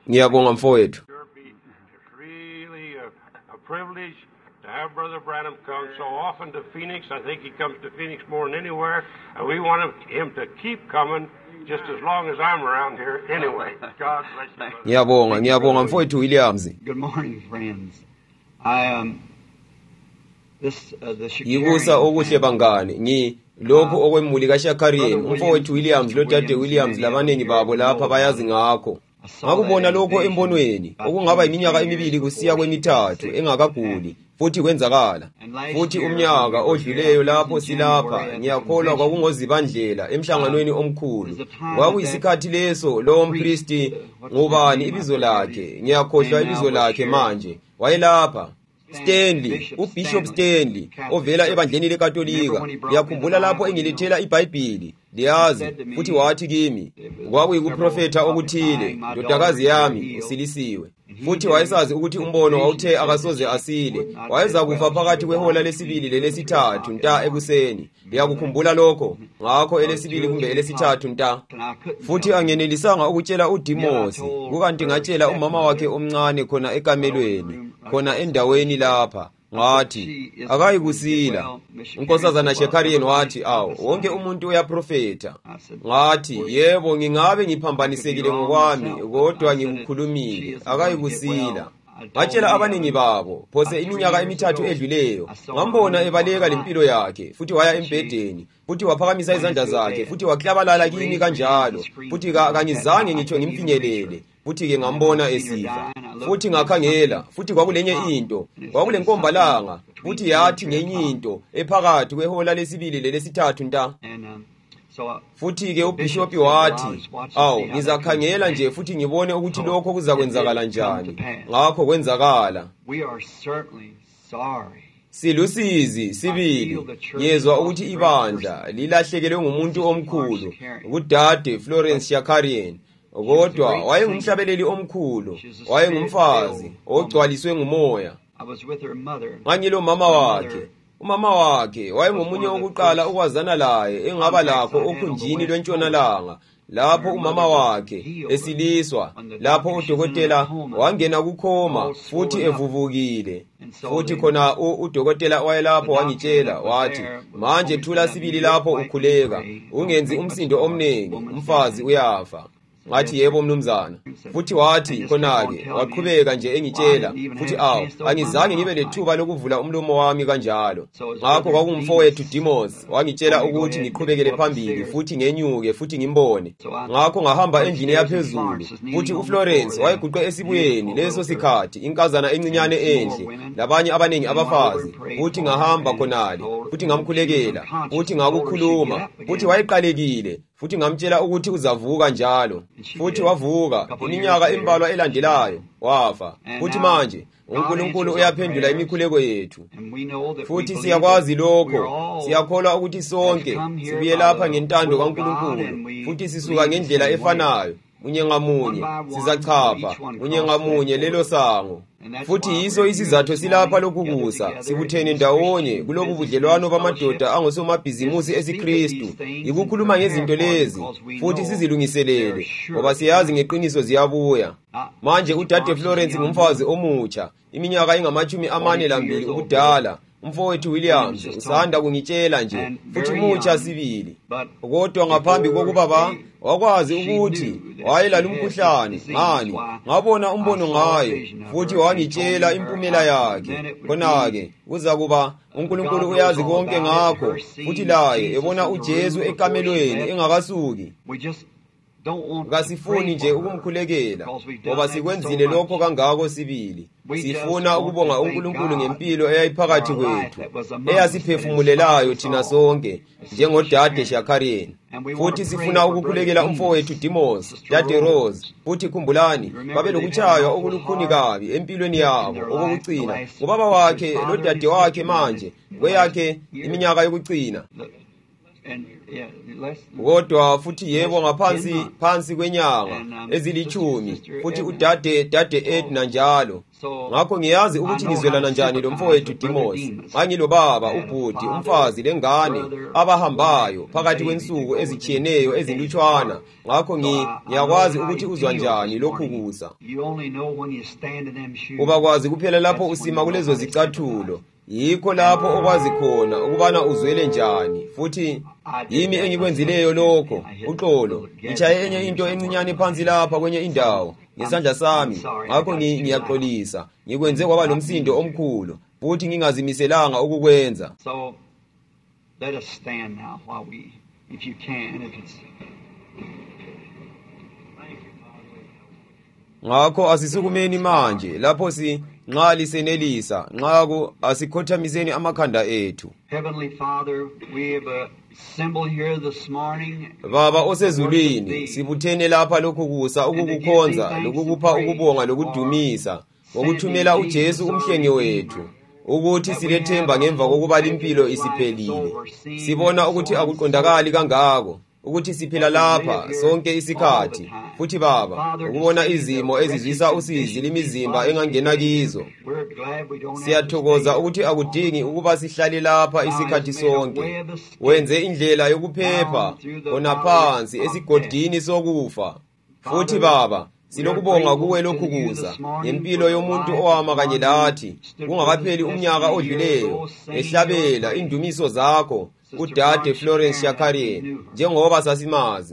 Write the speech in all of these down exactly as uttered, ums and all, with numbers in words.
Ngiyabonga mfowethu. Privilege to have Brother Branham come so often to Phoenix. I think he comes to Phoenix more than anywhere, and we want him to keep coming just as long as I'm around here anyway. God bless you. Ngiyabonga, ngiyabonga mfowethu Williams. Good morning, friends. I um this uh, the Yikusa okuhle bangane. Ngi lokho okwemuli kaShakarian, umfowethu Williams lo dade Williams labanengi babo lapha bayazi ngakho. Ngakubona lokho embonweni okungaba iminyaka emibili kusiya kwemithathu engakaguli futhi kwenzakala futhi umnyaka odluleyo lapho silapha ngiyakholwa kwakungozibandlela emhlanganweni omkhulu kwakuyisikhathi leso lo mpristi ngubani ibizo lakhe ngiyakhohlwa ibizo lakhe manje wayelapha Stanley, uBishop Stanley ovela ebandleni leKatolika. Ngiyakhumbula lapho engilethela iBhayibheli liyazi futhi wathi kimi kwakuyikuprofetha okuthile ndodakazi yami usilisiwe futhi wayesazi ukuthi umbono wawuthe akasoze asile wayeza kufa phakathi kwehola lesibili lelesithathu nta ekuseni. Ngiyakukhumbula lokho ngakho elesibili kumbe elesithathu nta futhi angenelisanga ukutshela uDimosi kukanti ngatshela umama wakhe omncane khona ekamelweni khona endaweni lapha ngathi akayikusila. Unkosazana Shakarian wathi awu wonke umuntu uyaprofeta. Ngathi yebo ngingabe ngiphambanisekile ngokwami kodwa ngikukhulumile akayikusila. Ngatshela abaningi babo phose iminyaka emithathu edluleyo ngambona ebaleka lempilo yakhe futhi waya embedeni futhi waphakamisa izandla zakhe futhi waklabalala kimi kanjalo futhi kangizange ngitho ngimfinyelele futhi ke ngambona esifa futhi ngakhangela futhi kwakulenye into kwakulenkombalanga futhi yathi ngenye into ephakathi kwehola lesibili lelesithathu nta futhi ke uBishop wathi awu ngizakhangela nje futhi ngibone ukuthi lokho kuzakwenzakala njani. Ngakho kwenzakala. Silusizi sibili ngezwe ukuthi ibandla lilahlekelwe ngumuntu omkhulu uDade Florence Shakarian kodwa wayengumhlabeleli omkhulu wayengumfazi ogcwaliswe ngumoya. Ngangilo mama wakhe. Umama wakhe wayengomunye wokuqala ukwazana laye engaba lakho okhunjini lwentshonalanga lapho umama wakhe esiliswa lapho udokotela wangena kukhoma futhi evuvukile futhi khona udokotela wayelapho wangitshela wathi manje thula sibili lapho ukhuleka ungenzi umsindo omnengi umfazi uyafa. Ngathi yebo mnumzana futhi wathi khonake waqhubeka nje engitshela futhi awu angizange ngibe lethuba lokuvula umlomo wami kanjalo. Ngakho kwakungumfowethu Dimos wangitshela ukuthi ngiqhubekele phambili futhi ngenyuke futhi ngimbone. Ngakho ngahamba endlini yaphezulu futhi uFlorence wayeguqe esibuyeni leso sikhathi inkazana encinyane enhle labanye abanengi abafazi futhi ngahamba khonale futhi ngamkhulekela futhi ngakukhuluma futhi wayeqalekile futhi ngamtshela ukuthi uzavuka njalo futhi wavuka iminyaka embalwa elandelayo wafa futhi manje uNkulunkulu uyaphendula imikhuleko yethu futhi siyakwazi lokho siyakholwa ukuthi sonke sibuye lapha ngentando kaNkulunkulu futhi sisuka ngendlela efanayo munye ngamunye sizachapha munye ngamunye lelo sango futhi yiso isizathu silapha lokukusa sibuthene ndawonye kulobu budlelwano bamadoda angosomabhizimusi esiKristu ikukhuluma ngezinto lezi futhi sizilungiselele ngoba siyazi ngeqiniso ziyabuya. Manje uDade Florence ngumfazi omutsha iminyaka engamachumi amane lambili ubudala. Umfowethu Williams usanda kungitshela nje futhi mutsha sibili kodwa ngaphambi kokuba ba wakwazi ukuthi wayelala umkhuhlane ngani ngabona umbono ngaye futhi wangitshela impumela yakhe khona-ke kuza kuba uNkulunkulu uyazi konke ngakho futhi laye ebona uJesu ekamelweni engakasuki. Kasifuni nje ukumkhulekela ngoba sikwenzile lokho kangako sibili. Sifuna ukubonga uNkulunkulu ngempilo eyayiphakathi kwethu eyasiphefumulelayo thina sonke njengoDade Shakarian futhi sifuna ukukhulekela umfowethu Dimos, Dade Rose futhi khumbulani babe lokuchaywa okulukhuni kabi empilweni yabo okugcina ubaba wakhe lo dade wakhe manje kweyakhe iminyaka yokucina. kodwa futhi yebo ngaphansi phansi kwenyanga ezilichumi futhi udade dade Edna njalo. Ngakho ngiyazi ukuthi ngizwelana njani lo mfowethu Dimos, ngangilobaba ubhudi umfazi lengane abahambayo phakathi kwensuku ezitshiyeneyo ezilutshwana. Ngakho ngiyakwazi ukuthi uzwa njani lokhu kusa. Ubakwazi kuphela lapho usima kulezo zicathulo, yikho lapho okwazi khona ukubana uzwele njani. Futhi yimi engikwenzileyo lokho. Uxolo ngichaye enye into encinyane phansi lapha kwenye indawo ngesandla sami, ngakho ngiyaxolisa. Ngikwenze kwaba nomsindo omkhulu futhi ngingazimiselanga ukukwenza. So let us stand now while we, if you can, if it's ngakho asisukumeni manje lapho si nxa lisenelisa, nxa asikhothamiseni amakhanda ethu. Heavenly Father, we have assembled here this morning. Baba osezulwini, sibuthene lapha lokhu kusa ukukukhonza lokukupha ukubonga lokudumisa ngokuthumela uJesu umhlengi wethu, ukuthi silethemba ngemva kokuba impilo isiphelile. Sibona ukuthi akuqondakali kangako ukuthi siphila lapha sonke isikhathi, futhi Baba ukubona izimo ezizwisa usizi limizimba engangena kizo. Siyathokoza ukuthi akudingi ukuba sihlale lapha isikhathi sonke. Wenze indlela yokuphepha khona phansi esigodini sokufa. Futhi Baba silokubonga kuwe lokhu kuza ngempilo yomuntu owama kanye lathi kungakapheli umnyaka odluleyo, ehlabela indumiso zakho udade Florence Shakarian njengoba sasimazi.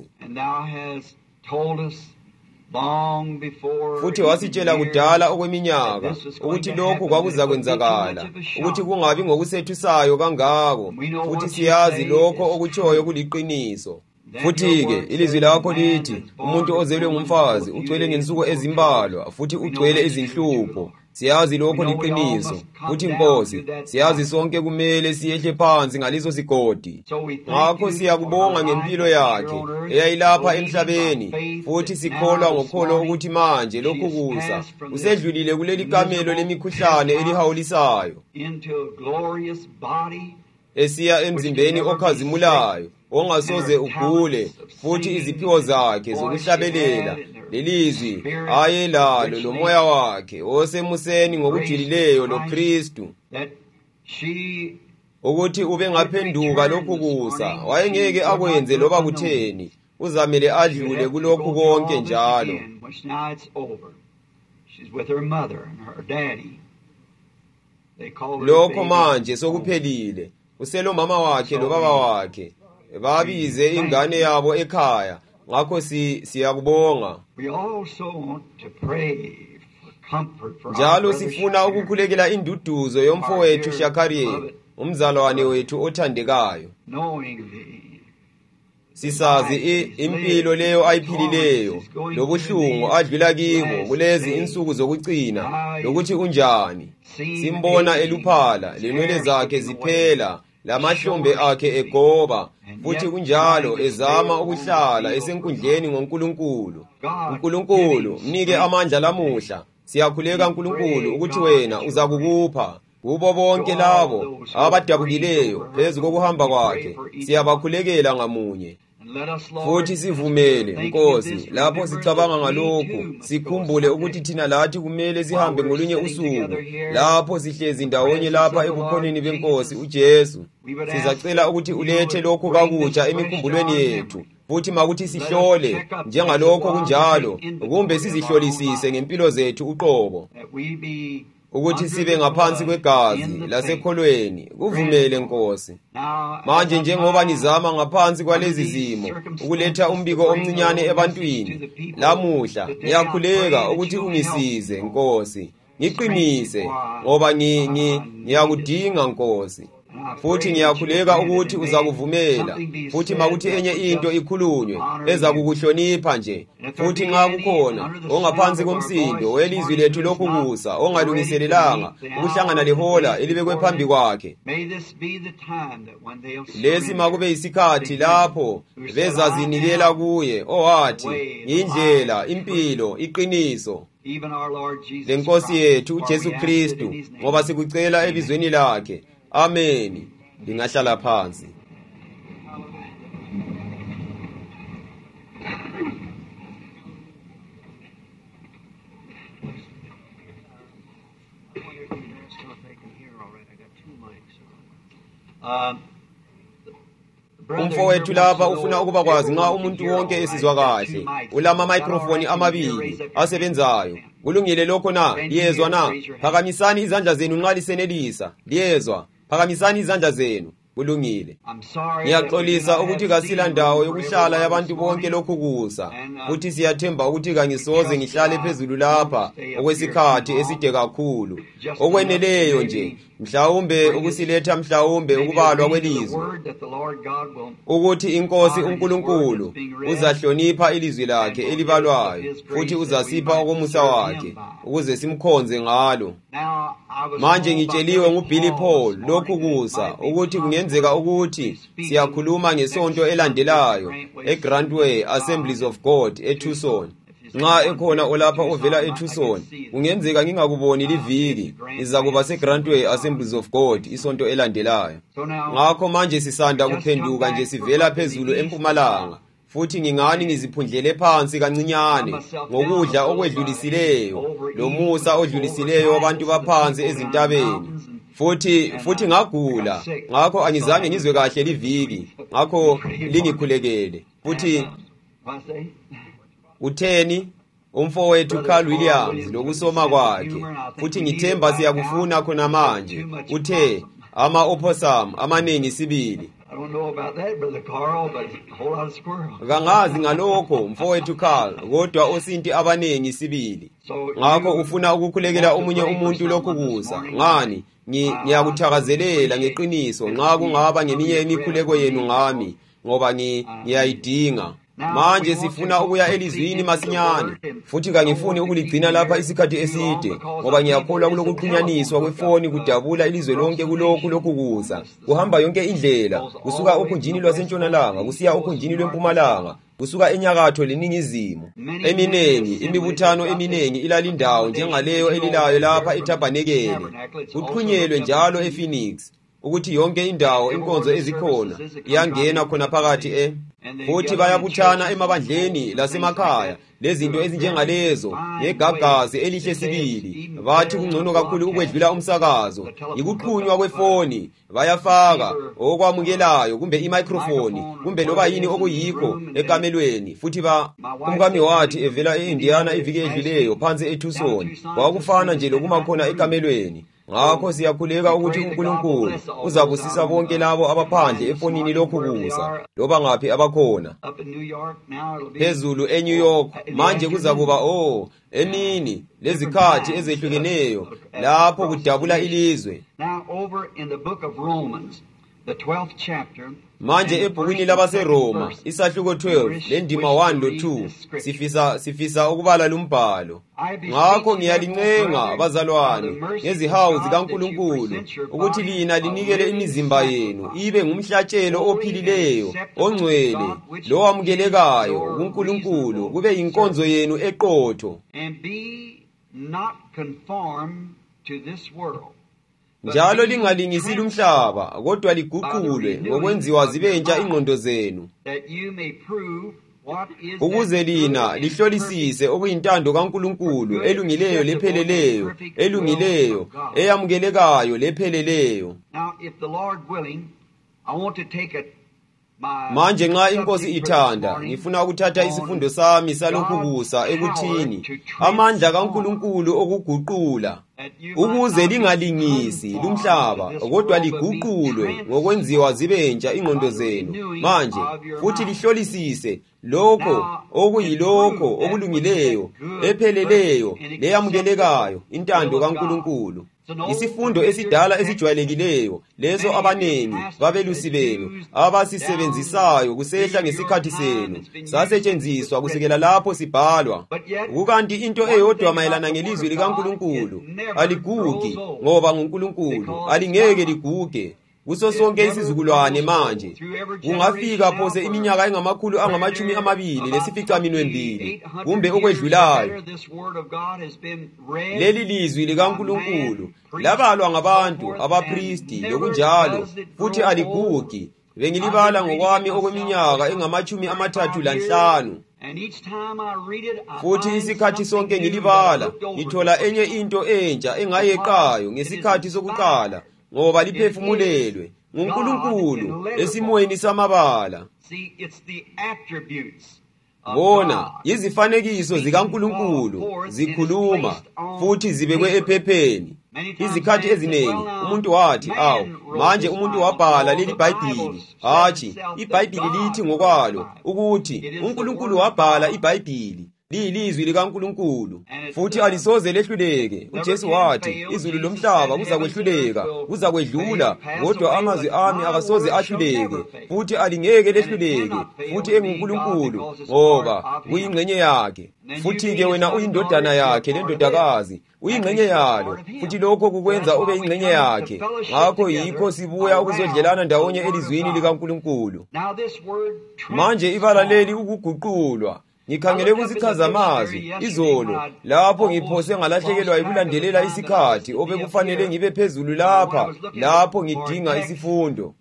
Futhi wasitshela kudala okweminyaka ukuthi lokhu kwakuza kwenzakala, ukuthi kungabi ngokusethusayo kangako. Futhi siyazi lokho okutshoyo kuliqiniso. Futhi-ke ilizwi lakho lithi umuntu ozelwe ngumfazi ugcwele ngensuku ezimbalwa futhi ugcwele izinhlupho. Siyazi lokho liqiniso. Futhi Nkosi, siyazi sonke kumele siyehle phansi ngalizo sigodi. Ngakho siyakubonga ngempilo yakhe eyayilapha emhlabeni, futhi sikholwa ngokholo ukuthi manje lokhu kusa usedlulile kuleli kamelo lemikhuhlane elihawulisayo, esiya emzimbeni okhazimulayo ongasoze ugule. Futhi iziphiwo zakhe zokuhlabelela lelizwi ayelalo lomoya wakhe osemuseni ngokujulileyo lo Kristu, ukuthi ube ngaphenduka lokhu kusa wayengeke akwenze loba kutheni, uzamele adlule kulokhu konke njalo. Lokho manje sokuphelile, uselo mama wakhe lo baba wakhe babize ingane yabo ekhaya. Ngakho si siyakubonga. Njalo sifuna ukukhulekela induduzo yomfowethu Shakarian, umzalwane wethu othandekayo. Sisazi impilo leyo ayiphilileyo lobuhlungu adlula kibo kulezi insuku zokucina, lokuthi unjani. Simbona eluphala, lenwele zakhe ziphela, lamahlombe akhe egoba, futhi kunjalo ezama ukuhlala esenkundleni ngoNkulunkulu. uNkulunkulu mnike amandla lamuhla. Siyakhuleka uNkulunkulu ukuthi wena uzakukupha kubo bonke labo abadabukileyo phezu kokuhamba kwakhe. Siyabakhulekela ngamunye. Futhi sivumele Nkosi lapho sicabanga ngalokhu, sikhumbule ukuthi thina lathi kumele sihambe ngolunye usuku lapho sihlezi ndawonye lapha ebukhoneni beNkosi uJesu. Sizacela ukuthi ulethe lokho kakutsha emikhumbulweni yethu, futhi makuthi sihlole njengalokho kunjalo, kumbe sizihlolisise ngempilo zethu uqobo, ukuthi sibe ngaphansi kwegazi lasekholweni. Kuvumele Nkosi. Manje njengoba nizama ngaphansi kwalezi zimo ukuletha umbiko omncinyane ebantwini lamuhla, ngiyakhuleka ukuthi ungisize Nkosi, ngiqinise ngoba ngiyakudinga Nkosi. Futhi ngiyakhuleka ukuthi uzakuvumela, futhi makuthi enye into ikhulunywe eza kukuhlonipha nje. Futhi nxa kukhona ongaphansi komsindo welizwi lethu lokhu kusa ongalungiselelanga ukuhlangana lehola elibekwe phambi kwakhe, lesi makube isikhathi lapho bezazinikela kuye owathi ngindlela, impilo, iqiniso leNkosi yethu uJesu Kristu, ngoba sikucela ebizweni lakhe. Amen. Lingahlala phansi. Umfowethu lapha ufuna ukuba kwazi nxa umuntu wonke esizwa kahle ulama microphone amabili asebenzayo. Kulungile lokho na? Liyezwa na? Phakamisani izandla zenu nxa lisenelisa. Liyezwa? Phakamisani izandla zenu. Kulungile. Ngiyaxolisa ukuthi kasila ndawo yokuhlala yabantu bonke lokhu kusa. Futhi siyathemba ukuthi kangisoze ngihlale phezulu lapha okwesikhathi eside kakhulu. Okweneleyo nje, mhlawumbe ukusiletha mhlawumbe ukubalwa kwelizwi. Ukuthi inkosi uNkulunkulu uzahlonipha ilizwi lakhe elibalwayo, futhi uzasipha okomusa wakhe ukuze simkhonze ngalo. Manje ngitsheliwe nguBilly Paul lokhu kusa ukuthi kungenzeka ukuthi siyakhuluma ngesonto elandelayo eGrantway Assemblies of God eTucson. Nxa ekhona olapha ovela eTucson, kungenzeka ngingakuboni liviki, izakuba seGrantway Assemblies of God isonto elandelayo. Ngakho manje sisanda kuphenduka nje sivela phezulu empumalanga. Futhi ngingani ngiziphundlele phansi kancinyane ngokudla okwedlulisileyo lomusa odlulisileyo wabantu baphansi ezintabeni. Futhi futhi ngagula, ngakho angizange ngizwe kahle liviki, ngakho lingikhulekele. Futhi utheni umfowethu Carl Williams lokusoma kwakhe, futhi ngithemba siyakufuna khona manje. Uthe ama opossum amanengi sibili. I don't know about that, Brother Carl, but a whole lot of squirrels. Kangazi ngalokho mfowethu Carl, kodwa osinti abanengi sibili. Ngakho ufuna ukukhulekela omunye umuntu lokhu kusa. Ngani? Ngiyakuthakazelela ngeqiniso nxa kungaba ngeminye imikhuleko yenu ngami, ngoba ngiyayidinga. Manje sifuna ukuya elizwini masinyane, futhi kangifuni ukuligcina lapha isikhathi eside, ngoba ngiyakholwa kulokuqhunyaniswa kwefoni kudabula ilizwe lonke kulokhu lokhu kusa. Kuhamba yonke indlela, kusuka okhunjini lwasentshonalanga kusiya okhunjini lwempumalanga, kusuka enyakatho leningizimu. Eminengi, imibuthano eminengi ilalindawo njengaleyo elilayo lapha eTabanekele. Kuqhunyelwe njalo ePhoenix, ukuthi yonke indawo inkonzo ezikhona iyangena khona phakathi e futhi bayabuthana emabandleni lasemakhaya lezinto ezinjengalezo ngegagazi elihle sibili. Bathi kungcono kakhulu ukwedlula umsakazo, ikuqhunywa kwefoni, bayafaka okwamukelayo kumbe imicrophone kumbe loba yini okuyikho ekamelweni. Futhi ba umkami wathi evela eIndiana iviki edluleyo phansi eTucson, kwakufana nje lokumakhona ekamelweni. Ngakho siyakhuleka ukuthi uNkulunkulu uzabusisa bonke labo abaphandle efonini lokhu kusa loba ngaphi abakhona. Phezulu eNew York manje kuzakuba oh emini lezikhathi ezehlukeneyo lapho kudabula ilizwe. Now over in the book of Romans, the twelfth chapter, manje ebhukwini labaseRoma isahluko twelve lendima one lo two sifisa sifisa ukubala lumbhalo. Ngakho ngiyalincenga bazalwane ngezihawu zikaNkulunkulu ukuthi lina linikele imizimba yenu ibe ngumhlatshelo ophilileyo, ongcwele, lowamukelekayo kuNkulunkulu, kube yinkonzo yenu eqotho. and be not conformed to this world. Njalo lingalingisi lumhlaba, kodwa liguqulwe ngokwenziwa zibentsha ingqondo zenu, That you may prove what is ukuze lina lihlolisise okuyintando kaNkulunkulu, elungileyo lepheleleyo, elungileyo, eyamukelekayo lepheleleyo. Now if the Lord willing, I want to take a Manje nxa inkosi ithanda, ngifuna ukuthatha isifundo sami salokhu kusa ekuthini amandla kaNkulunkulu okuguqula, ukuze lingalingisi lumhlaba, kodwa liguqulwe ngokwenziwa zibentsha ingqondo zenu manje, futhi lihlolisise lokho okuyilokho okulungileyo, epheleleyo, leyamukelekayo, intando kaNkulunkulu. Isifundo esidala esijwayelekileyo leso abanengi babelusi benu abasisebenzisayo kusehla ngesikhathi senu sasetshenziswa kusekela lapho sibhalwa. Kukanti into eyodwa mayelana ngelizwi likaNkulunkulu aligugi, ngoba nguNkulunkulu, alingeke liguge. Kuso sonke isizukulwane manje kungafika phose iminyaka engamakhulu angamachumi amabili lesificaminwembili kumbe okwedlulayo, leli lizwi likaNkulunkulu labalwa ngabantu abapristi lokunjalo, futhi aligugi. Bengilibala ngokwami okweminyaka engamachumi amathathu lanhlanu. Futhi isikhathi sonke ngilibala ngithola enye into entsha engayeqayo ngesikhathi sokuqala, ngoba liphefumulelwe nguNkulunkulu esimoyeni samabala. Bona yizifanekiso zikaNkulunkulu zikhuluma futhi zibekwe ephepheni. Izikhathi eziningi umuntu wathi, awu, manje umuntu wabhala leli Bhayibhili. Hatshi, iBhayibhili lithi ngokwalo ukuthi uNkulunkulu wabhala iBhayibhili. Liyilizwi likaNkulunkulu futhi alisoze lehluleke. uJesu wathi, izulu lomhlaba kuzakwehluleka, kuzakwedlula, kodwa amazwi ami akasoze ahluleke, futhi alingeke lehluleke, futhi enguNkulunkulu ngoba kuyingxenye yakhe. Futhi-ke wena uyindodana yakhe lendodakazi, uyingxenye yalo, futhi lokho kukwenza ube ingxenye yakhe. Ngakho yikho sibuya ukuzodlelana ndawonye elizwini likaNkulunkulu. Manje ibala leli ukuguqulwa. Ngikhangele kuzichaza amazwi izolo lapho ngiphose ngalahlekelwa yikulandelela isikhathi obekufanele ngibe phezulu lapha lapho ngidinga isifundo.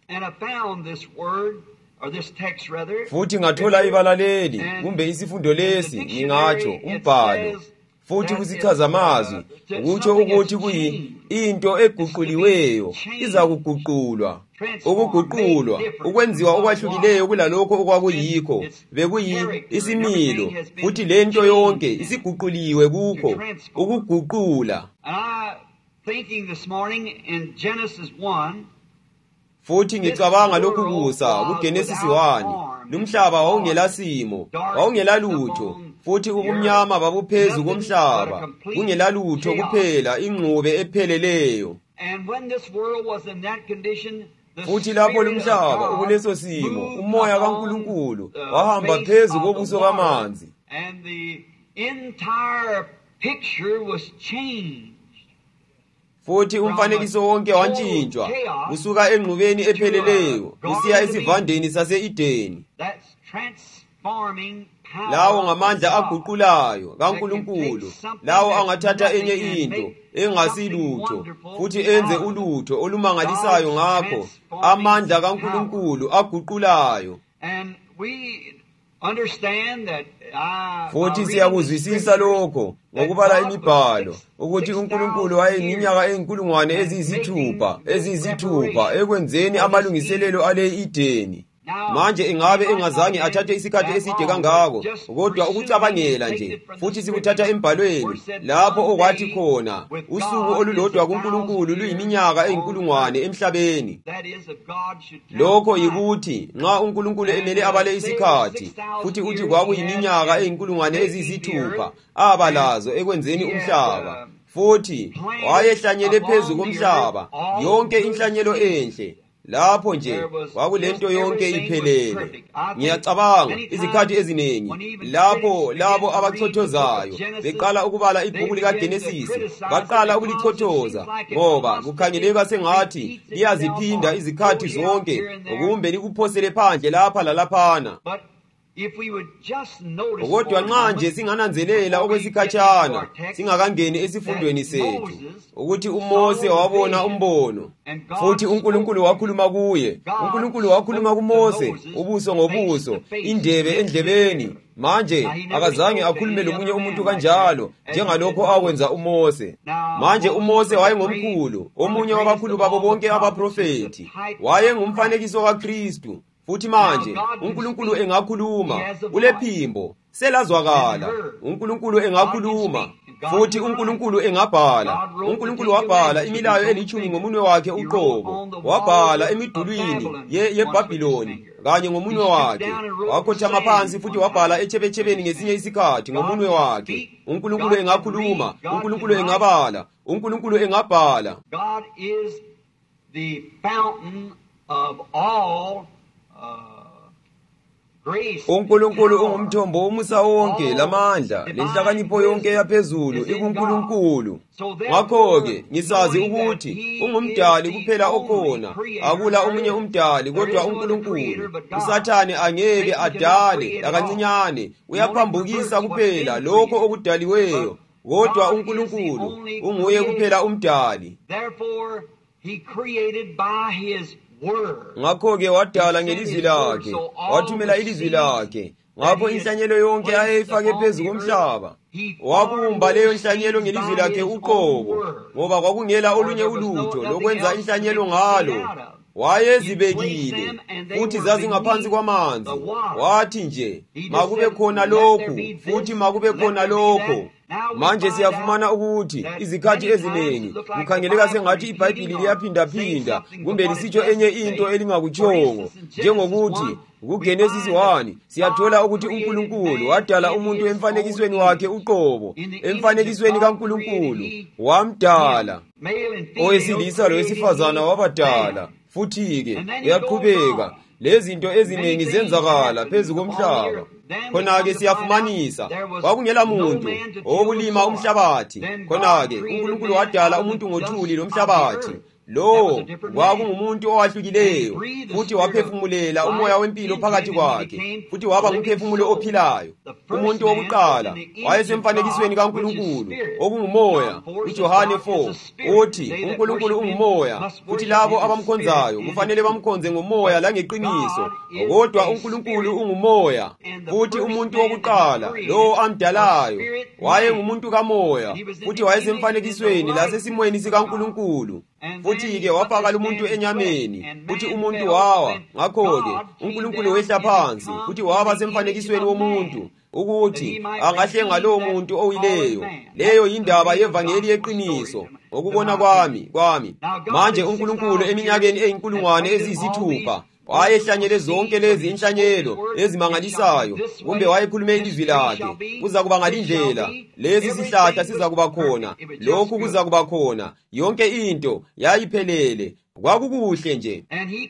Futhi ngathola ibala leli kumbe isifundo lesi ngingatsho umbhalo. Futhi kusichaza amazwi ukutsho ukuthi kuyi into eguquliweyo iza kuguqulwa. Ukuguqulwa ukwenziwa okwahlukileyo kulalokho okwakuyikho bekuyi isimilo, futhi lento yonke isiguquliwe kukho ukuguqula. Futhi ngicabanga lokhu kusa kuGenesis one, lumhlaba wawungela simo, wawungela lutho, futhi ubumnyama babuphezu komhlaba, kungela lutho kuphela ingxube epheleleyo. Futhi lapho lumhlaba ukuleso simo, umoya kaNkulunkulu wahamba phezu kobuso bamanzi. Futhi umfanekiso wonke wantshintshwa kusuka engqubeni epheleleyo kusiya esivandeni sase-Edeni. Lawo ngamandla aguqulayo kaNkulunkulu, lawo angathatha enye into engasilutho futhi enze ulutho olumangalisayo ngakho, amandla kaNkulunkulu aguqulayo. Futhi siyakuzwisisa lokho ngokubala imibhalo ukuthi uNkulunkulu wayeminyaka eyinkulungwane eziyisithupha eziyisithupha ekwenzeni amalungiselelo ale Edeni. Manje ingabe engazange athathe isikhathi eside kangako, kodwa ukucabangela nje futhi sikuthatha embhalweni lapho okwathi khona usuku olulodwa kuNkulunkulu luyiminyaka eyinkulungwane emhlabeni. Lokho yikuthi nxa uNkulunkulu emele abale isikhathi futhi uthi kwakuyiminyaka eyinkulungwane eziyisithupha abalazo ekwenzeni umhlaba, futhi wayehlanyele phezu komhlaba yonke inhlanyelo enhle. Lapho nje kwakulento yonke iphelele. Ngiyacabanga izikhathi eziningi lapho labo abachothozayo beqala ukubala ibhuku likaGenesis baqala ukulichothoza ngoba kukhangeleka sengathi liyaziphinda izikhathi zonke kumbe likuphosele phandle lapha lalaphana. Kodwa nxa nje singananzelela okwesikhatshana singakangeni esifundweni sethu ukuthi uMose wabona umbono futhi uNkulunkulu wakhuluma kuye, uNkulunkulu wakhuluma kuMose ubuso ngobuso, indebe endlebeni. Manje akazange akhulume lomunye umuntu kanjalo njengalokho akwenza uMose. Manje uMose wayengomkhulu, omunye wabakhulu babo bonke abaprofeti, wayengumfanekiso kaKristu. Futhi manje uNkulunkulu engakhuluma, ulephimbo selazwakala. uNkulunkulu engakhuluma futhi uNkulunkulu engabhala. uNkulunkulu wabhala imilayo elitshumi ngomunwe wakhe uqobo, wabhala emidulwini yeBhabhiloni kanye ngomunwe wakhe, wakhothama phansi futhi wabhala echebechebeni ngesinye isikhathi ngomunwe wakhe. uNkulunkulu engakhuluma, uNkulunkulu engabhala, uNkulunkulu engabhala. God is the fountain of all uNkulunkulu ungumthombo womusa wonke lamandla lenhlakanipho yonke yaphezulu ikuNkulunkulu. Ngakho-ke ngisazi ukuthi ungumdali kuphela okhona, akula omunye umdali kodwa uNkulunkulu. uSathane angeke adale lakancinyane, uyaphambukisa kuphela lokho okudaliweyo, kodwa uNkulunkulu unguye kuphela umdali. Therefore he created by his ngakho-ke wadala ngelizwi lakhe, wathumela ilizwi lakhe. Ngakho inhlanyelo yonke ayeyifake phezu komhlaba, wabumba leyo inhlanyelo ngelizwi lakhe uqobo, ngoba kwakungela olunye ulutho lokwenza inhlanyelo ngalo. wayezibekile futhi zazingaphansi kwamanzi. Wathi nje makube khona lokhu futhi makube khona lokho. Manje siyafumana ukuthi izikhathi eziningi kukhangeleka sengathi iBhayibheli liyaphinda-phinda kumbe lisitsho enye into elingakutshongo, njengokuthi kuGenesis one siyathola ukuthi uNkulunkulu wadala umuntu emfanekisweni wakhe uqobo, emfanekisweni kaNkulunkulu wamdala, owesilisa lowesifazana wabadala. Futhi-ke uyaqhubeka, lezinto eziningi zenzakala phezu komhlaba. Khona-ke siyafumanisa kwakungela muntu okulima umhlabathi. Khona-ke uNkulunkulu wadala umuntu ngothuli lomhlabathi. Lo kwakungumuntu owahlukileyo, futhi waphefumulela umoya wempilo phakathi kwakhe, futhi waba ngumphefumulo ophilayo. Umuntu wokuqala wayesemfanekisweni kaNkulunkulu, okungumoya. uJohane four uthi uNkulunkulu ungumoya, futhi labo abamkhonzayo kufanele bamkhonze ngomoya langeqiniso, kodwa uNkulunkulu ungumoya. Futhi umuntu wokuqala lo amdalayo wayengumuntu kamoya, futhi wayesemfanekisweni lasesimweni sikaNkulunkulu. Futhi-ke wafaka umuntu enyameni, futhi umuntu wawa. Ngakho-ke uNkulunkulu wehla phansi, futhi waba semfanekisweni womuntu, ukuthi angahlenga lowo muntu owileyo. Leyo yindaba yevangeli yeqiniso ngokubona kwami kwami. Manje uNkulunkulu eminyakeni eyinkulungwane eziyisithupha wayehlanyele zonke lezi inhlanyelo ezimangalisayo, kumbe wayekhulume ilizwi lakhe. Kuza kuba ngalindlela, lezi sihlahla siza kuba khona, lokhu kuza kuba khona, yonke into yayiphelele, kwakukuhle nje.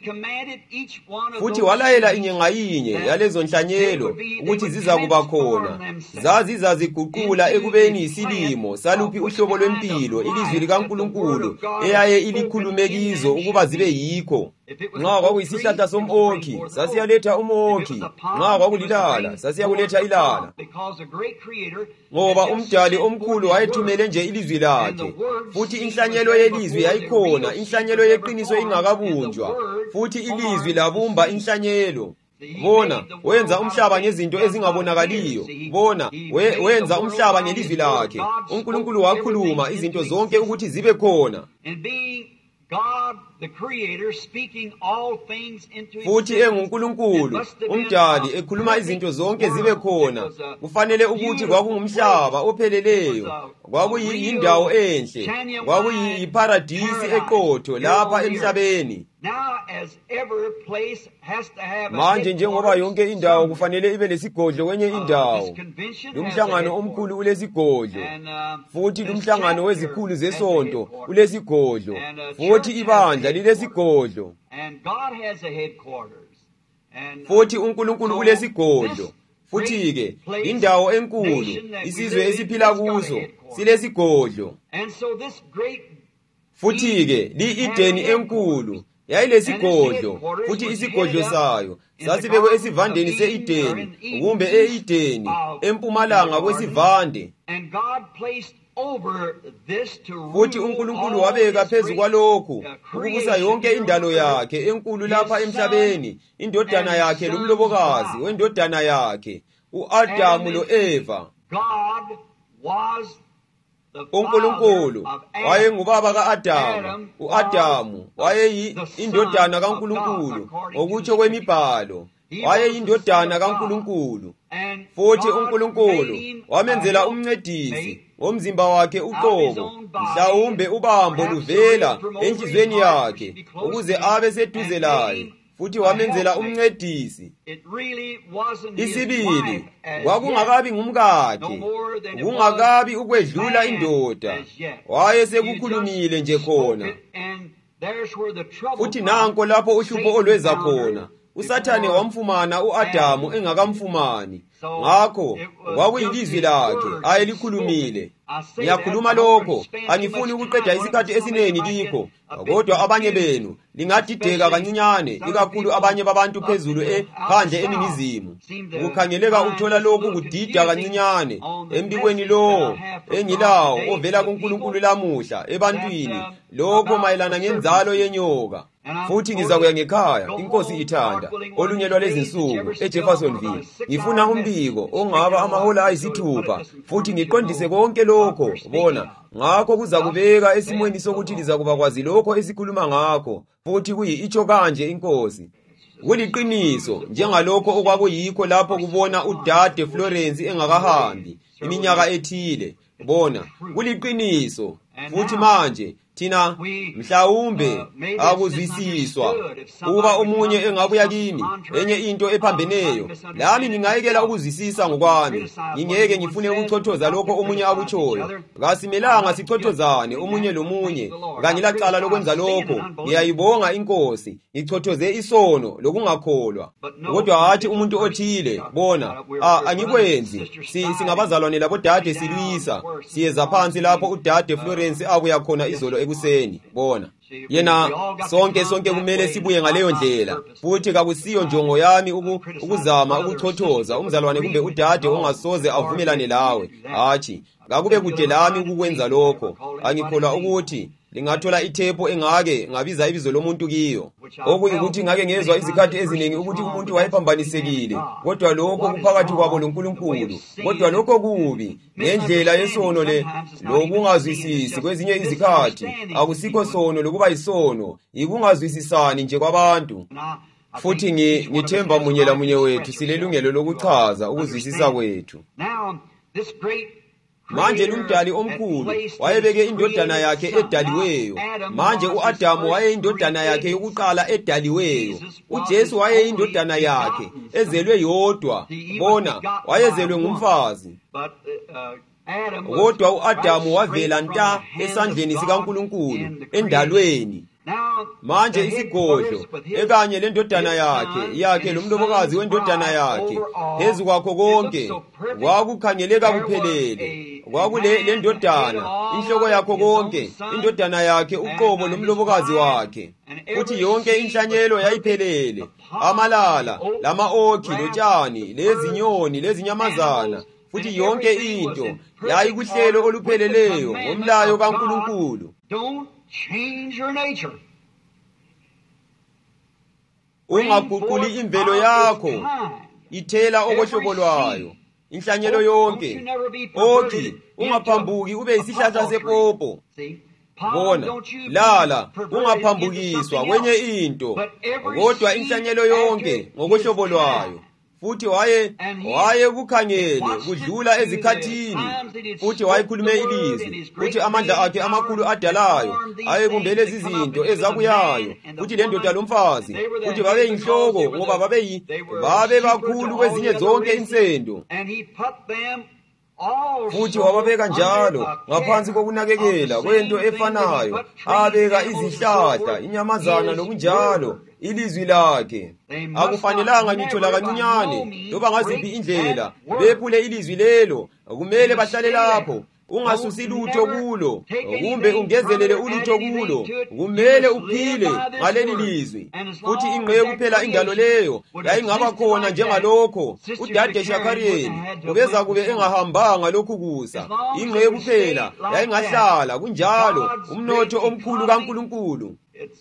Futhi walayela inye ngayinye yalezo nhlanyelo ukuthi ziza kuba khona. Zazizaziguqula ekubeni isilimo saluphi uhlobo lwempilo ilizwi likaNkulunkulu eyaye ilikhulume kizo ukuba zibe yikho. Nxa kwakuyisihlahla som'okhi, sasiyaletha um'okhi. Nxa kwakulilala, sasiyakuletha ilala. Ngoba umdali omkhulu wayethumele nje ilizwi lakhe, futhi inhlanyelo yelizwi yayikhona, inhlanyelo yeqiniso ingakabunjwa, futhi ilizwi labumba inhlanyelo. Bona wenza umhlaba ngezinto ezingabonakaliyo. Bona we, wenza umhlaba ngelizwi lakhe. uNkulunkulu wakhuluma izinto zonke ukuthi zibe khona. God, the Creator, speaking all things into futhi enguNkulunkulu umdali ekhuluma izinto zonke zibe khona. Kufanele ukuthi kwakungumhlaba opheleleyo, kwakuyindawo enhle, kwakuyiparadisi eqotho lapha emhlabeni. Manje njengoba yonke indawo kufanele ibe lesigodlo kwenye indawo, lumhlangano omkhulu ulesigodlo, futhi lumhlangano wezikhulu zesonto ulesigodlo, futhi ibandla lilesigodlo, futhi uNkulunkulu ulesigodlo. Futhi-ke indawo enkulu, isizwe esiphila kuso silesigodlo. Futhi-ke li-Edeni enkulu yayilesigodlo, futhi isigodlo sayo sasibekwe esivandeni se-Edeni, kumbe e-Edeni empumalanga kwesivande. Futhi uNkulunkulu wabeka phezu kwalokhu ukubusa yonke indalo yakhe enkulu lapha emhlabeni, indodana yakhe lomlobokazi wendodana yakhe, u-Adamu lo-Eva. uNkulunkulu wayengubaba ka-Adamu. U-Adamu wayeyindodana kaNkulunkulu ngokutsho kwemibhalo, wayeyindodana kaNkulunkulu. Futhi uNkulunkulu wamenzela umncedisi ngomzimba wakhe uqobo, mhlawumbe ubambo luvela enhlizweni yakhe ukuze abe seduze laye. Futhi wamenzela umncedisi. Isibili, kwakungakabi ngumkakhe, kungakabi ukwedlula indoda, wayesekukhulumile nje khona. Futhi nanko lapho uhlupho olweza khona. uSathane wamfumana u-Adamu engakamfumani. Ngakho kwakuyilizwi lakhe ayelikhulumile. Ngiyakhuluma lokho, angifuni ukuqeda isikhathi esinengi kikho, kodwa abanye benu lingadideka kancinyane, ikakhulu abanye babantu phezulu ephandle eningizimu. Ukukhangeleka uthola lokhu kudida kancinyane embikweni lowo engilawo ovela kuNkulunkulu lamuhla ebantwini, lokho mayelana ngenzalo yenyoka. futhi ngizakuya ngekhaya inkosi ithanda olunye lwalezinsuku eJeffersonville. Ngifuna umbiko ongaba amahola ayisithupha futhi ngiqondise konke lokho bona ngakho kuza kubeka esimweni sokuthi lizakuba kwazi lokho esikhuluma ngakho futhi kuyi-itsho kanje inkosi. Kuliqiniso njengalokho okwakuyikho lapho kubona udade Florence engakahambi iminyaka ethile bona kuliqiniso futhi manje thina mhlawumbe akuzwisiswa uba omunye engabuya kimi enye into ephambeneyo lami ngingayekela ukuzwisisa ngokwami ngingeke ngifune ukuchothoza lokho omunye akutshoyo. Kasimelanga sichothozane omunye lomunye kangilacala lokwenza lokho. Ngiyayibonga inkosi ngichothoze isono lokungakholwa kodwa hathi umuntu othile bona angikwenzi. Singabazalwane labo dade silwisa siyeza phansi lapho udade Florence abuya khona izolo ekuseni bona yena sonke sonke kumele sibuye ngaleyo ndlela futhi kakusiyo njongo yami ukuzama ukuchothoza umzalwane kumbe udade ongasoze avumelane lawe. Hathi kakube kude lami ukukwenza lokho. Angikholwa ukuthi lingathola ithepo engake ngabiza ibizo lomuntu kiyo okuyikuthi ngake ngezwa izikhathi eziningi ukuthi umuntu wayepambanisekile kodwa lokho kuphakathi kwabo loNkulunkulu. Kodwa lokho kubi ngendlela yesono le lokungazwisisi kwezinye izikhathi akusikho sono lokuba yisono ikungazwisisani nje kwabantu. Futhi ngithemba munye la munye wethu silelungelo lokuchaza ukuzwisisa kwethu. Manje lumdali omkhulu wayebeke indodana yakhe edaliweyo. Manje uAdamu wayeyindodana yakhe yokuqala edaliweyo. uJesu wayeyindodana yakhe ezelwe yodwa bona wayezelwe ngumfazi. Kodwa uAdamu wavela nta esandleni sikaNkulunkulu endalweni. Manje isigodlo ekanye lendodana yakhe yakhe lomlobokazi wendodana yakhe phezu kwakho konke kwakukhangeleka kuphelele. Kwakule lendodana inhloko yakho konke indodana yakhe uqobo lomlobokazi wakhe. Futhi yonke inhlanyelo yayiphelele, amalala lama-okhi lotshani lezinyoni lezinyamazana futhi yonke into yayikuhlelo olupheleleyo ngomlayo kaNkulunkulu. Change your nature. Ungaguquli imvelo yakho ithela okohlobo lwayo inhlanyelo yonke. Okhi ungaphambuki ube isihlahla sepopo bona lala ungaphambukiswa kwenye into kodwa inhlanyelo yonke ngokohlobo lwayo. Futhi waye waye kukhangele kudlula ezikhathini futhi wayekhulume ilizwi futhi amandla akhe amakhulu adalayo ayebumbele izinto ezakuyayo futhi lendoda lomfazi futhi babe inhloko ngoba babe babe bakhulu kwezinye zonke insendo futhi wababeka njalo ngaphansi kokunakekela kwento efanayo abeka izihlahla inyamazana nokunjalo ilizwi lakhe. Akufanelanga ngitho la kancinyane loba ngaziphi indlela bephule ilizwi lelo. Kumele bahlale lapho ungasusi lutho kulo kumbe ungezelele ulutho kulo. Kumele uphile ngaleli lizwi. Futhi ingqe kuphela indalo leyo yayingaba khona njengalokho udade Shakariyeni ubeza kube engahambanga lokhu kusa. Ingqe kuphela yayingahlala kunjalo umnotho omkhulu kaNkulunkulu.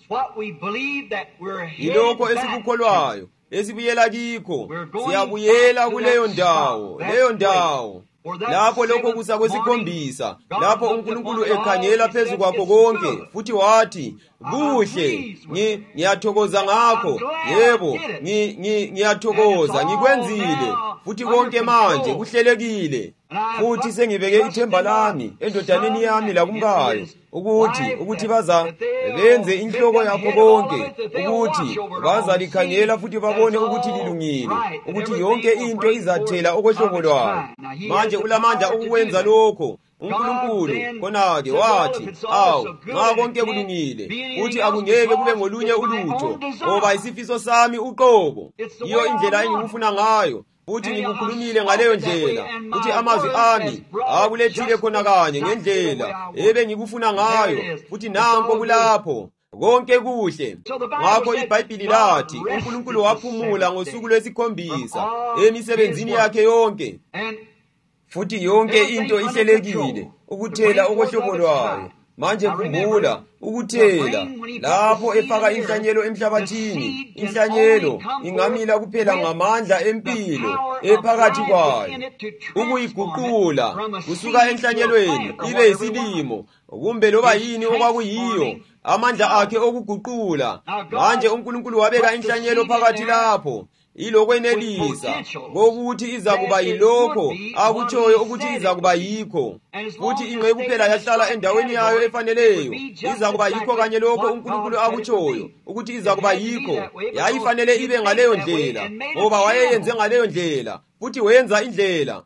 Yilokho esikukholwayo esibuyela kikho siyabuyela kuleyo ndawo leyo ndawo lapho lokho kusa kwesikhombisa lapho uNkulunkulu ekhangela phezu kwakho konke futhi wathi kuhle ngiyathokoza ngakho. Yebo ngiyathokoza ngikwenzile futhi konke manje kuhlelekile. Futhi sengibeke ithemba lami endodaneni yami lakumkayo ukuthi ukuthi baza benze inhloko yakho konke ukuthi bazalikhangela futhi babone ukuthi lilungile ukuthi yonke into izathela okohlobo lwayo. Manje ulamandla ukwenza lokho uNkulunkulu. Khona-ke wathi awu nxa konke kulungile futhi akungeke kube ngolunye ulutho ngoba isifiso sami uqobo iyo indlela engikufuna ngayo futhi ngikukhulumile ngaleyo ndlela futhi amazwi ami akulethile khona kanye ngendlela ebe ngikufuna ngayo futhi nanko kulapho konke kuhle. Ngakho iBhayibhili lathi uNkulunkulu waphumula ngosuku lwesikhombisa emisebenzini yakhe yonke futhi yonke into ihlelekile ukuthela okohlobo lwayo. Manje khumbula ukuthela lapho efaka inhlanyelo emhlabathini, inhlanyelo ingamila kuphela ngamandla empilo ephakathi kwayo, ukuyiguqula kusuka enhlanyelweni ibe yisilimo kumbe loba yini okwakuyiyo, amandla akhe okuguqula. Manje uNkulunkulu wabeka inhlanyelo phakathi lapho, ilokwenelisa kokuthi iza kuba yilokho akutshoyo ukuthi iza kuba yikho, futhi ingeke kuphela yahlala endaweni yayo efaneleyo, iza kuba yikho kanye lokho uNkulunkulu akutshoyo ukuthi iza kuba yikho. Yayifanele ibe ngaleyo ndlela ngoba wayeyenze ngaleyo ndlela, futhi wenza indlela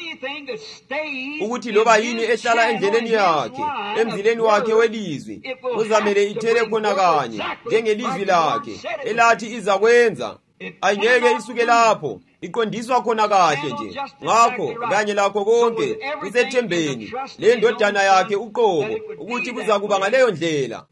ukuthi loba yini ehlala endleleni yakhe, emzileni wakhe welizwi, kuzamele ithele khona kanye njengelizwi lakhe elathi iza kwenza. Ayingeke isuke lapho, iqondiswa khona kahle nje. Ngakho kanye lakho konke kusethembeni le ndodana yakhe uqobo ukuthi kuza kuba ngaleyo ndlela.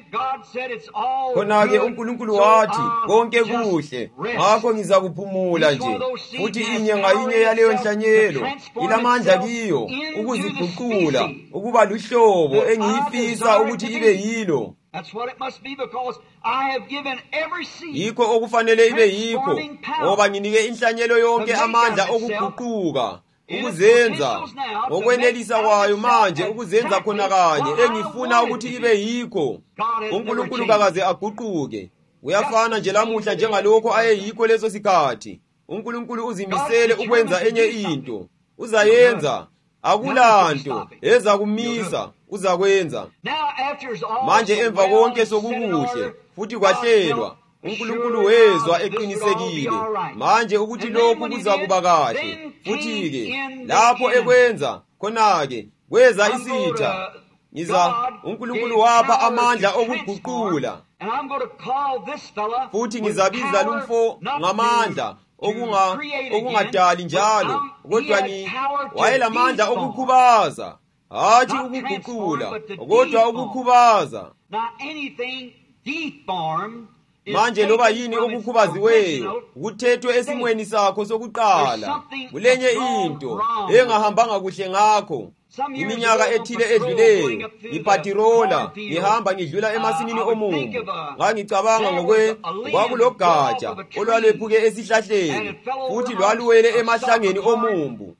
Khona-ke uNkulunkulu wathi konke kuhle, ngakho ngiza kuphumula nje. Futhi inye ngayinye yaleyo nhlanyelo ilamandla kiyo ukuziguqula ukuba luhlobo engiyifisa ukuthi ibe yilo. That's what it must be, because I have given every seed. Yikho okufanele ibe yikho ngoba nginike inhlanyelo yonke amandla okuguquka ukuzenza ngokwenelisa kwayo manje ukuzenza khona kanye engifuna ukuthi ibe yikho. uNkulunkulu kakaze aguquke, uyafana nje lamuhla njengalokho ayeyikho leso sikhathi. uNkulunkulu uzimisele ukwenza enye into, uzayenza. Akulanto eza kumisa, uzakwenza. Manje emva konke sokukuhle futhi kwahlelwa, uNkulunkulu wezwa eqinisekile manje ukuthi lokhu kuza kuba kahle. Futhi-ke lapho ekwenza khona-ke kweza isitha, ngiza uNkulunkulu wapha amandla okuguqula, futhi ngizabiza lumfo ngamandla okunga okungadali njalo, kodwa ni wayelamandla okukhubaza, hathi ukuguqula kodwa ukukhubaza. Manje loba yini okukhubaziweyo kuthethwe esimweni sakho sokuqala, kulenye into engahambanga kuhle ngakho. Iminyaka ethile edluleyo ngipatirola ngihamba ngidlula emasimini omumbu, ngangicabanga ngokwe kwakulogatsha olwalephuke esihlahleni futhi lwaluwele emahlangeni omumbu,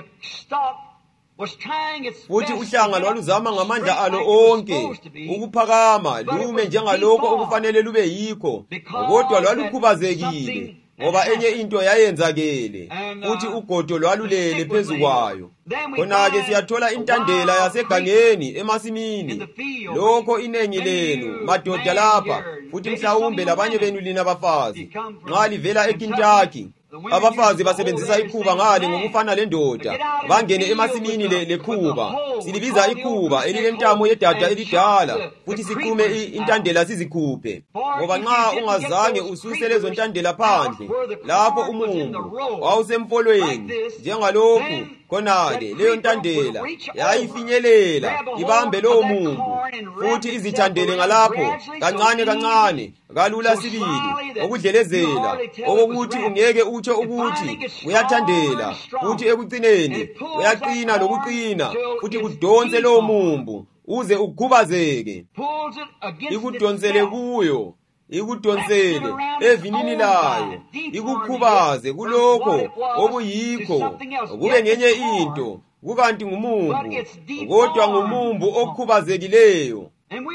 futhi uhlanga lwaluzama ngamandla alo onke ukuphakama lume njengalokho okufanele lube yikho, kodwa lwalukhubazekile ngoba enye into yayenzakele, futhi ugodo lwalulele phezu kwayo. Khona-ke siyathola intandela yasegangeni emasimini. Lokho inengi lenu madoda lapha, futhi mhlawumbe labanye benu lina bafazi, nxa livela eKentucky, abafazi basebenzisa ikhuba ngale ngokufana lendoda, bangene emasimini le lekhuba. Silibiza ikhuba elilentamo yedada elidala, futhi siqume intandela sizikhuphe, ngoba nxa ungazange ususe lezo ntandela phandle lapho umumbu wawusemfolweni njengalokhu, khona-ke leyo ntandela yayifinyelela ibambe lowo mumbu, futhi izithandele ngalapho kancane kancane, kalula sibili okudlelezela okokuthi ungeke utsho ukuthi uyathandela, futhi ekucineni uyaqina lokuqina, futhi kudonse lowo mumbu uze ukhubazeke. Ikudonsele kuyo, ikudonsele evinini layo, ikukhubaze kulokho okuyikho, kube ngenye into, kukanti ngumumbu, kodwa ngumumbu okhubazekileyo.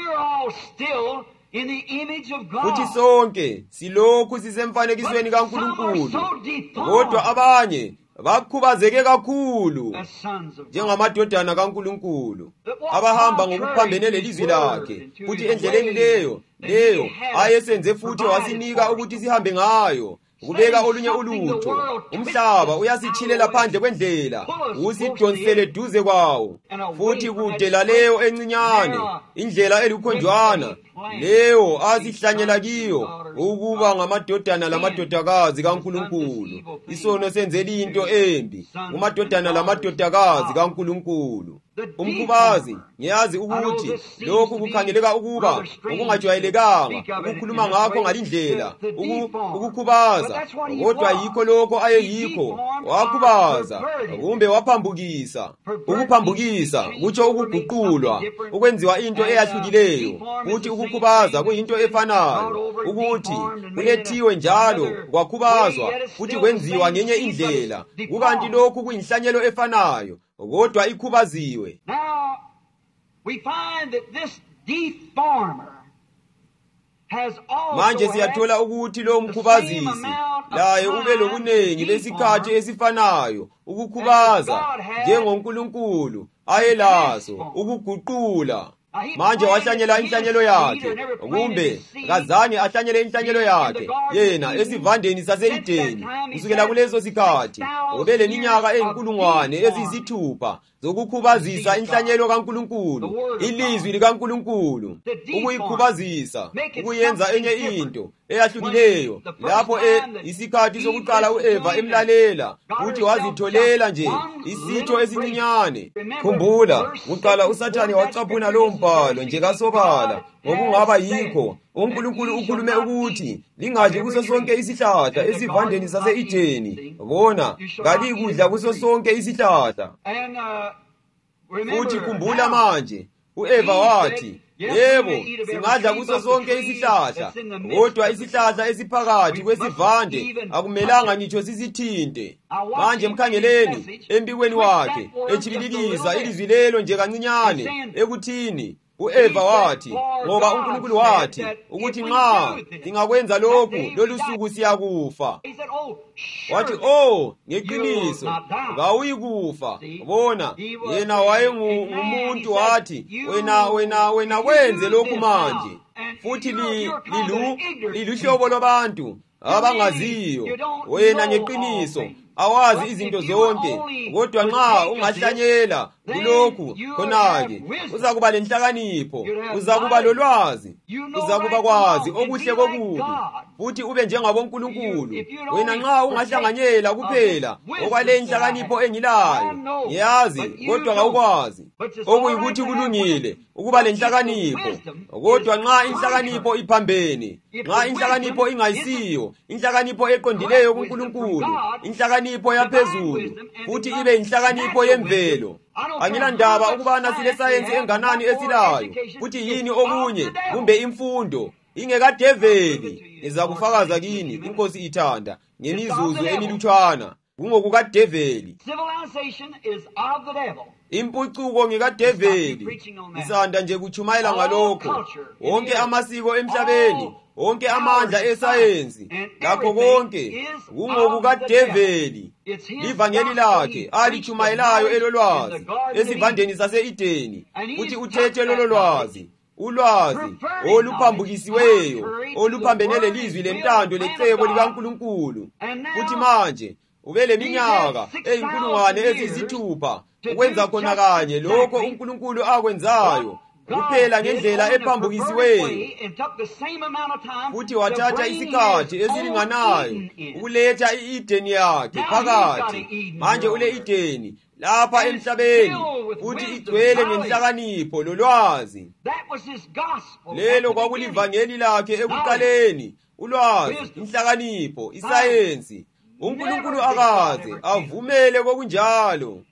Futhi sonke silokhu sisemfanekisweni kaNkulunkulu, kodwa abanye bakhubazeke kakhulu njengamadodana kaNkulunkulu abahamba ngokuphambene lelizwi lakhe, futhi endleleni leyo leyo ayesenze futhi wasinika ukuthi sihambe ngayo, kubeka olunye ulutho. Umhlaba uyasitshilela phandle kwendlela, usidonsele duze kwawo, futhi kude laleyo encinyane indlela elukhonjwana leyo asihlanyela kiyo ukuba ngamadodana lamadodakazi kaNkulunkulu. Isono senzela into embi kumadodana lamadodakazi kaNkulunkulu. Umkhubazi, ngiyazi ukuthi lokhu kukhangeleka ukuba ukungajwayelekanga ukukhuluma ngakho ngalindlela ukukhubaza, kodwa yikho lokho ayeyikho. Wakhubaza kumbe waphambukisa. Ukuphambukisa kutsho ukuguqulwa, ukwenziwa into eyahlukileyo. Futhi ukukhubaza kuyinto efanayo, ukuthi kulethiwe njalo kwakhubazwa futhi kwenziwa ngenye indlela, kukanti lokhu kuyinhlanyelo efanayo kodwa ikhubaziwe. Now we find that this deformer has also Manje siyathola ukuthi lo mkhubazisi laye ube lokunengi besikhathi esifanayo ukukhubaza njengoNkulunkulu ayelaso ukuguqula. Manje wahlanyela inhlanyelo yakhe, kumbe kazange ahlanyele inhlanyelo yakhe yena esivandeni sase-Edeni. Kusukela kuleso sikhathi ubele iminyaka eyinkulungwane eziyisithupha zokukhubazisa inhlanyelo kaNkulunkulu, ilizwi likaNkulunkulu, ukuyikhubazisa, ukuyenza enye into eyahlukileyo. Lapho e isikhathi sokuqala uEva emlalela futhi wazitholela nje isitho esincinyane. Khumbula, kuqala uSathane wacaphuna lo mbhalo nje kasobala ngokungaba yikho uNkulunkulu ukhulume ukuthi lingadli kuso sonke isihlahla esivandeni sase-Edeni. Bona kalikudla kuso sonke isihlahla. Futhi khumbula manje uEva wathi, yebo singadla kuso sonke isihlahla, kodwa isihlahla esiphakathi kwesivande akumelanga ngitsho sisithinte. Manje mkhangeleni embikweni wakhe echibilikisa ilizwi lelo nje kancinyane ekuthini uEva wathi, ngoba uNkulunkulu wathi ukuthi nxa singakwenza lokhu lolu suku siyakufa. Wathi, oh, ngeqiniso ngawuyikufa. Bona yena wayengumuntu wathi, wena wena wena wenze lokhu manje. Futhi lilu liluhlobo lwabantu abangaziyo. Wena ngeqiniso awazi izinto zonke, kodwa nxa ungahlanyela kulokhu khona-ke uzakuba lenhlakanipho, uzakuba lolwazi, uzakuba kwazi okuhle kokubi, futhi ube njengaboNkulunkulu. Wena nxa ungahlanganyela kuphela okwale inhlakanipho engilayo, ngiyazi kodwa kawukwazi, okuyikuthi kulungile ukuba lenhlakanipho. Kodwa nxa inhlakanipho iphambene, nxa inhlakanipho ingayisiyo inhlakanipho eqondileyo kuNkulunkulu, inhlakanipho yaphezulu, futhi ibe inhlakanipho yemvelo, angilandaba ukubana sile sayensi enganani esilayo, futhi yini okunye kumbe imfundo ingekadeveli. Ngizakufakaza kini inkosi ithanda ngemizuzu emilutshwana kungokukadeveli. Impucuko ngekadeveli. Isanda nje kuchumayela ngalokho. Wonke amasiko emhlabeni, wonke amandla esayensi, lakho konke kungokukadeveli. Livangeli lakhe alichumayelayo elolwazi esivandeni sase-Edeni, futhi uthethe lololwazi, ulwazi oluphambukisiweyo oluphambene lelizwi lentando lecebo likaNkulunkulu. Futhi manje ubele minyaka eyinkulungwane eziyisithupha ukwenza khona kanye lokho uNkulunkulu akwenzayo, kuphela ngendlela ephambukisiweyo. Futhi wathatha isikhathi esilinganayo ukuletha i-Edeni yakhe phakathi. Manje ule Edeni lapha emhlabeni, futhi igcwele ngenhlakanipho lolwazi. Lelo kwakulivangeli lakhe ekuqaleni, ulwazi, inhlakanipho, isayensi. uNkulunkulu akaze avumele kokunjalo.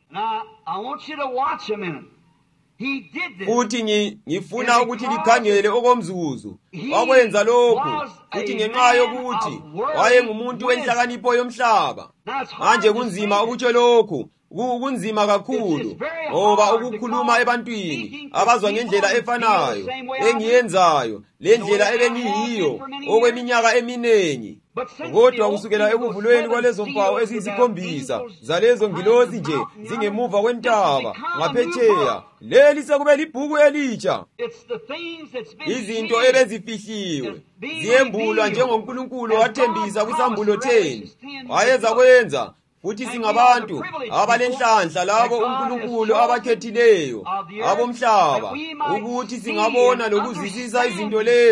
Futhi ngifuna ukuthi likhangele okomzuzu. Wakwenza lokhu futhi ngenxa yokuthi wayengumuntu wenhlakanipho yomhlaba. Manje kunzima ukutsho lokhu, kunzima kakhulu, ngoba ukukhuluma ebantwini abazwa ngendlela efanayo engiyenzayo lendlela ebengiyiyo okweminyaka eminengi. Kodwa kusukela ekuvulweni kwalezo mpawu eziyisikhombisa zalezo ngilozi nje zingemuva kwentaba ngaphetsheya, leli sekube libhuku elitsha. Izinto ebezifihliwe ziyembulwa njengoNkulunkulu wathembisa kuSambulo ten. Wayeza kwenza futhi singabantu abalenhlanhla labo uNkulunkulu abakhethileyo abomhlaba ukuthi singabona lokuzwisisa izinto lezi.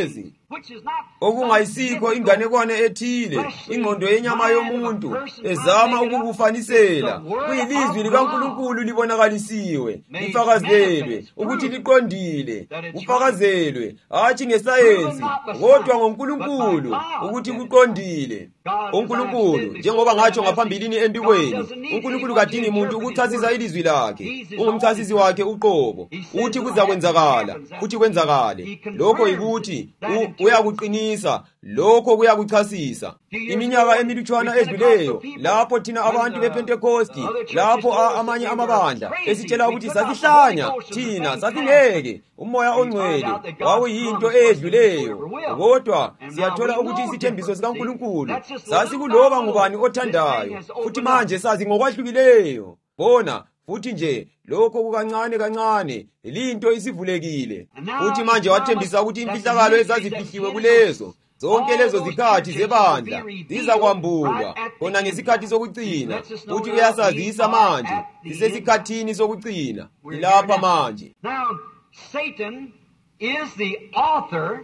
okungayisikho inganekwane ethile, ingqondo yenyama yomuntu ezama ukukufanisela. Kuyilizwi likaNkulunkulu libonakalisiwe, lifakazelwe ukuthi liqondile, ufakazelwe hatshi ngesayensi kodwa ngoNkulunkulu ukuthi kuqondile. uNkulunkulu, njengoba ngatsho ngaphambilini empikweni, uNkulunkulu kadingi muntu ukuchasisa ilizwi lakhe, ungumchasisi wakhe uqobo. Uthi kuzakwenzakala futhi kwenzakale. Lokho yikuthi uyakuqinisa, lokho kuyakuchasisa. Iminyaka emilutshwana edluleyo, lapho thina abantu bePentecost, lapho amanye amabandla esitshela ukuthi sasihlanya, thina sasingeke, umoya ongcwele wawuyinto edluleyo. Kodwa siyathola ukuthi isithembiso sikaNkulunkulu sasikuloba ngubani othandayo, futhi manje sazi ngokwahlukileyo. Bona futhi nje lokho kukancane kancane linto isivulekile. Futhi manje wathembisa ukuthi imfihlakalo ezazifihliwe kulezo zonke lezo zikhathi zebandla zizakwambulwa khona ngesikhathi sokucina. Futhi uyasazisa manje sisesikhathini sokucina, ilapha manje. Now, Satan is the author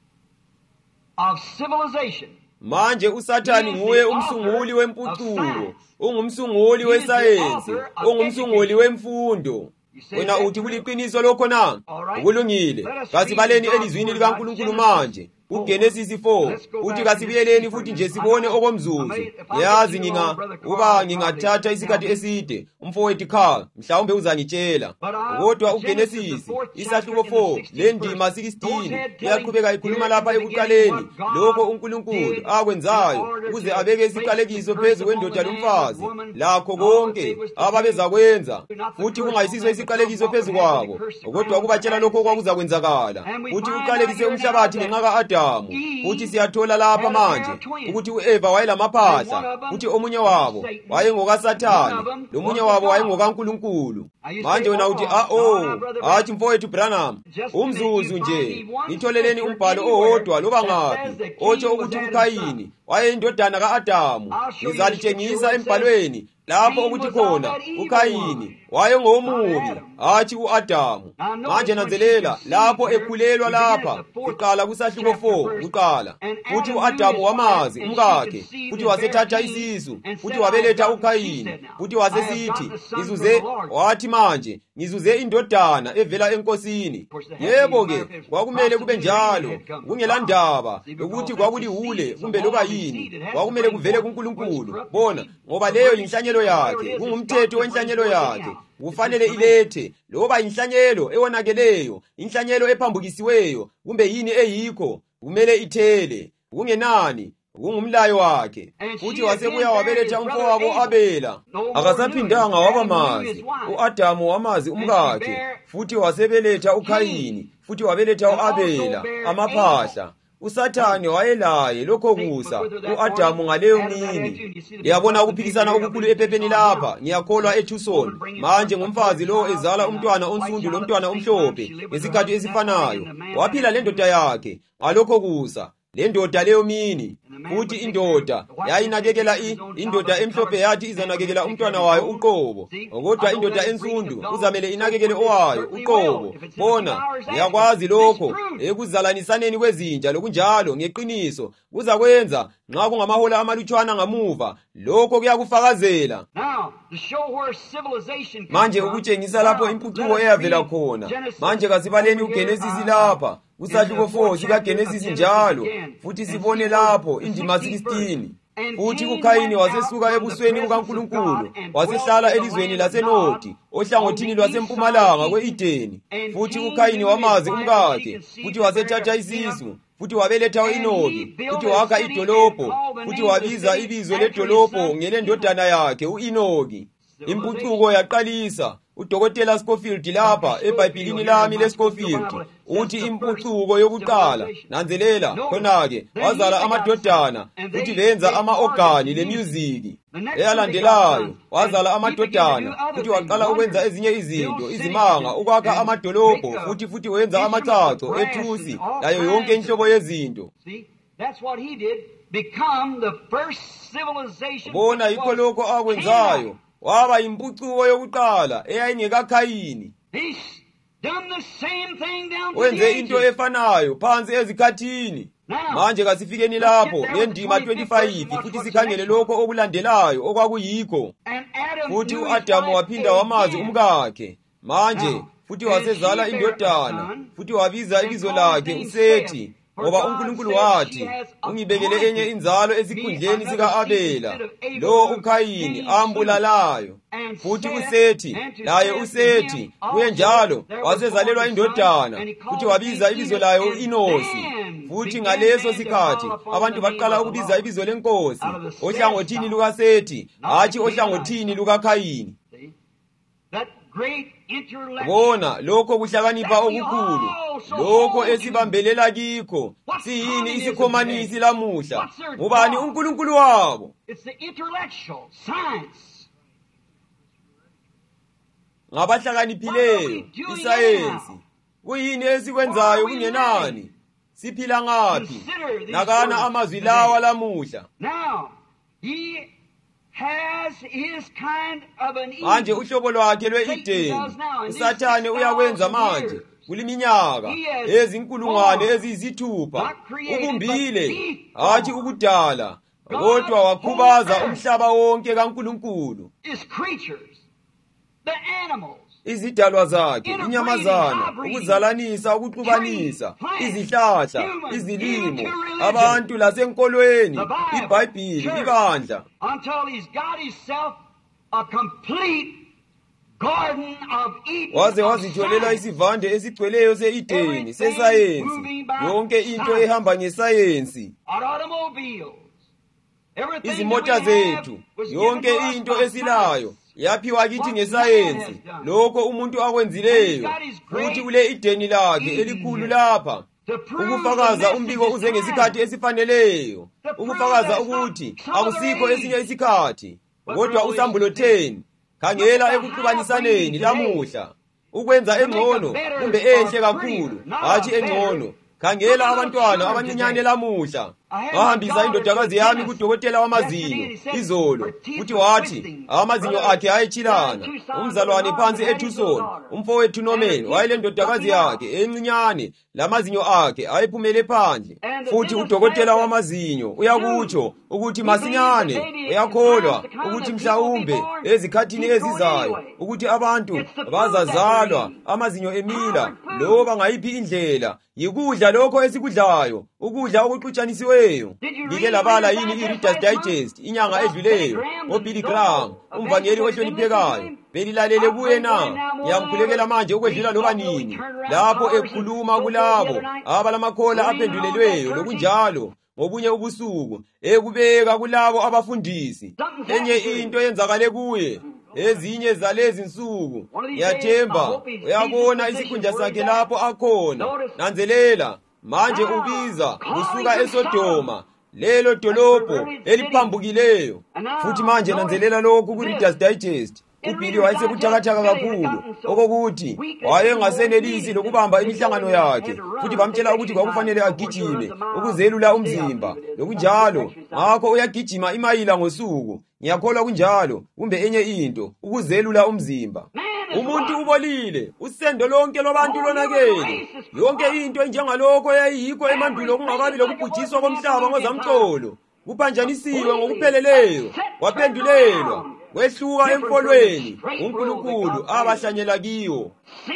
of civilization. Manje uSathani nguye umsunguli wempucuko, ungumsunguli wesayensi, ungumsunguli wemfundo. Wena uthi kuliqiniso lokho na? Ukulungile. Kasibaleni elizwini likaNkulunkulu manje. uGenesis four uthi kasibiyeleni futhi nje sibone okomzuzu. Yazi nginga uba ngingathatha isikhathi eside, umfowethu Carl mhlawumbe uzangitshela. Kodwa uGenesis isahluko four lendima sixteen iyaqhubeka ikhuluma lapha ekuqaleni lokho uNkulunkulu akwenzayo ukuze abeke isiqalekiso phezu kwendoda lomfazi lakho konke ababezakwenza, futhi kungayisiso isiqalekiso phezu kwabo, kodwa kubatshela lokho kwakuzakwenzakala. Futhi uqalekise umhlabathi ngenxa Adamu. Futhi siyathola lapha manje ukuthi uEva wayelamaphahla, futhi omunye wabo wayengokaSathani, lomunye wabo wayengokaNkulunkulu. Manje wena uthi ah oh athi mfowethu Branham, umzuzu nje ngitholeleni umbhalo owodwa loba ngaphi otsho ukuthi uKayini wayeyindodana kaAdamu. Ngizalitshengisa embhalweni lapho ukuthi khona uKayini wayengomubi hathi uAdamu. Manje nanzelela lapho ekhulelwa lapha kuqala kusahluko four kuqala. Futhi uAdamu wamazi umkakhe, futhi wasethatha isisu, futhi wabeletha uKayini. Futhi wasesithi ngizuze, wathi manje ngizuze indodana evela enkosini. Yebo ke kwakumele kube njalo, kungelandaba ukuthi kwakuliwule kumbe loba yini, kwakumele kuvele kuNkulunkulu. Bona ngoba leyo inhlanyelo yakhe, kungumthetho wenhlanyelo yakhe. Kufanele ilethe loba inhlanyelo ewonakeleyo, inhlanyelo ephambukisiweyo kumbe yini eyikho, kumele ithele. Kungenani, kungumlayo wakhe. Futhi wasebuya wabeletha umfowabo Abela. Akasaphindanga wabamazi. uAdamu wamazi umkakhe, futhi wasebeletha uKayini, futhi wabeletha uAbela amaphahla. uSathani wayelaye lokho kusa uAdamu ngaleyo mini. Liyabona ukuphikisana okukhulu ephepheni lapha. Ngiyakholwa eTucson manje ngumfazi lo ezala umntwana onsundu lomntwana omhlophe ngesikhathi esifanayo. Waphila lendoda yakhe ngalokho kusa lendoda leyo mini. Futhi indoda yayinakekela indoda emhlophe yathi izanakekela umntwana wayo uqobo, kodwa indoda ensundu uzamele inakekele owayo uqobo. Bona ngiyakwazi lokho ekuzalanisaneni kwezinja lokunjalo ngeqiniso kuzakwenza nxa kungamahola amalutshwana ngamuva, lokho kuyakufakazela. Manje ukutshengisa lapho impucuko eyavela khona. Manje kasibaleni uGenesis lapha kusahluko four sikaGenesis njalo, futhi sibone lapho indima sixteen. Futhi uKayini wasesuka ebusweni bukaNkulunkulu wasehlala elizweni laseNodi ohlangothini lwasempumalanga kwe-Edeni. Futhi uKayini wamazi umkakhe, futhi wasethatha isisu, futhi wabeletha u-Enoki, futhi wakha idolobho, futhi wabiza ibizo ledolobho ngelendodana yakhe u-Enoki. Impucuko yaqalisa. uDokotela Scofield lapha eBhayibhelini lami leScofield uthi impucuko yokuqala, nanzelela khona-ke, wazala amadodana futhi benza ama-ogani lemusic. Eyalandelayo wazala amadodana futhi waqala ukwenza ezinye izinto, izimanga, ukwakha amadolobho, futhi futhi wenza amacaco ethusi layo yonke inhlobo yezinto. Bona yikho lokho akwenzayo, waba impucuko yokuqala eyayingekaKhayini. done the same thing down to wenze the into ages. efanayo phansi ezikhathini. Manje kasifikeni lapho ngendima twenty-five futhi sikhangele lokho okulandelayo okwakuyikho. And Adam Futhi knew his u-Adamu wife waphinda wamazi again. umkakhe. Manje futhi wasezala indodana, futhi wabiza ibizo lakhe uSethi, ngoba uNkulunkulu wathi, ungibekele enye inzalo esikhundleni sika-Abela, lo uKhayini ambulalayo. Futhi uSethi, laye uSethi kuyenjalo wasezalelwa indodana, futhi wabiza ibizo layo u-Enosi. Futhi ngaleso sikhathi abantu baqala ukubiza ibizo lenkosi ohlangothini lukaSethi, hatshi ohlangothini lukaKhayini. That great intellect. Bona lokho kuhlakanipha okukhulu, lokho esibambelela kikho. Siyini isikhomanisi lamuhla? Ngubani uNkulunkulu wabo? It's the intellectual science. Ngabahlakaniphileyo, isayensi. Kuyini esikwenzayo kungenani? Siphila ngaphi? Nakana amazwi lawa lamuhla. Now, he has his kind of an Manje Eden. uhlobo lwakhe lwe-Edeni uSathane uyakwenza manje kuliminyaka ezinkulungwane eziyisithupha. Ukumbile, hatshi ukudala, kodwa wakhubaza umhlaba wonke kaNkulunkulu. His creatures, the animals, Izidalwa zakhe, inyamazana, ukuzalanisa, ukuxubanisa, izihlahla, izilimo, abantu lasenkolweni, iBhayibhili, ibandla. until he's got himself a complete garden of Eden. Waze of wazitholela science. isivande esigcweleyo se-Edeni sesayensi, yonke into ehamba ngesayensi. Our automobiles, everything Izimota that we have zethu, was given yonke to us into by esilayo science. yaphiwa kithi ngesayensi. Lokho umuntu akwenzileyo, futhi kule Edeni lakhe elikhulu lapha, ukufakaza umbiko uze ngesikhathi esifaneleyo, ukufakaza ukuthi akusikho esinye isikhathi, kodwa usambulo ten. Khangela ekuxubanisaneni lamuhla, ukwenza engcono kumbe enhle kakhulu, hatshi engcono. Khangela abantwana abancinyane lamuhla. Ngahambisa indodakazi yami kudokotela wamazinyo izolo, futhi wathi amazinyo akhe ayetshilana. Umzalwane phansi eTucson, umfowethu Norman wayele ndodakazi yakhe encinyane, lamazinyo akhe ayephumele phandle. Futhi udokotela wamazinyo uyakutsho ukuthi masinyane uyakholwa ukuthi mhlawumbe ezikhathini ezizayo ukuthi abantu bazazalwa amazinyo emila loba ngayiphi indlela. Yikudla lokho esikudlayo, ukudla okuxutshanisiweyo. Like labala yini i-Reader's Digest inyanga edluleyo ngoBilly Graham, umvangeli ohloniphekayo? Belilalele kuye na? Ngiyamkhulekela manje ukwedlula loba nini lapho ekhuluma kulabo abalamakhola aphendulelweyo lokunjalo ngobunye ubusuku, ekubeka kulabo abafundisi. Enye into yenzakale kuye ezinye zalezi nsuku, ngiyathemba uyabona isikhundla sakhe lapho akhona. Nanzelela, manje ubiza kusuka eSodoma, lelo dolobho eliphambukileyo. Futhi manje nanzelela lokhu ku-Reader's Digest. uBilly wayesebuthakathaka kakhulu, okokuthi wayengasenelisi lokubamba imihlangano yakhe, futhi bamtshela ukuthi kwakufanele agijime ukuzelula umzimba lokunjalo. Ngakho uyagijima imayila ngosuku. Ngiyakholwa kunjalo, kumbe enye into, ukuzelula umzimba. Umuntu ubolile, usendo lonke lwabantu lonakele. Yonke into enjengalokho yayiyikho emandulo kungakabi lokubhujiswa komhlaba ngozamxolo. Kuphanjanisiwe ngokupheleleyo, kwaphendulelwa, kwehluka emfolweni uNkulunkulu abahlanyela kiwo.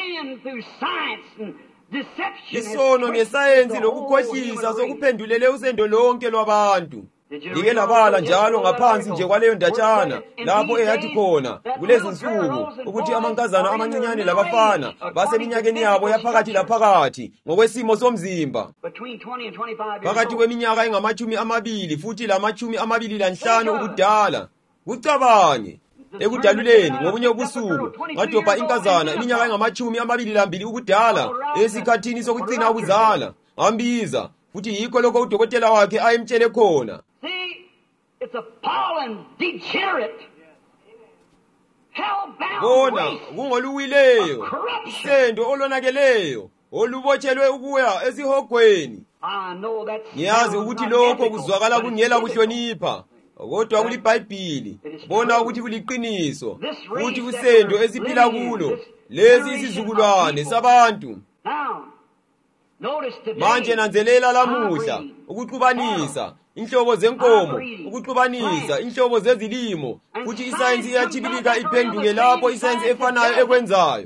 Isono ngesayensi lokukhohlisa sokuphendulele usendo lonke lwabantu. Like labala njalo ngaphansi nje kwaleyo ndatshana lapho eyathi khona kulezi nsuku ukuthi amankazana amancinyane labafana baseminyakeni yabo yaphakathi laphakathi ngokwesimo somzimba, phakathi kweminyaka engamachumi amabili futhi lamachumi amabili lanhlanu ubudala. Kucabange ekudaluleni ngobunye ubusuku ngadobha inkazana iminyaka engamachumi amabili lambili ubudala esikhathini sokucina ukuzala. Ngambiza, futhi yikho lokho udokotela wakhe ayemtshele khona. See, it's a fallen, degenerate, hell-bound Bona race. kungoluwileyo, usendo olonakeleyo, olubotshelwe ukuya esihogweni. I know that Ngiyazi sounds ukuthi not lokho ethical, kuzwakala but it's kungela biblical. kuhlonipha, kodwa kuliBhayibhili. Bona ukuthi kuliqiniso, futhi usendo esiphila kulo lezi isizukulwane sabantu. Manje nanzelela lamuhla ukuxubanisa inhlobo zenkomo, ukuxubanisa inhlobo zezilimo, futhi isayensi iyachibilika iphenduke lapho isayensi efanayo ekwenzayo.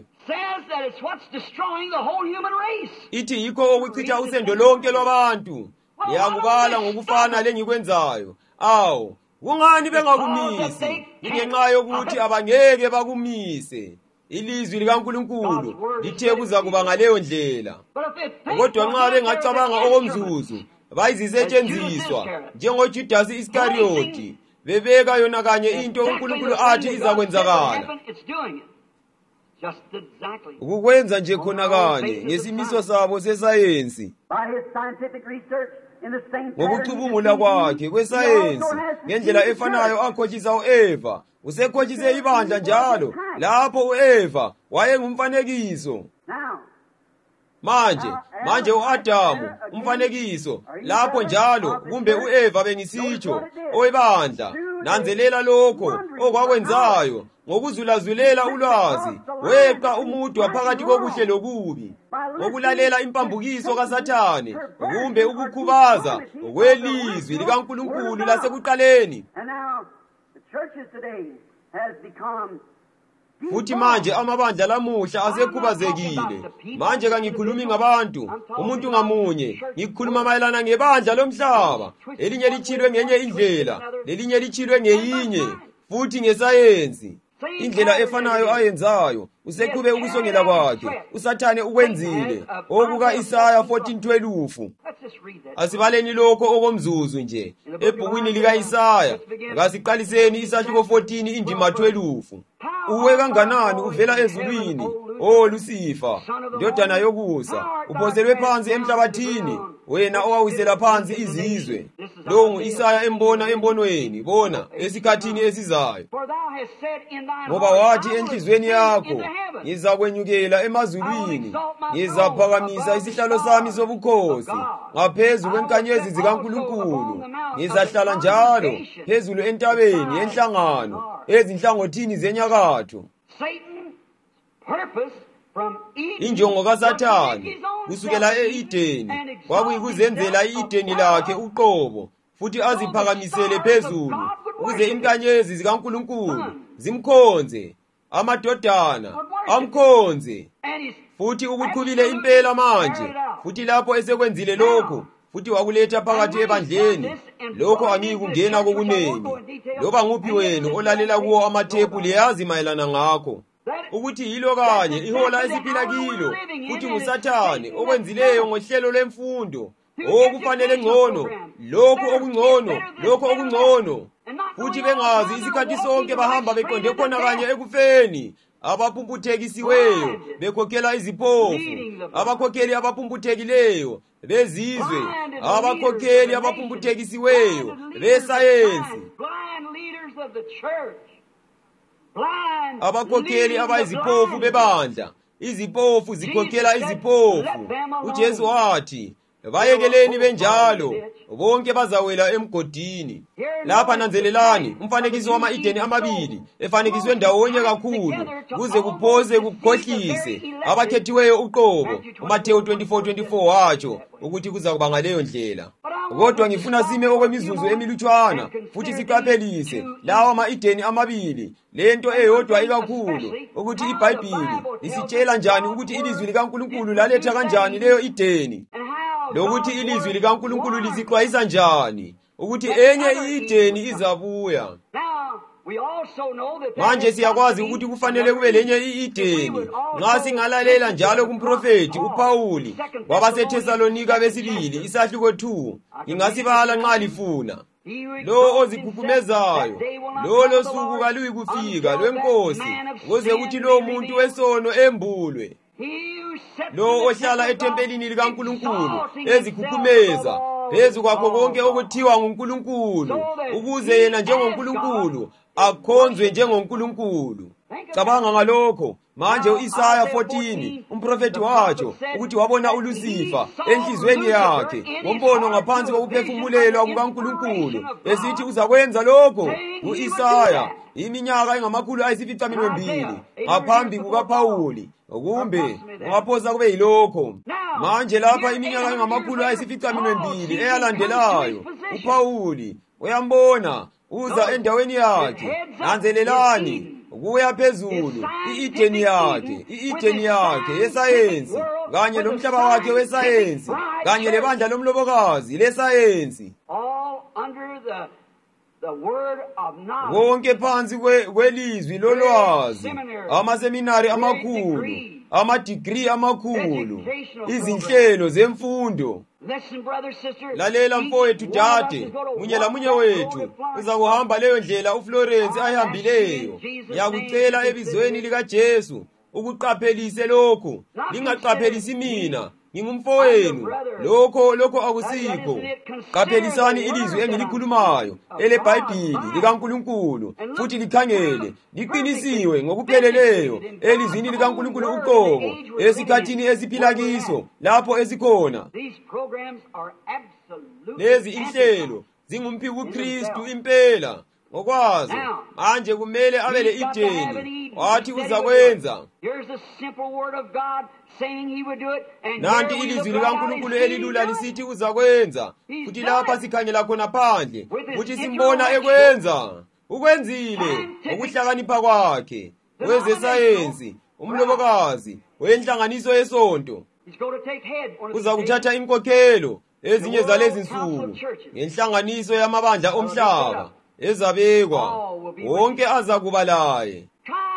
Ithi yikho okuchitha usendo lonke lwabantu. Ngiyakubala ngokufana lengikwenzayo. Awu, kungani bengakumisi? Ingenxa yokuthi abangeke bakumise. Ilizwi likaNkulunkulu lithe kuza kuba ngaleyo ndlela. Kodwa nxa bengacabanga okomzuzu, bayizisetshenziswa njengoJudasi Iskariyoti, bebeka yona kanye into uNkulunkulu athi izakwenzakala. Ukukwenza nje khona kanye ngesimiso sabo sesayensi. Ngokucubungula kwakhe kwesayensi ngendlela efanayo akhotshisa u-Eva. Usekhotshise ibandla njalo lapho u-Eva wayengumfanekiso. Manje, manje u-Adamu umfanekiso lapho njalo kumbe u-Eva bengisitsho owebandla. Nanzelela lokho okwakwenzayo ngokuzulazulela ulwazi, weqa umudwa phakathi kokuhle lokubi, ngokulalela impambukiso kaSathane kumbe ukukhubaza kwelizwi likaNkulunkulu lasekuqaleni. Futhi manje amabandla lamuhla asekhubazekile. Manje kangikhulumi ngabantu, umuntu ngamunye, ngikhuluma mayelana ngebandla lomhlaba. Elinye lichilwe ngenye indlela, lelinye lichilwe ngeyinye, futhi ngesayensi. Indlela efanayo ayenzayo, useqhube ukusongela kwakhe. USathane ukwenzile okuka Isaya fourteen twelve. Asibaleni lokho okomzuzu nje ebhukwini lika Isaya. Ngasiqaliseni isahluko fourteen indima twelve. Uwe kanganani uvela ezulwini, o Lucifer, ndodana yokusa, uphoselwe phansi emhlabathini, wena owawisela phansi izizwe. Lo ngu-Isaya embona embonweni, bona esikhathini esizayo. Ngoba wathi enhlizweni yakho, ngizakwenyukela emazulwini, ngizaphakamisa isihlalo sami sobukhosi ngaphezu kwenkanyezi zikaNkulunkulu. Ngizahlala njalo phezulu entabeni yenhlangano ezinhlangothini zenyakatho. Injongo kaSathane kusukela e-Edeni kwakuyikuzenzela i-Edeni lakhe uqobo, futhi aziphakamisele phezulu ukuze inkanyezi zikaNkulunkulu zimkhonze, amadodana amkhonze. Futhi ukuqhubile impela manje, futhi lapho esekwenzile lokho, futhi wakuletha phakathi ebandleni. Lokho angikungena kokuneni. Loba nguphi wena olalela kuwo amathephu leyazi mayelana ngakho. Ukuthi yilo kanye ihola esiphila kilo, futhi nguSathane okwenzileyo ngohlelo lwemfundo. Okufanele ngcono, lokho okungcono, lokho okungcono. Futhi bengazi isikhathi sonke bahamba beqonde khona kanye ekufeni. Abaphumputhekisiweyo bekhokhela iziphofu, abakhokheli abaphumputhekileyo bezizwe, abakhokheli abaphumputhekisiweyo besayensi, abakhokheli abayiziphofu bebandla. Iziphofu zikhokhela iziphofu. uJesu wathi, bayekeleni benjalo, bonke bazawela emgodini. Lapha nanzelelani umfanekiso wama-Edeni amabili efanekiswe ndawonye kakhulu kuze kuphoze kukhohlise abakhethiweyo uqobo. uMathewu twenty-four twenty-four watsho ukuthi kuzakuba ngaleyo ndlela. Kodwa ngifuna sime okwemizuzu emilutshwana futhi siqaphelise lawa ama-Edeni amabili, lento eyodwa ikakhulu, ukuthi iBhayibhili lisitshela njani ukuthi ilizwi likaNkulunkulu laletha kanjani leyo Edeni, lokuthi ilizwi likaNkulunkulu lisixwayisa njani ukuthi enye i-Edeni izabuya. Manje siyakwazi ukuthi kufanele kube lenye i-Edeni nxa singalalela njalo kumprofeti uPawuli wabaseThesalonika besibili isahluko two. Ngingasibala nxa lifuna. Lo ozikhukumezayo, lo losuku kaluyi kufika lweNkosi, ukuze kuthi lo muntu wesono embulwe. Lo ohlala ethempelini likaNkulunkulu ezikhukumeza phezu kwakho konke okuthiwa nguNkulunkulu, ukuze yena njengoNkulunkulu akhonzwe njengoNkulunkulu. Cabanga ngalokho. Manje u-Isaya fourteen umprofeti watsho ukuthi wabona uLucifer enhlizweni yakhe ngombono ngaphansi kokuphefumulelwa kukaNkulunkulu esithi uzakwenza lokho. U-Isaya iminyaka engamakhulu ayisificaminwembili ngaphambi kukaPhawuli, kumbe ungaphosa kube yilokho. Manje lapha iminyaka engamakhulu ayisificaminwembili eyalandelayo uPhawuli uyambona uza endaweni yakhe. Nanzelelani kuya phezulu i-Edeni yakhe, i-Edeni yakhe yesayensi kanye lomhlaba wakhe wesayensi kanye lebandla lomlobokazi lesayensi, konke phansi kwelizwi lolwazi, amaseminari amakhulu, amadigri amakhulu, izinhlelo zemfundo. Lalela mfowethu dade, munye lamunye wethu uza kuhamba leyo ndlela uFlorence ayihambileyo. Ngiyakucela ebizweni likaJesu ukuqaphelise lokho, lingaqaphelisi mina, ngingumfowenu. Lokho lokho akusikho. Qaphelisani ilizwi engilikhulumayo eleBhayibhili likaNkulunkulu, futhi likhangele liqinisiwe ngokupheleleyo elizwini likaNkulunkulu uqobo esikhathini esiphila kiso lapho esikhona. Lezi inhlelo zingumphiki kuKristu impela ngokwazo. Manje kumele abe le-Edeni, wathi uzakwenza. Nanti ilizwi likaNkulunkulu elilula lisithi uzakwenza, futhi lapha sikhangela khona phandle futhi simbona ekwenza. Ukwenzile ukuhlakanipha kwakhe wezesayensi, umlobokazi wenhlanganiso yesonto. Uza kuthatha inkokhelo ezinye zalezi nsuku ngenhlanganiso yamabandla omhlaba ezabekwa, wonke azakuba laye.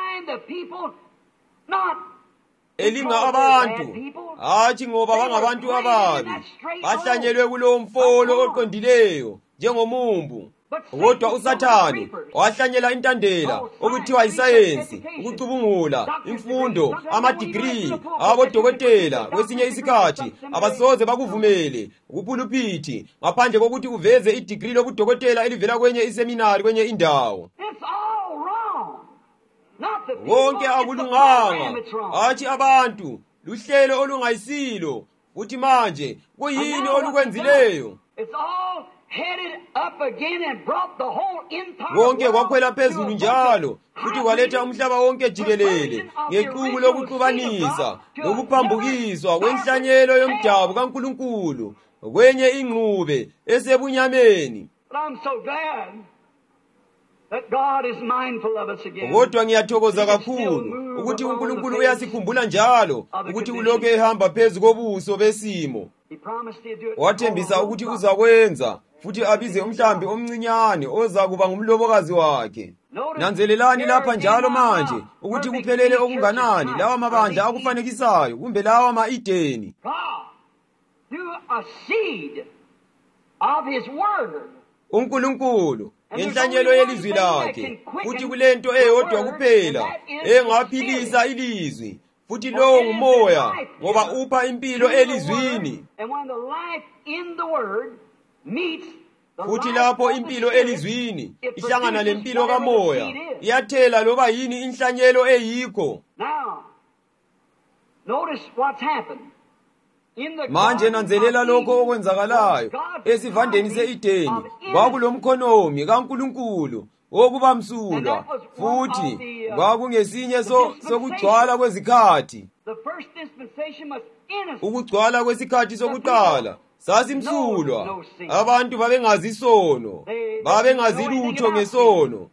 Elinga abantu, hathi ngoba bangabantu ababi, bahlanyelwe kulowo mfolo oqondileyo njengomumbu. Kodwa uSathane wahlanyela intandela okuthiwa yisayensi, ukucubungula, imfundo, amadigri, abodokotela. Kwesinye isikhathi abasoze bakuvumele kupuluphithi ngaphandle kokuthi uveze idigri lokudokotela elivela kwenye iseminari kwenye indawo. Wonke akulunganga, hathi abantu, luhlelo olungayisilo. Uthi manje kuyini olukwenzileyo? Wonke kwakhwela phezulu njalo, futhi kwaletha umhlaba wonke jikelele ngequbu lokuxubanisa lokuphambukiswa kwenhlanyelo yomdabu kaNkulunkulu kwenye ingqube esebunyameni. Kodwa ngiyathokoza kakhulu ukuthi uNkulunkulu uyasikhumbula njalo ukuthi ulokhu ehamba phezu kobuso besimo. Wathembisa ukuthi uzakwenza, futhi abize umhlambi omncinyane oza kuba ngumlobokazi wakhe. Nanzelelani lapha njalo manje ukuthi kuphelele okunganani lawa mabandla akufanekisayo kumbe lawa ma-Edeni. uNkulunkulu ngenhlanyelo yelizwi lakhe, futhi kulento eyodwa kuphela engaphilisa ilizwi, futhi lowo ngumoya, ngoba upha impilo elizwini. Futhi lapho impilo elizwini ihlangana lempilo kamoya, iyathela loba yini inhlanyelo eyikho. Manje nanzelela lokho okwenzakalayo esivandeni se-Edeni. Kwakulomkhonomi kaNkulunkulu wokuba msulwa, futhi kwakungesinye sokugcwala kwezikhathi. Ukugcwala kwesikhathi sokuqala sasimsulwa, abantu babengazi sono, babengazi lutho ngesono.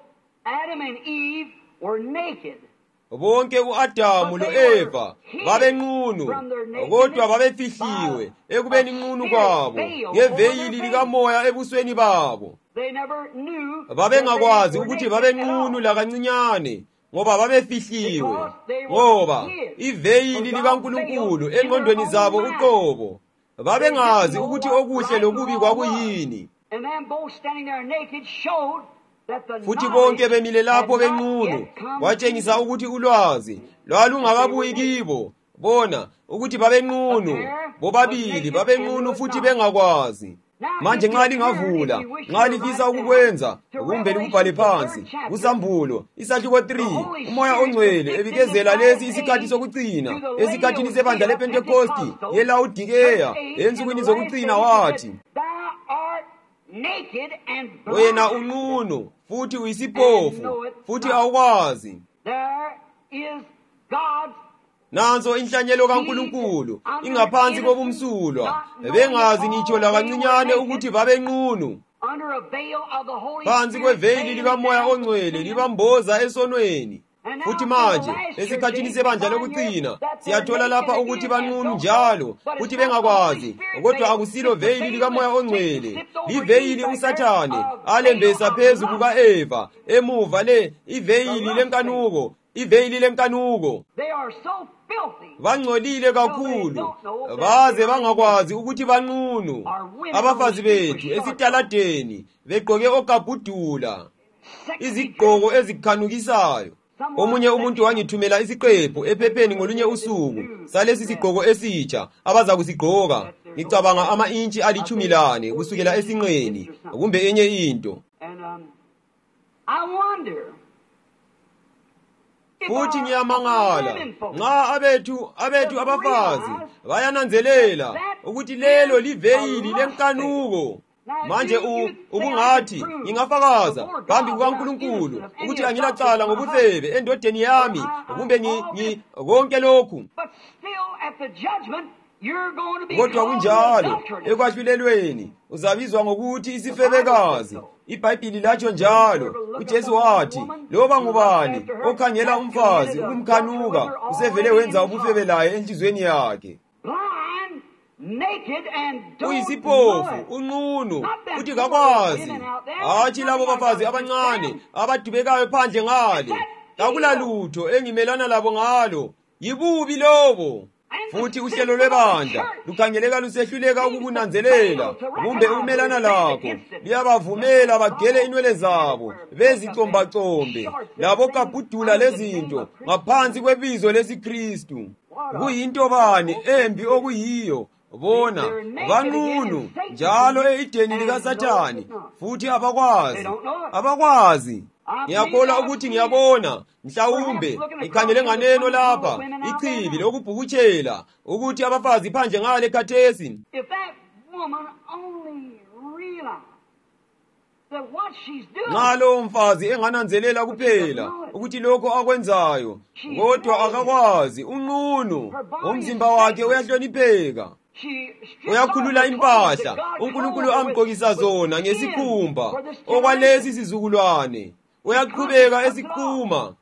Bonke u-Adamu lo-Eva babenqunu, kodwa babefihliwe ekubeni nqunu kwabo ngeveyili likamoya ebusweni babo. Babengakwazi ukuthi babenqunu lakancinyane ngoba babefihliwe, ngoba iveyili likaNkulunkulu engqondweni zabo uqobo. Babengazi ukuthi okuhle lokubi kwakuyini. Futhi bonke bemile lapho benqunu, watshengisa ukuthi ulwazi lwalungakabuyi kibo. bona ukuthi babenqunu, bobabili babenqunu futhi bengakwazi. Manje nxa lingavula, nxa lifisa ukukwenza, kumbe likubhale phansi, uSambulo, isahluko three, umoya ongcwele ebikezela lesi isikhathi sokucina, esikhathini sebandla lePentecosti, yeLaodikeya, ensukwini zokucina wathi, wena unqunu, futhi uyisipofu, futhi awukwazi. Nanso inhlanyelo kaNkulunkulu ingaphansi kobumsulwa, bengazi ngitsho lakancinyane ukuthi babenqunu. Phansi kweveli likamoya ongcwele libamboza esonweni. Futhi manje esikhathini sebandla lokucina siyathola lapha ukuthi banqunu njalo, futhi bengakwazi, kodwa akusilo veli likamoya ongcwele, liveli uSathane alembesa phezu kuka-Eva, emuva le iveli lenkanuko, iveli lenkanuko. Bangcolile kakhulu, baze bangakwazi ukuthi banqunu. Abafazi bethu esitaladeni begqoke okabhudula, izigqoko ezikhanukisayo. Omunye umuntu wangithumela isiqephu ephepheni ngolunye usuku salesi sigqoko esitsha abaza kusigqoka. Ngicabanga ama-intshi alitshumi lane kusukela esinqeni, kumbe enye into. Futhi ngiyamangala nxa abethu abethu abafazi bayananzelela ukuthi lelo liveyili lenkanuko. Manje ukungathi ngingafakaza phambi kukaNkulunkulu ukuthi angilacala ngobufebe endodeni yami, kumbe ngi konke lokhu. Kodwa kunjalo ekwahlulelweni uzabizwa ngokuthi isifebekazi. IBhayibhili latsho njalo. uJesu wathi, loba ngubani okhangela umfazi ukumkhanuka usevele wenza ubufebe laye enhlizweni yakhe. Uyisipofu, unqunu, futhi kakwazi. Hatshi labo bafazi abancane abadubekayo phandle ngale. Akula lutho engimelana labo ngalo. Yibubi lobo. Futhi uhlelo lwebandla lukhangeleka lusehluleka ukukunanzelela, kumbe umelana lakho. Liyabavumela bagele inwele zabo, bezicombacombe, labo kabhudula lezinto ngaphansi kwebizo lesiKristu. Kuyinto bani embi okuyiyo? Bona banqunu njalo eideni likaSathane, futhi abakwazi. Abakwazi. Ngiyakholwa ukuthi ngiyabona, mhlawumbe ikhangele nganeno lapha, ichibi lokubhukutshela ukuthi abafazi phandle ngale khathesi. Ngalo mfazi engananzelela kuphela ukuthi lokho akwenzayo, kodwa akakwazi, unqunu, umzimba wakhe uyahlonipheka. Uyakhulula impahla uNkulunkulu amgqokisa zona ngesikhumba okwalesi sizukulwane. Uyaqhubeka esiqhuma.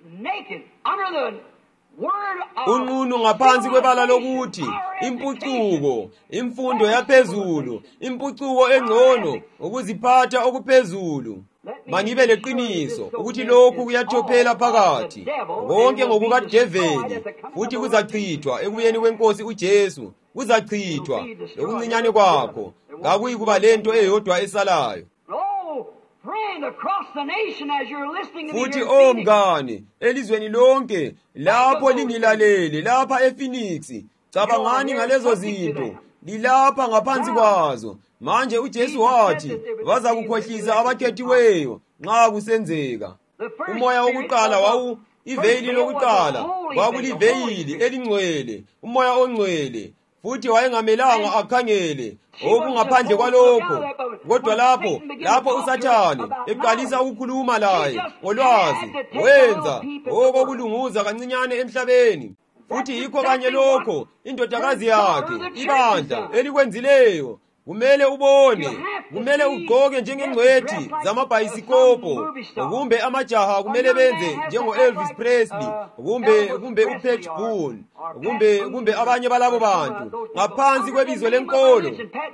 Unqunu ngaphansi kwebala lokuthi impucuko, imfundo yaphezulu, impucuko engcono, ukuziphatha okuphezulu. Mangibe leqiniso ukuthi lokhu kuyathophela phakathi, konke ngokukadeveli, futhi kuzachithwa ekubuyeni kweNkosi uJesu. Kuzachithwa okuncinyane kwakho, kakuyi kuba lento eyodwa esalayo. Futhi omngane elizweni lonke lapho lingilalele lapha ePhoenix, cabangani ngalezo zinto, lilapha ngaphansi kwazo. Manje uJesu wathi baza kukhohlisa abakhethiweyo nxa kusenzeka. Umoya wokuqala wawu iveyili lokuqala, kwakuliveyili elingcwele, umoya ongcwele, futhi wayengamelanga akhangele okungaphandle kwalokho. Kodwa lapho lapho uSathane eqalisa ukukhuluma laye ngolwazi, wenza okokulunguza kancinyane emhlabeni. Futhi yikho kanye lokho indodakazi yakhe ibandla elikwenzileyo. Kumele ubone, kumele ugqoke njengengcwethi zamabhayisikopo, kumbe amajaha kumele benze njengo Elvis Presley, kumbe kumbe uPat Boone, kumbe kumbe abanye balabo bantu ngaphansi kwebizo lenkolo.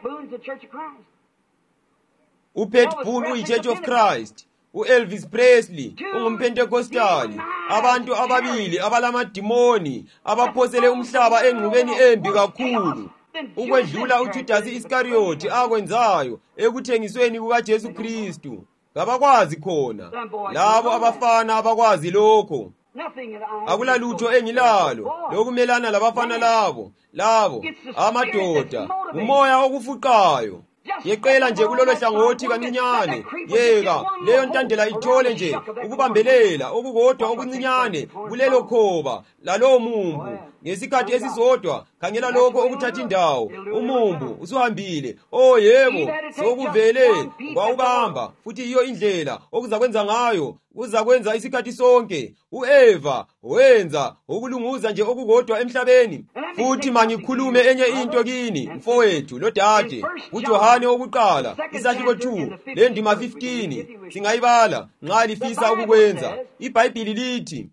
uPat Boone uyiChurch of Christ, uElvis Presley ungumPentekostali. Abantu ababili abalamadimoni abaphosele umhlaba engqubeni embi kakhulu, ukwedlula uJudas Iscariot akwenzayo ekuthengisweni kukaJesu Kristu. Kabakwazi khona labo abafana abakwazi lokho. akulalutho engilalo lokumelana labafana labo labo amadoda umoya okufuqayo yeqela nje kulolo hlangothi kancinyane yeka leyo ntandela ithole nje ukubambelela okukodwa okuncinyane kulelo khoba lalo mumbu ngesikhathi esisodwa khangela lokho okuthatha indawo umumbu usuhambile oh yebo sokuvele kwawubamba futhi iyo indlela okuzakwenza ngayo uzakwenza isikhathi sonke uEva wenza ukulunguza nje okukodwa emhlabeni futhi mangikhulume enye into kini mfowethu lo dade uJohane wokuqala isahluko two le ndima fifteen singayibala nxa lifisa ukukwenza iBhayibheli lithi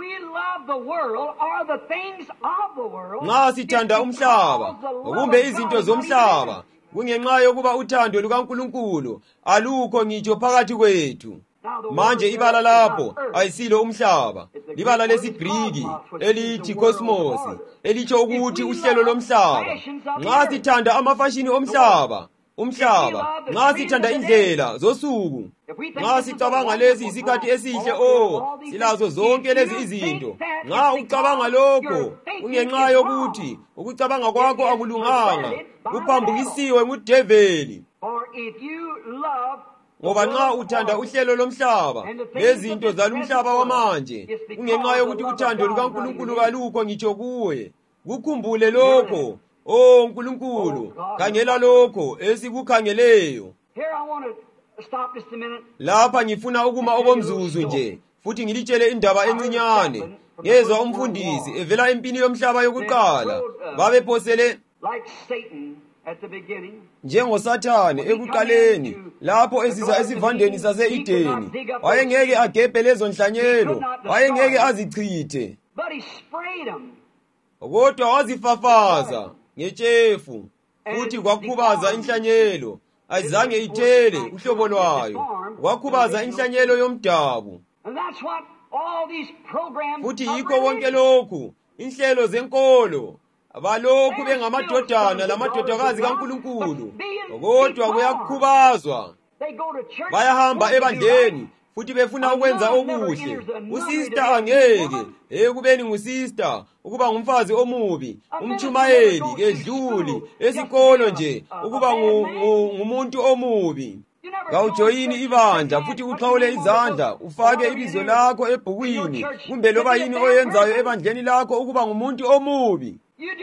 nxa sithanda umhlaba kumbe izinto zomhlaba kungenxa yokuba uthando lukaNkulunkulu alukho ngitsho phakathi kwethu manje ibala lapho ayisilo umhlaba libala lesiGriki elithi cosmos elitsho ukuthi uhlelo lomhlaba nxa sithanda amafashini omhlaba umhlaba nxa sithanda indlela zosuku nxa sicabanga lezi isikhathi esihle oh silazo zonke lezi izinto nxa ucabanga lokho kungenxa yokuthi ukucabanga kwakho akulunganga kuphambukisiwe ngudeveli ngoba nxa uthanda uhlelo lomhlaba lezinto zalumhlaba wamanje kungenxa yokuthi uthando lukaNkulunkulu kalukho ngitsho kuwe kukhumbule lokho oh Nkulunkulu khangela lokho esikukhangeleyo lapha ngifuna ukuma okomzuzu nje futhi ngilitshele indaba encinyane ngezwa umfundisi evela empini yomhlaba yokuqala babephosele njengoSathane ekuqaleni lapho eziza esivandeni sase-Edeni wayengeke agebhe lezo nhlanyelo wayengeke azichithe kodwa wazifafaza ngetshefu futhi kwakhubaza inhlanyelo ayizange ithele uhlobo lwayo kwakhubaza inhlanyelo yomdabu futhi yikho konke lokhu inhlelo zenkolo abalokhu bengamadodana lamadodakazi kaNkulunkulu kodwa kuyakhubazwa bayahamba ebandleni futhi befuna ukwenza okuhle usister angeke ekubeni ngusister ukuba ngumfazi omubi umchumayeli kedluli esikolo nje ukuba ngumuntu omubi kawujoyini ibandla futhi uxhawule izandla ufake ibizo lakho ebhukwini kumbe loba yini oyenzayo ebandleni lakho ukuba ngumuntu omubi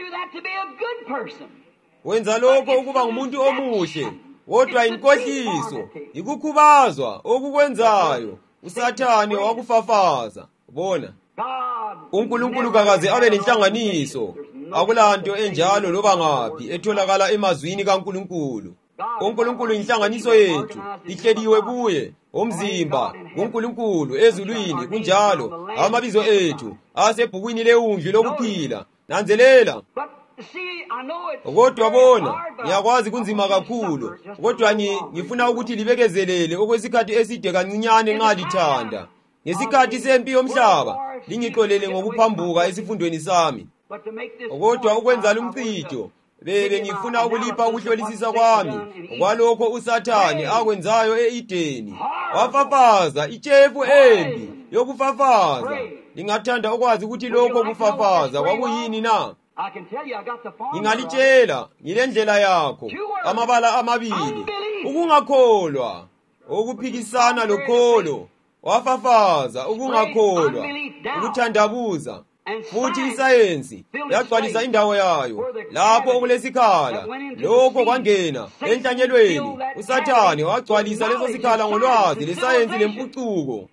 wenza lokho ukuba ngumuntu omuhle kodwa inkohliso ikukhubazwa okukwenzayo uSathane wakufafaza bona uNkulunkulu kakaze abe lenhlanganiso akulanto enjalo loba ngaphi etholakala emazwini kaNkulunkulu uNkulunkulu inhlanganiso yethu ihleliwe kuye umzimba uNkulunkulu ezulwini kunjalo amabizo ethu asebhukwini leundlu lokuphila nanzelela kodwa bona ngiyakwazi kunzima kakhulu kodwa ngifuna ukuthi libekezelele okwesikhathi eside kancinyane nxa lithanda ngesikhathi sempi yomhlaba lingixolele ngokuphambuka esifundweni sami kodwa ukwenza lumcijo bebe ngifuna ukulipha ukuhlolisisa kwami kwalokho uSathane akwenzayo eEdeni wafafaza itshefu embi yokufafaza lingathanda ukwazi ukuthi lokho kufafaza kwakuyini na ngingalitshela ngilendlela yakho amabala amabili ukungakholwa okuphikisana lokholo wafafaza ukungakholwa ukuthandabuza futhi isayensi yagcwalisa indawo yayo lapho okulesikhala lokho kwangena enhlanyelweni uSathane wagcwalisa leso sikhala ngolwazi lesayensi lempucuko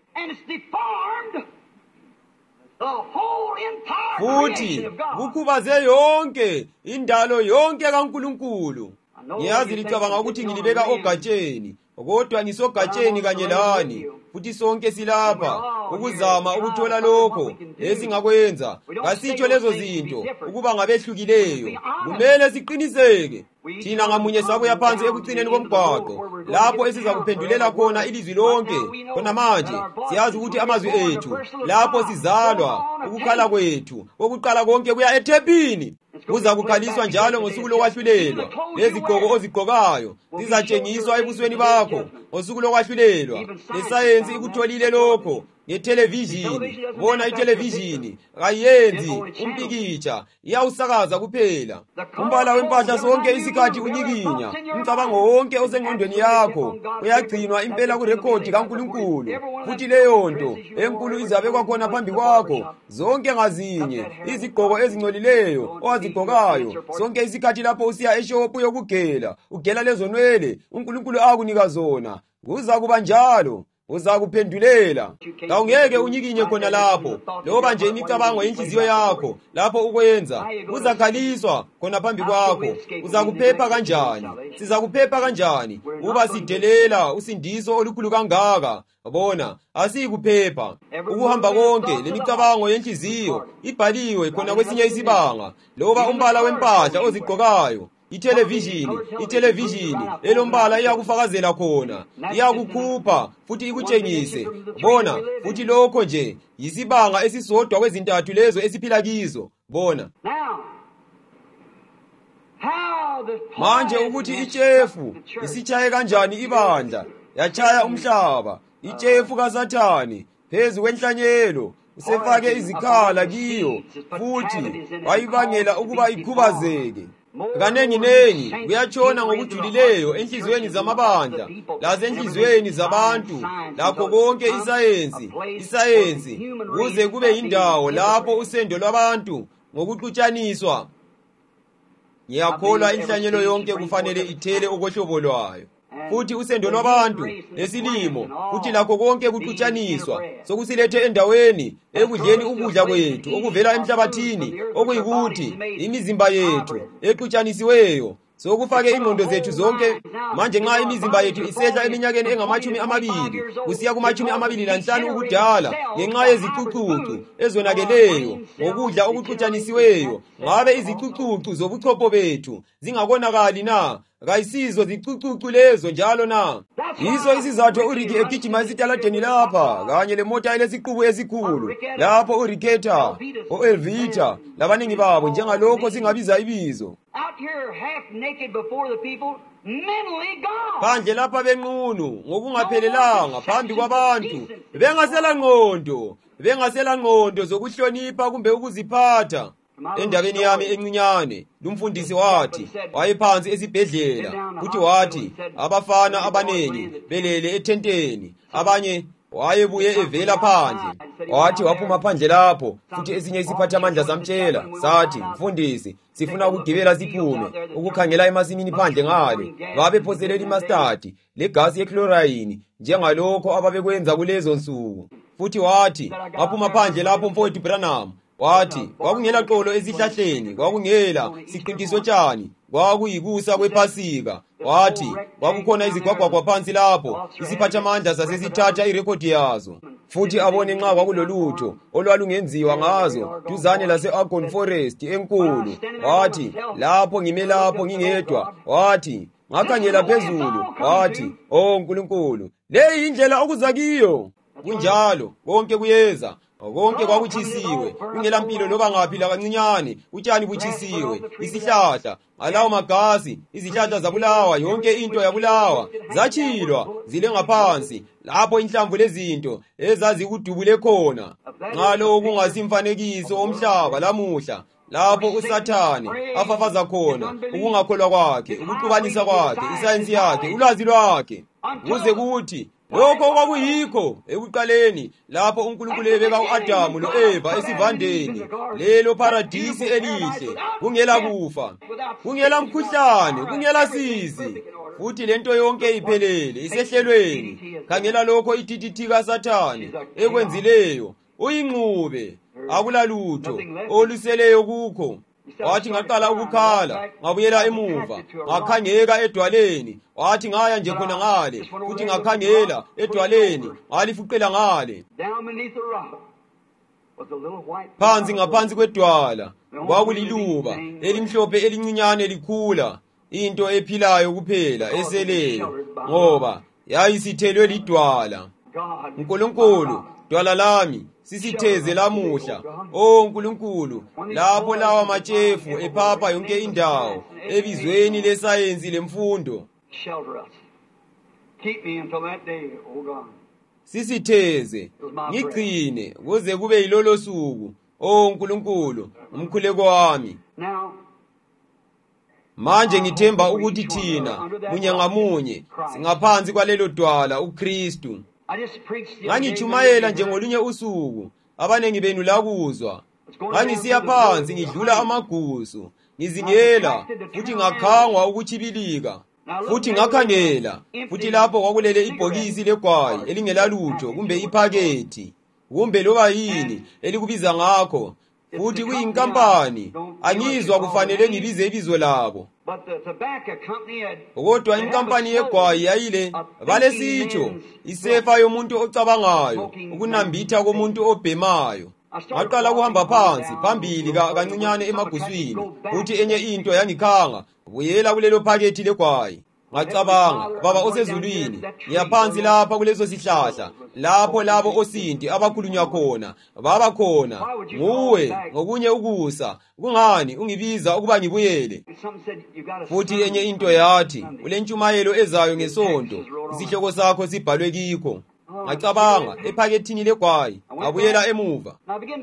futhi kukhubaze yonke indalo yonke kaNkulunkulu ngiyazi licabanga ukuthi ngilibeka ogatsheni kodwa ngisogatsheni kanye lani futhi sonke silapha ukuzama ukuthola lokho esingakwenza kasitsho lezo zinto ukuba ngabehlukileyo kumele siqiniseke thina ngamunye sabuya phansi ekucineni komgwaqo lapho esiza kuphendulela khona ilizwi lonke khona manje siyazi ukuthi amazwi ethu lapho sizalwa ukukhala kwethu okuqala konke kuya ethempini kuza kukhaliswa njalo ngosuku lokwahlulelwa lezigqoko ozigqokayo zizatshengiswa ebusweni bakho ngosuku lokwahlulelwa lesayensi ikutholile lokho ngethelevishini. Bona ithelevishini kayenzi umpikitsha, iyawusakaza kuphela. Umbala wempahla sonke isikhathi unyikinya. Umcabango wonke osengqondweni yakho uyagcinwa impela kurekhodi kaNkulunkulu. Futhi leyo nto enkulu izabekwa khona phambi kwakho, zonke ngazinye, izigqoko ezingcolileyo owazigqokayo, sonke isikhathi lapho usiya eshopu yokugela, ugela lezo nwele uNkulunkulu akunika zona. Kuza kuba njalo, uza kuphendulela. Kawungeke unyikinye khona lapho, loba nje imicabango yenhliziyo yakho lapho ukwenza uzakhaliswa khona phambi kwakho. Uza kuphepha kanjani? Siza kuphepha kanjani uba sidelela usindiso olukhulu kangaka? Bona asikuphepha. Ukuhamba konke lemicabango yenhliziyo ibhaliwe khona kwesinye isibanga, loba umbala wempahla ozigqokayo. Ithelevishini, ithelevishini elombala iyakufakazela khona, iyakukhupha futhi ikutshengise. Bona futhi lokho nje yisibanga esisodwa kwezintathu lezo esiphila kizo. Bona manje ukuthi itshefu isitshaye kanjani ibandla, yachaya umhlaba. Itshefu kaSathani phezu kwenhlanyelo usefake izikhala kiyo, futhi wayibangela ukuba ikhubazeke. Kanengi nengi kuyatshona ngokujulileyo enhliziyweni zamabandla lasenhliziyweni zabantu, lakho konke isayensi, isayensi kuze kube yindawo lapho usendo lwabantu ngokuxutshaniswa. Ngiyakholwa inhlanyelo yonke kufanele ithele okohlobo lwayo, futhi usendo lwabantu lesilimo futhi lakho konke kuxutshaniswa sokusilethe endaweni ekudleni ukudla kwethu okuvela emhlabathini, okuyikuthi imizimba yethu exutshanisiweyo. Sokufake ingqondo zethu zonke manje. Nxa imizimba yethu isehla eminyakeni engamachumi amabili kusiya kumachumi amabili lanhlanu ukudala ngenxa yezicucucu ezonakeleyo ngokudla okuxutshanisiweyo, ngabe izicucucu zobuchopho bethu zingakonakali na? Kayisizo zicucucu lezo njalo na? Yiso isizathu uRicky egijima esitaladeni lapha kanye lemota elesiqubu esikhulu lapho uRiketa, uElvita labaningi babo njengalokho singabiza ibizo. Phandle lapha benqunu ngokungaphelelanga phambi kwabantu, bengasela ngqondo, bengasela ngqondo zokuhlonipha kumbe ukuziphatha. Endabeni yami encinyane lumfundisi wathi wayephansi esibhedlela, futhi wathi abafana abanengi belele ethenteni, abanye wayebuye evela phandle. Wathi waphuma phandle lapho, futhi esinye isiphathamandla samtshela sathi, mfundisi, sifuna ukugibela siphume ukukhangela emasimini phandle ngale. Babephoselele imastadi legasi yechlorine njengalokho ababekwenza kulezo nsuku. Futhi wathi waphuma phandle lapho mfowethu Branham wathi kwakungela xolo ezihlahleni, kwakungela siqintiso tshani, kwakuyikusa kwephasika. Wathi kwakukhona izigwagwagwa phansi lapho, isiphathamandla sasesithatha irekhodi yazo, futhi abone nxa kwakulolutho olwalungenziwa ngazo duzane lase-Argonne Forest enkulu. Wathi lapho ngime lapho ngingedwa, wathi ngakhangela phezulu, wathi oh Nkulunkulu, leyi indlela okuza kiyo. Kunjalo konke kuyeza, konke kwakuchisiwe, kungela mpilo loba ngaphi lakancinyane. Utshani buchisiwe, isihlahla alawo magasi, izihlahla zabulawa, yonke into yabulawa, zachilwa zile ngaphansi lapho inhlamvu lezinto ezazikudubule khona. Nxa lo kungasimfanekiso omhlaba lamuhla, lapho uSathane afafaza khona ukungakholwa kwakhe, ukuxubanisa kwakhe, isayensi yakhe, ulwazi lwakhe, kuze kuthi lokho kwakuyikho ekuqaleni lapho uNkulunkulu ebeka uAdamu loEva esivandeni, lelo paradisi elihle, kungela kufa, kungela mkhuhlane, kungela sizi, futhi lento yonke iphelele isehlelweni. Khangela lokho itithithika Sathane ekwenzileyo, uyinqube, akulalutho oluseleyo kukho. Wathi ngaqala ukukhala, ngabuyela emuva, ngakhangeka edwaleni. Wathi ngaya nje khona ngale, futhi ngakhangela edwaleni, ngalifuqela ngale. Phansi ngaphansi kwedwala kwakuliluba elimhlophe elincinyane likhula, into ephilayo kuphela eseleyo, ngoba yayisithelwe lidwala. Nkulunkulu, dwala lami sisitheze lamuhla, oh Nkulunkulu, lapho lawa matshefu ephapha yonke indawo ebizweni lesayensi lemfundo. sisitheze ngigcine kuze kube yilolo suku, oh Nkulunkulu, umkhuleko wami. Manje ngithemba ukuthi thina munye ngamunye singaphansi kwalelo dwala uKristu. Ngangitshumayela njengolunye usuku, abanengi benu lakuzwa. Ngangisiya phansi ngidlula amagusu, ngizingela futhi ngakhangwa ukuchibilika. Futhi ngakhangela, futhi lapho kwakulele ibhokisi legwayi elingelalutho kumbe iphakethi, kumbe loba yini elikubiza ngakho, futhi kuyinkampani, angizwa kufanele ngibize ibizo labo. Kodwa inkampani yegwayi yayile balesitsho, isefa yomuntu ocabangayo, ukunambitha komuntu obhemayo. Ngaqala kuhamba phansi phambili kancinyane emaguswini, futhi enye into yangikhanga, buyela kulelo phakethi legwayi. Ngacabanga, baba osezulwini, ngiyaphansi lapha kuleso sihlahla, lapho labo osinti abakhulunywa khona, baba khona, nguwe, ngokunye ukusa, kungani ungibiza ukuba ngibuyele? Futhi enye into yathi, ulentshumayelo ezayo ngesonto, isihloko sakho sibhalwe kikho. Ngacabanga, ephakethini legwayi, ngabuyela emuva.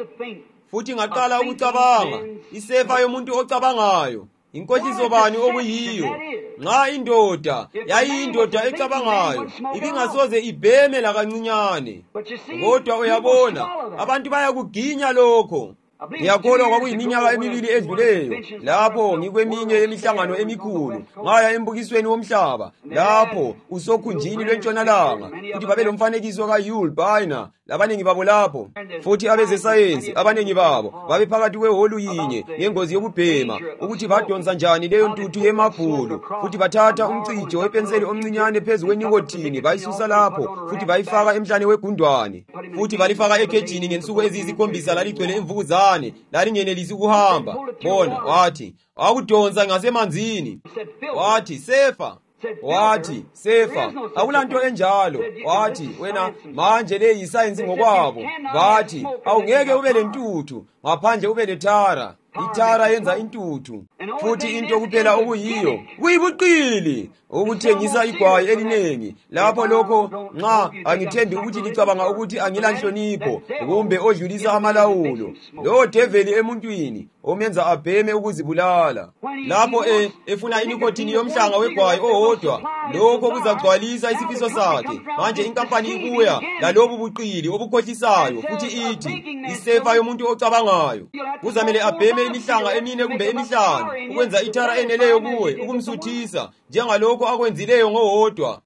Futhi ngaqala ukucabanga, isefa yomuntu ocabangayo. Inkohliso bani okuyiyo? Nxa indoda yayindoda ecabangayo, ibingasoze ibheme la kancinyane. Kodwa uyabona, abantu bayakuginya lokho. Ngiyakholwa kwakuyiminyaka emibili edluleyo, lapho ngikweminye yemihlangano emikhulu, ngaya embukisweni womhlaba, lapho usokhunjini lwentshonalanga, futhi babelomfanekiso kaYul Brynner, labanengi babo lapho, futhi abezesayensi abanengi babo babephakathi kweholu yinye ngengozi yokubhema, ukuthi badonsa njani leyo ntuthu yemabhulu, futhi bathatha umcijo wepenseli omncinyane phezu kwenikotini, bayisusa lapho, futhi bayifaka emhlane wegundwane, futhi balifaka ekhejini ngensuku eziyisikhombisa laligcwele imvukuzane, lalingenelisi ukuhamba. Bona wathi, akudonsa ngasemanzini. Wathi, sefa. Wathi, sefa. Akulanto enjalo. Wathi, wena manje le yisayensi ngokwabo. Wathi, awungeke ube lentuthu ngaphandle ube lethara. Ithara yenza intuthu. Futhi into kuphela okuyiyo kuyibuqili ukuthengisa igwayi elinengi. Lapho lokho nxa angithembi ukuthi licabanga ukuthi angilanhlonipho kumbe odlulisa amalawulo. Lo develi emuntwini omenza abheme ukuzibulala. Lapho e, efuna inikotini yomhlanga wegwayi owodwa, lokho kuzagcwalisa isifiso sakhe. Manje inkampani ibuya lalobu buqili obukhohlisayo futhi ithi isefa yomuntu ocabangayo. Kuzamele abheme imihlanga emine kumbe emihlanu ukwenza ithara eneleyo kuwe ukumsuthisa njengalokho akwenzileyo ngowodwa.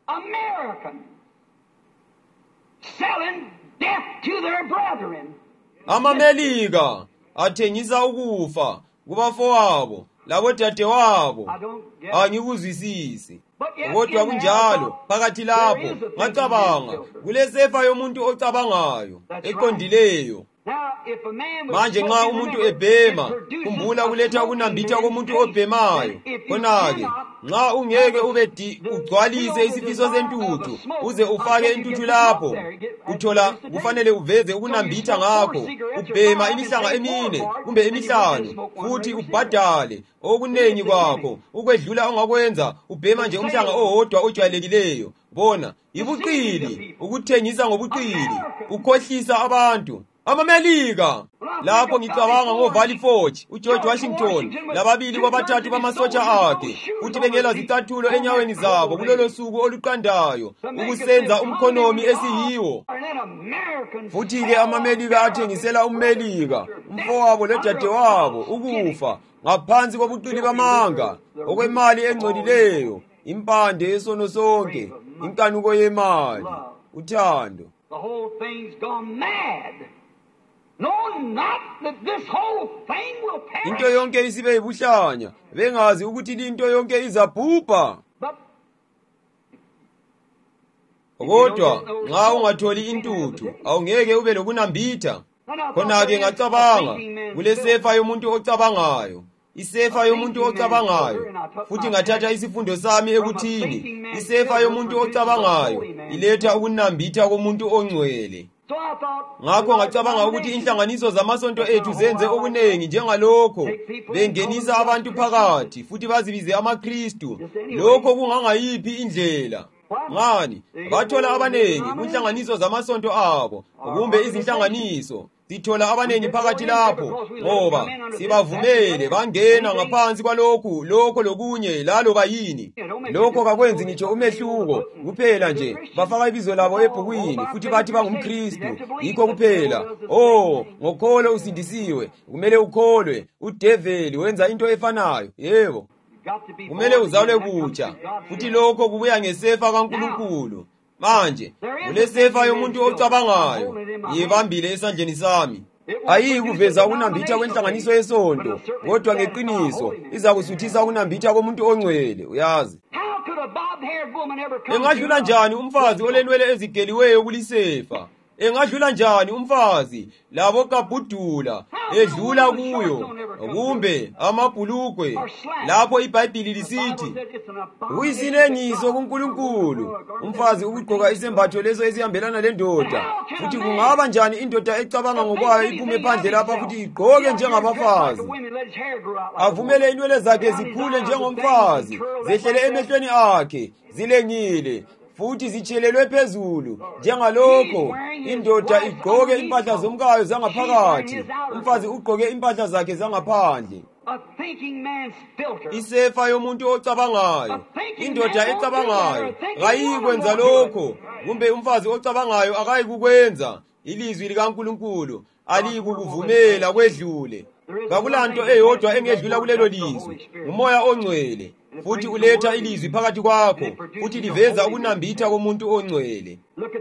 AmaMelika athengisa ukufa kubafowabo labodadewabo. Angikuzwisisi. Kodwa kunjalo phakathi lapho ngacabanga kulesefa yomuntu ocabangayo eqondileyo. Manje nxa umuntu ebhema, kumbula kuletha ukunambitha komuntu obhemayo. Khona-ke, nxa ungeke ube ugcwalise isifiso sentuthu, uze ufake intuthu lapho, uthola kufanele uveze ukunambitha ngakho, ubhema imihlanga emine, kumbe emihlanu, futhi ubhadale okunengi kwakho, ukwedlula ongakwenza, ubhema nje umhlanga owodwa ojwayelekileyo. Bona, ibuqili, ukuthengisa ngobuqili, ukhohlisa abantu. AmaMelika, lapho ngicabanga ngoValley Forge, uGeorge Washington, lababili kwabathathu bamasotsha akhe, futhi bengela zicathulo enyaweni zabo kulolo suku oluqandayo, ukusenza umkhonomi esiyiwo. Futhi-ke AmaMelika athengisela uMelika, umfowabo lodadewabo, ukufa, ngaphansi kobuqili bamanga, okwemali engcolileyo, impande yesono sonke, inkanuko yemali, uthando. The whole thing's gone mad. No, not that this whole thing will perish. Into yonke isibe ibuhlanya, bengazi ukuthi into yonke izabhubha. Kodwa nxa ungatholi intuthu, awungeke ube lokunambitha. Khona-ke ngacabanga kulesefa yomuntu ocabangayo. Isefa yomuntu ocabangayo, futhi ngathatha isifundo sami ekuthini isefa yomuntu ocabangayo iletha ukunambitha komuntu ongcwele. Ngakho ngacabanga ukuthi inhlanganiso zamasonto ethu zenze okunengi njengalokho, bengenisa abantu phakathi futhi bazibize amaKristu, lokho kungangayiphi indlela. ngani bathola abanengi kunhlanganiso zamasonto abo kumbe izinhlanganiso sithola abanengi phakathi lapho ngoba sibavumele bangena ngaphansi kwalokhu lokho lokunye lalo bayini lokho kakwenzi ngitsho umehluko kuphela nje bafaka ibizo labo ebhukwini futhi bathi bangumKristu yikho kuphela. Oh, ngokholo usindisiwe, kumele ukholwe udeveli wenza into efanayo. Yebo, kumele uzalwe kutsha futhi lokho kubuya ngesefa kaNkulunkulu. Manje kulesefa yomuntu ocabangayo yebambile esandleni sami. Ayikuveza ukunambitha kwenhlanganiso yesonto, kodwa ngeqiniso izakusuthisa ukunambitha komuntu ongcwele. Uyazi engadlula njani umfazi olenwele ezigeliweyo kulisefa? Engadlula njani umfazi labo kabhudula edlula kuyo kumbe amabhulukwe lapho iBhayibheli lisithi uyisinengiso kuNkulunkulu umfazi ukugqoka isembatho leso esihambelana lendoda? Futhi kungaba njani indoda ecabanga ngokwayo iphume phandle lapha futhi igqoke njengabafazi, avumele inwele zakhe zikhule njengomfazi, zehlele emehlweni akhe zilengile futhi zichelelwe phezulu njengalokho indoda igqoke impahla zomkayo zangaphakathi, umfazi ugqoke impahla zakhe zangaphandle? Isefa yomuntu ocabangayo, indoda ecabangayo kayikwenza lokho, kumbe umfazi ocabangayo akayikukwenza. Ilizwi likaNkulunkulu alikukuvumela kwedlule. Kakulanto eyodwa engedlula kulelo lizwi, uMoya oNgcwele, futhi uletha ilizwi phakathi kwakho futhi liveza ukunambitha komuntu ongcwele.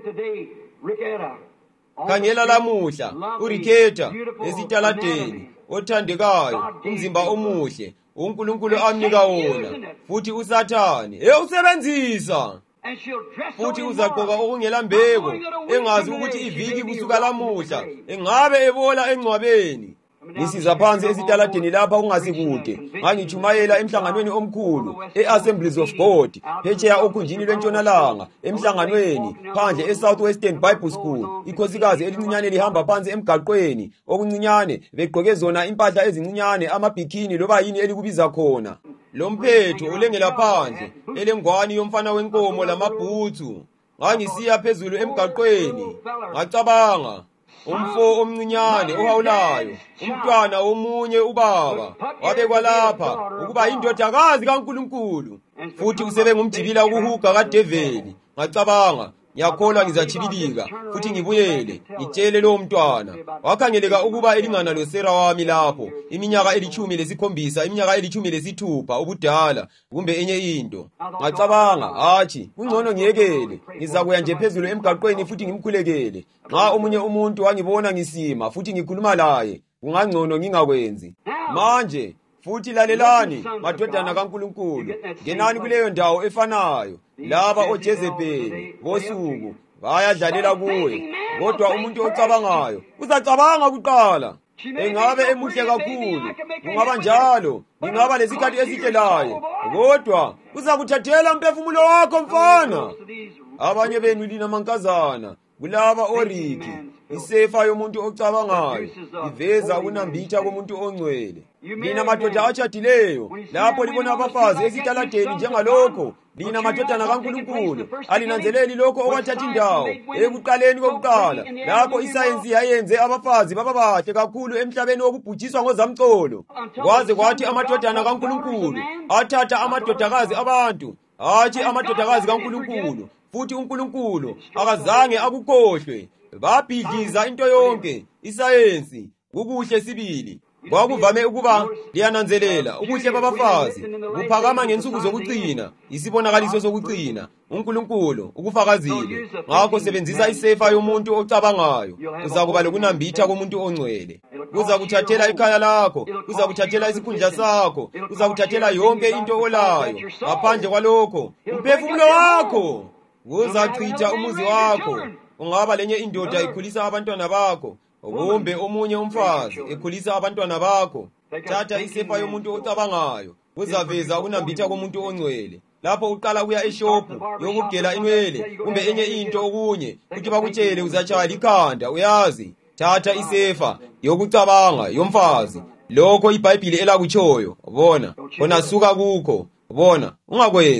Khangela lamuhla uRiketa esitaladeni, othandekayo, umzimba omuhle uNkulunkulu amnika wona, futhi uSathane eyawusebenzisa. Futhi uzagqoka okungela mbeko, engazi ukuthi iviki kusuka lamuhla engabe ebola engcwabeni. Ngisiza phansi esitaladeni lapha kungasikude, ngangichumayela emhlanganweni omkhulu eAssemblies of God phetsheya okhunjini lwentshonalanga, emhlanganweni phandle eSouthwestern Bible School. Ikhosikazi elincinyane lihamba phansi emgaqweni okuncinyane begqoke zona impahla ezincinyane, amabikini loba yini elikubiza khona, lomphetho ulengela phandle elengwani yomfana wenkomo lamabhutsu. Ngangisiya phezulu emgaqweni ngacabanga umfo omncinyane ohawulayo, umntwana womunye ubaba wabekwa lapha ukuba indodakazi kaNkulunkulu, futhi usebe ngumjibila ukuhuga kadeveli. Ngacabanga ngiyakholwa ngizachibilika futhi ngibuyele ngitshele lo mntwana. Wakhangeleka ukuba elingana loSera wami lapho, iminyaka elitshumi lesikhombisa, iminyaka elitshumi lesithupha ubudala kumbe enye into. Ngacabanga hathi kungcono ngiyekele, ngizakuya nje phezulu emgaqweni futhi ngimkhulekele. Nxa omunye umuntu wangibona ngisima futhi ngikhuluma laye, kungangcono ngingakwenzi. Manje futhi lalelani madodana kaNkulunkulu, ngenani kuleyo ndawo efanayo. Laba oJezebeli bosuku bayadlalela kuwe, kodwa umuntu ocabangayo uzacabanga kuqala. Engabe emuhle kakhulu, kungaba njalo, ngingaba lesikhathi esihle laye, kodwa uzakuthathela umphefumulo wakho mfana. Abanye benu lina mankazana kulaba oriki, isefa yomuntu ocabangayo iveza ukunambitha komuntu ongcwele. Lina madoda atshadileyo, lapho libona abafazi esitaladeni njengalokho, lina madodana kaNkulunkulu, alinanzeleli lokho okwathatha indawo ekuqaleni kokuqala, lapho isayensi yayenze abafazi bababahle kakhulu emhlabeni wokubhujiswa ngozamcolo, kwaze kwathi amadodana kaNkulunkulu athatha amadodakazi abantu, hatshi amadodakazi kaNkulunkulu. Futhi uNkulunkulu akazange akukhohlwe. Babhidliza into yonke isayensi kukuhle sibili. Kwakuvame ukuba liyananzelela ubuhle babafazi buphakama ngensuku zokucina, isibonakaliso sokucina. uNkulunkulu ukufakazile. Ngakho sebenzisa isefa yomuntu ocabangayo, uzakuba lokunambitha komuntu ongcwele. Uzakuthathela ikhaya lakho, uzakuthathela isikhundla sakho, uzakuthathela yonke into olayo. Ngaphandle kwalokho umphefumulo wakho uzachitha umuzi wakho. Ungaba lenye indoda ikhulisa abantwana bakho, kumbe omunye umfazi ekhulisa abantwana bakho. Thatha isefa yomuntu ocabangayo, uzaveza ukunambitha komuntu ongcwele. Lapho uqala kuya eshopu yokugela inwele kumbe enye into okunye, kuthi bakutshele uzatshaya likhanda. Uyazi, thatha isefa yokucabanga yomfazi, lokho iBhayibheli elakutshoyo. Bona, bona suka kukho, bona ungakwenzi.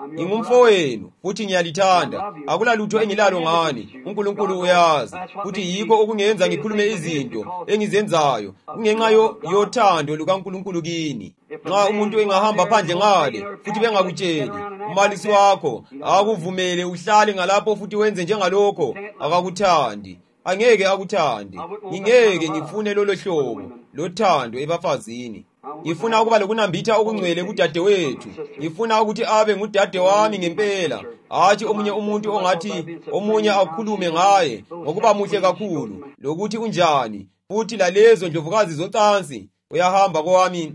ngingumfowenu futhi ngiyalithanda, akulalutho engilalo ngani, uNkulunkulu uyazi, futhi yikho okungenza ngikhulume izinto engizenzayo kungenxa yothando lukaNkulunkulu kini. Nxa umuntu engahamba phandle ngale futhi bengakutsheli, umalisi wakho akuvumele uhlale ngalapho futhi wenze njengalokho, akakuthandi, angeke akuthande. Ngingeke ngifune lolo hlobo lothando ebafazini. Ngifuna ukuba lokunambitha okungcwele kudadewethu. Ngifuna ukuthi abe ngudade wami ngempela, hathi omunye umuntu ongathi omunye akhulume ngaye ngokuba muhle kakhulu lokuthi unjani, futhi lalezo ndlovukazi zocansi uyahamba kwami.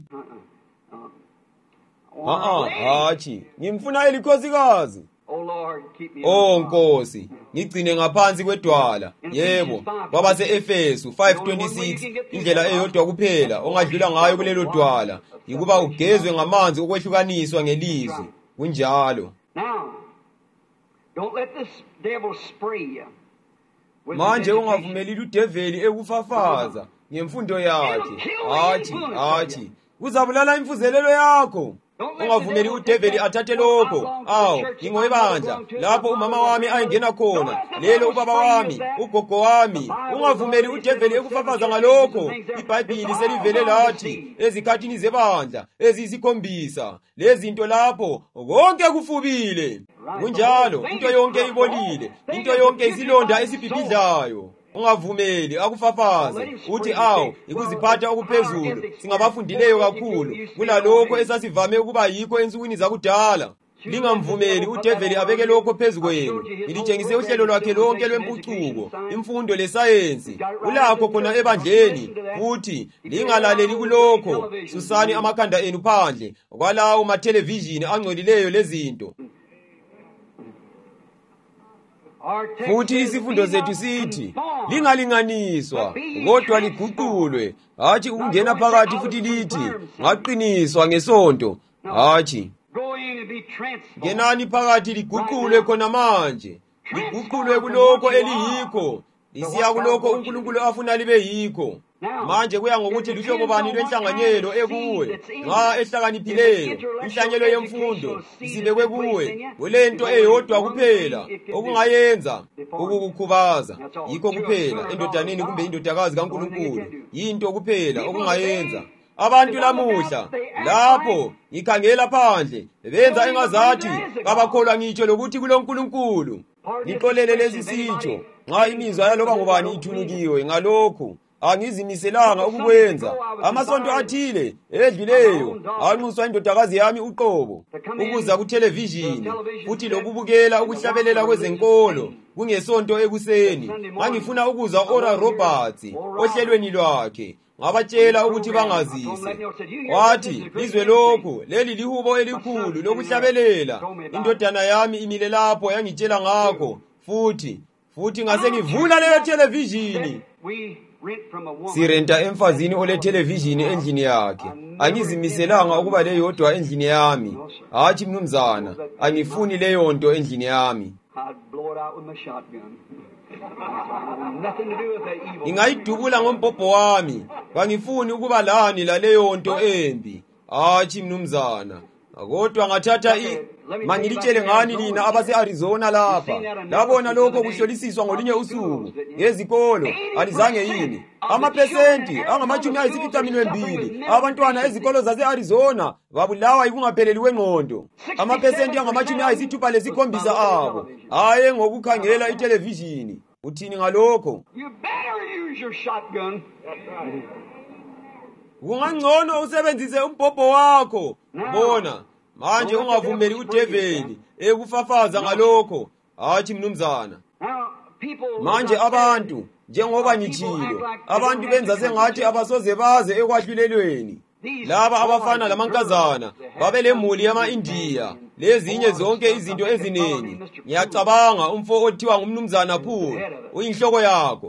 Ah ah, hathi ngimfuna elikhosikazi. Oh Nkosi, ngigcine ngaphansi kwedwala. Yebo, kwaba se-Efesu five twenty-six, indlela eyodwa kuphela ongadlula ngayo kulelo dwala yikuba ugezwe ngamanzi okwehlukaniswa ngelizwi. Kunjalo. Manje ungavumeli udeveli ekufafaza ngemfundo yakhe. Hathi, hathi, uzabulala imfuzelelo yakho. Ungavumeli udeveli athathe lokho. Aw, ngingowebandla lapho umama wami ayengena khona, lelo ubaba wami, ugogo wami. Ungavumeli udeveli ekufafaza ngalokho. iBhayibheli selivele lathi ezikhathini zebandla eziyisikhombisa lezinto lapho konke kufubile. Kunjalo, into yonke ibolile, into yonke isilonda esibhibhidlayo. Ungavumeli akufafaze uthi awu ikuziphatha okuphezulu singabafundileyo kakhulu kulalokho esasivame ukuba yikho ensukwini zakudala. Lingamvumeli udeveli abeke lokho phezu kwenu. Ngilitshengise uhlelo lwakhe lonke lwempucuko, imfundo lesayensi ulakho khona ebandleni, futhi lingalaleli kulokho. Susani amakhanda enu phandle kwalawo mathelevishini angcolileyo lezinto. Futhi isifundo zethu sithi lingalinganiswa kodwa liguqulwe, hathi ukungena phakathi, futhi lithi ngaqiniswa ngesonto. Hathi ngenani phakathi liguqulwe khona manje, liguqulwe kulokho eliyikho lisiya kulokho uNkulunkulu afuna libe yikho. Manje kuya ngokuthi luhlobo bani lwenhlanganyelo ekuwe. Nxa ehlakaniphileyo, inhlanyelo yemfundo isibekwe kuwe, kulento eyodwa kuphela okungayenza ukukukhubaza. Yikho kuphela endodaneni kumbe indodakazi kaNkulunkulu, yinto kuphela okungayenza. Abantu lamuhla lapho ngikhangela phandle benza engazathi kabakholwa ngitsho lokuthi kuloNkulunkulu. Nixolele lezi sitsho nxa imizwa yaloba ngubani ithunukiwe ngalokho. Angizimiselanga ukukwenza. Amasonto athile edluleyo anxuswa indodakazi yami uqobo ukuza kuthelevishini, futhi lokubukela ukuhlabelela kwezenkolo kungesonto ekuseni. Ngangifuna ukuza Oral Roberts ohlelweni lwakhe, ngabatshela ukuthi bangazise. Wathi lizwe lokho, leli lihubo elikhulu lokuhlabelela. Indodana yami imile lapho yangitshela ngakho, futhi futhi ngase ngivula leyo televishini. Sirenta emfazini ole television endlini yakhe. Angizimiselanga ukuba le yodwa endlini yami. Hathi mnumzana, angifuni le yonto endlini yami. Ngingayidubula ngombhobho wami. Angifuni ukuba lani la le yonto embi. Hathi mnumzana, kodwa ngathatha i mangilitshele ngani lina abase-Arizona lapha. Labona lokho kuhlolisiswa ngolinye usuku ngezikolo, alizange yini? Amaphesenti angamashumi ayisificaminwembili abantwana ezikolo zase-Arizona babulawa yikungapheleli kwengqondo. Amaphesenti angamashumi ayisithupha lesikhombisa abo haye ngokukhangela itelevishini. Uthini ngalokho? Kungangcono usebenzise umbhobho wakho. Bona manje ungavumeli udeveli ekufafaza ngalokho. Hathi mnumzana, manje abantu njengoba ngithilo, abantu benza sengathi abasoze baze ekwahlulelweni. Laba abafana lamankazana babelemuli yama-India lezinye zonke izinto eziningi. Ngiyacabanga umfo othiwa ngumnumzana Paul uyinhloko yakho.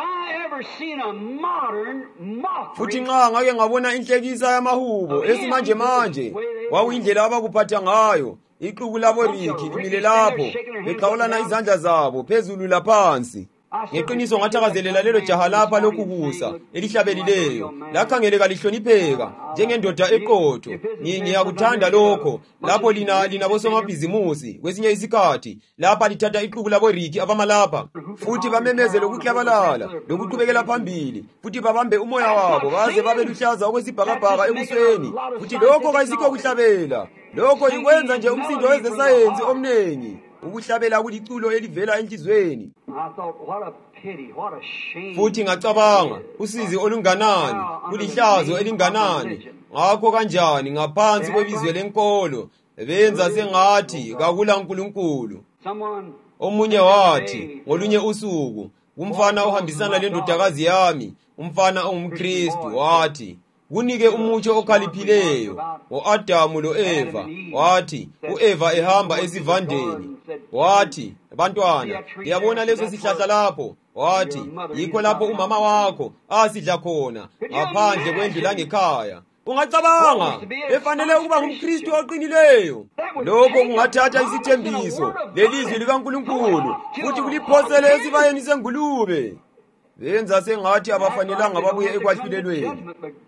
Futhi nxa ngake ngabona inhlekisa yamahubo esimanje manje, wawuyindlela abakuphatha ngayo. Ixuku labo Rikhi limile lapho beqhawulana izandla zabo phezulu laphansi. Ngeqiniso ngathakazelela lelo jaha lapha lokubusa elihlabelileyo, lakhangeleka lihlonipheka njengendoda eqotho. Ngiyakuthanda lokho lapho lina lina bosomabhizimusi kwesinye isikhathi lapha lithatha iqhubu labo Ricky abamalapha futhi bamemeze lokuklabalala lokuqhubekela phambili futhi babambe umoya wabo baze babe luhlaza okwesibhakabhaka ebusweni, futhi lokho kayisikho kuhlabela. Lokho yikwenza nje umsindo wezesayensi omnengi, ukuhlabela kuliculo elivela enhlizweni. Futhi ngacabanga usizi olunganani, kulihlazo elinganani. Ngakho kanjani ngaphansi kwebizwe lenkolo benza sengathi kakula uNkulunkulu. Omunye wathi ngolunye usuku, umfana ohambisana lendodakazi yami, umfana ongumKristu, wathi kunike umutsho okhaliphileyo ngo-Adamu lo-Eva. Wathi u-Eva ehamba esivandeni, wathi bantwana, ngiyabona leso sihlahla lapho. Wathi yikho lapho umama wakho asidla khona ngaphandle kwendlu langekhaya. Ungacabanga efanele ukuba ngumKristu oqinileyo. Lokho kungathatha isithembiso lelizwi likaNkulunkulu futhi kuliphosele esibayeni sengulube. Benza sengathi abafanelanga babuye ekwahlulelweni,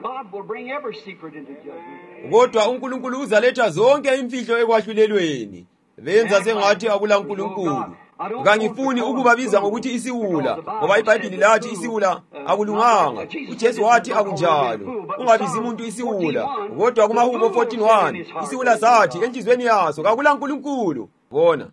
kodwa uNkulunkulu uzaletha zonke imfihlo ekwahlulelweni. Benza sengathi akula Nkulunkulu. Ngangifuni ukubabiza ngokuthi isiwula, ngoba iBhayibheli lathi isiwula akulunganga. uJesu wathi akunjalo, ungabizi umuntu isiwula. Kodwa kumaHubo fourteen one isiwula sathi enhlizweni yaso kakula Nkulunkulu. Bona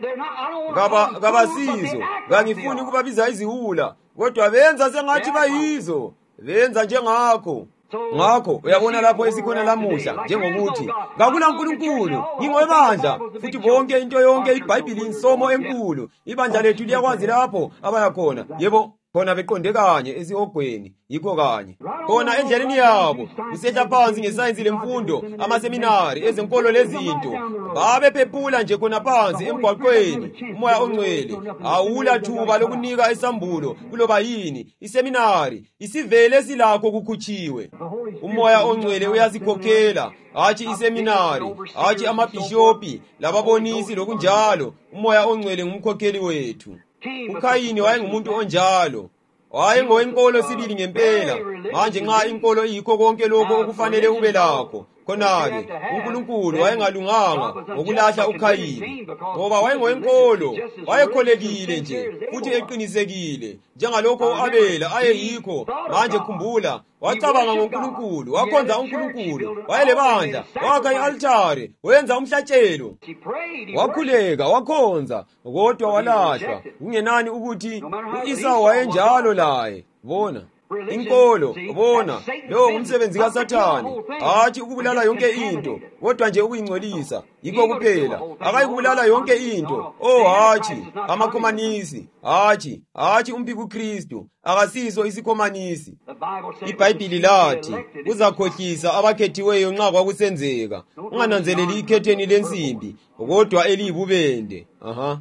ngaba ngabasizo, ngangifuni ukubabiza iziwula, kodwa benza sengathi bayizo. Benza njengakho. Ngakho uyabona lapho esikhona lamuhla njengokuthi kakula Nkulunkulu ngingwebandla, futhi bonke into yonke iBhayibheli insomo enkulu. Ibandla lethu liyakwazi lapho abaya khona, yebo, khona beqonde kanye esihogweni, yikho kanye khona endleleni yabo usehla phansi ngesayensi lemfundo, amaseminari ezenkolo lezinto babe phephula nje khona phansi emgwaqweni. Umoya ongcwele awula thuba lokunika isambulo kuloba yini iseminari isivele silakho kukhutshiwe. Umoya ongcwele uyasikhokhela, hatshi iseminari, hatshi amabhishopi lababonisi lokunjalo. Umoya ongcwele ngumkhokheli wethu. uKhayini wayengumuntu onjalo, wayengowenkolo sibili ngempela. Manje nxa inkolo iyikho konke lokho okufanele ube lakho, khona-ke uNkulunkulu wayengalunganga ngokulahla uKhayini, ngoba wayengowenkolo, wayekholekile nje futhi eqinisekile njengalokho u-Abela ayeyikho. Manje khumbula, wacabanga ngoNkulunkulu, wakhonza uNkulunkulu, wayelebandla, wakha i-althari, wenza umhlatshelo, wakhuleka, wakhonza, kodwa walahlwa. Kungenani ukuthi u-Esau wayenjalo laye. Bona inkolo, bona lo ngumsebenzi kaSathane, hatshi ukubulala yonke into, kodwa nje ukuyingcolisa, yikho kuphela. Akayikubulala yonke into. Oh hatshi amakhomanisi, hatshi hatshi umpiko uKristu akasiso isikhomanisi. iBhayibheli lathi uzakhohlisa abakhethiweyo nxa kwakusenzeka. Ungananzeleli ikhetheni lensimbi, kodwa eliyibubende. Aha.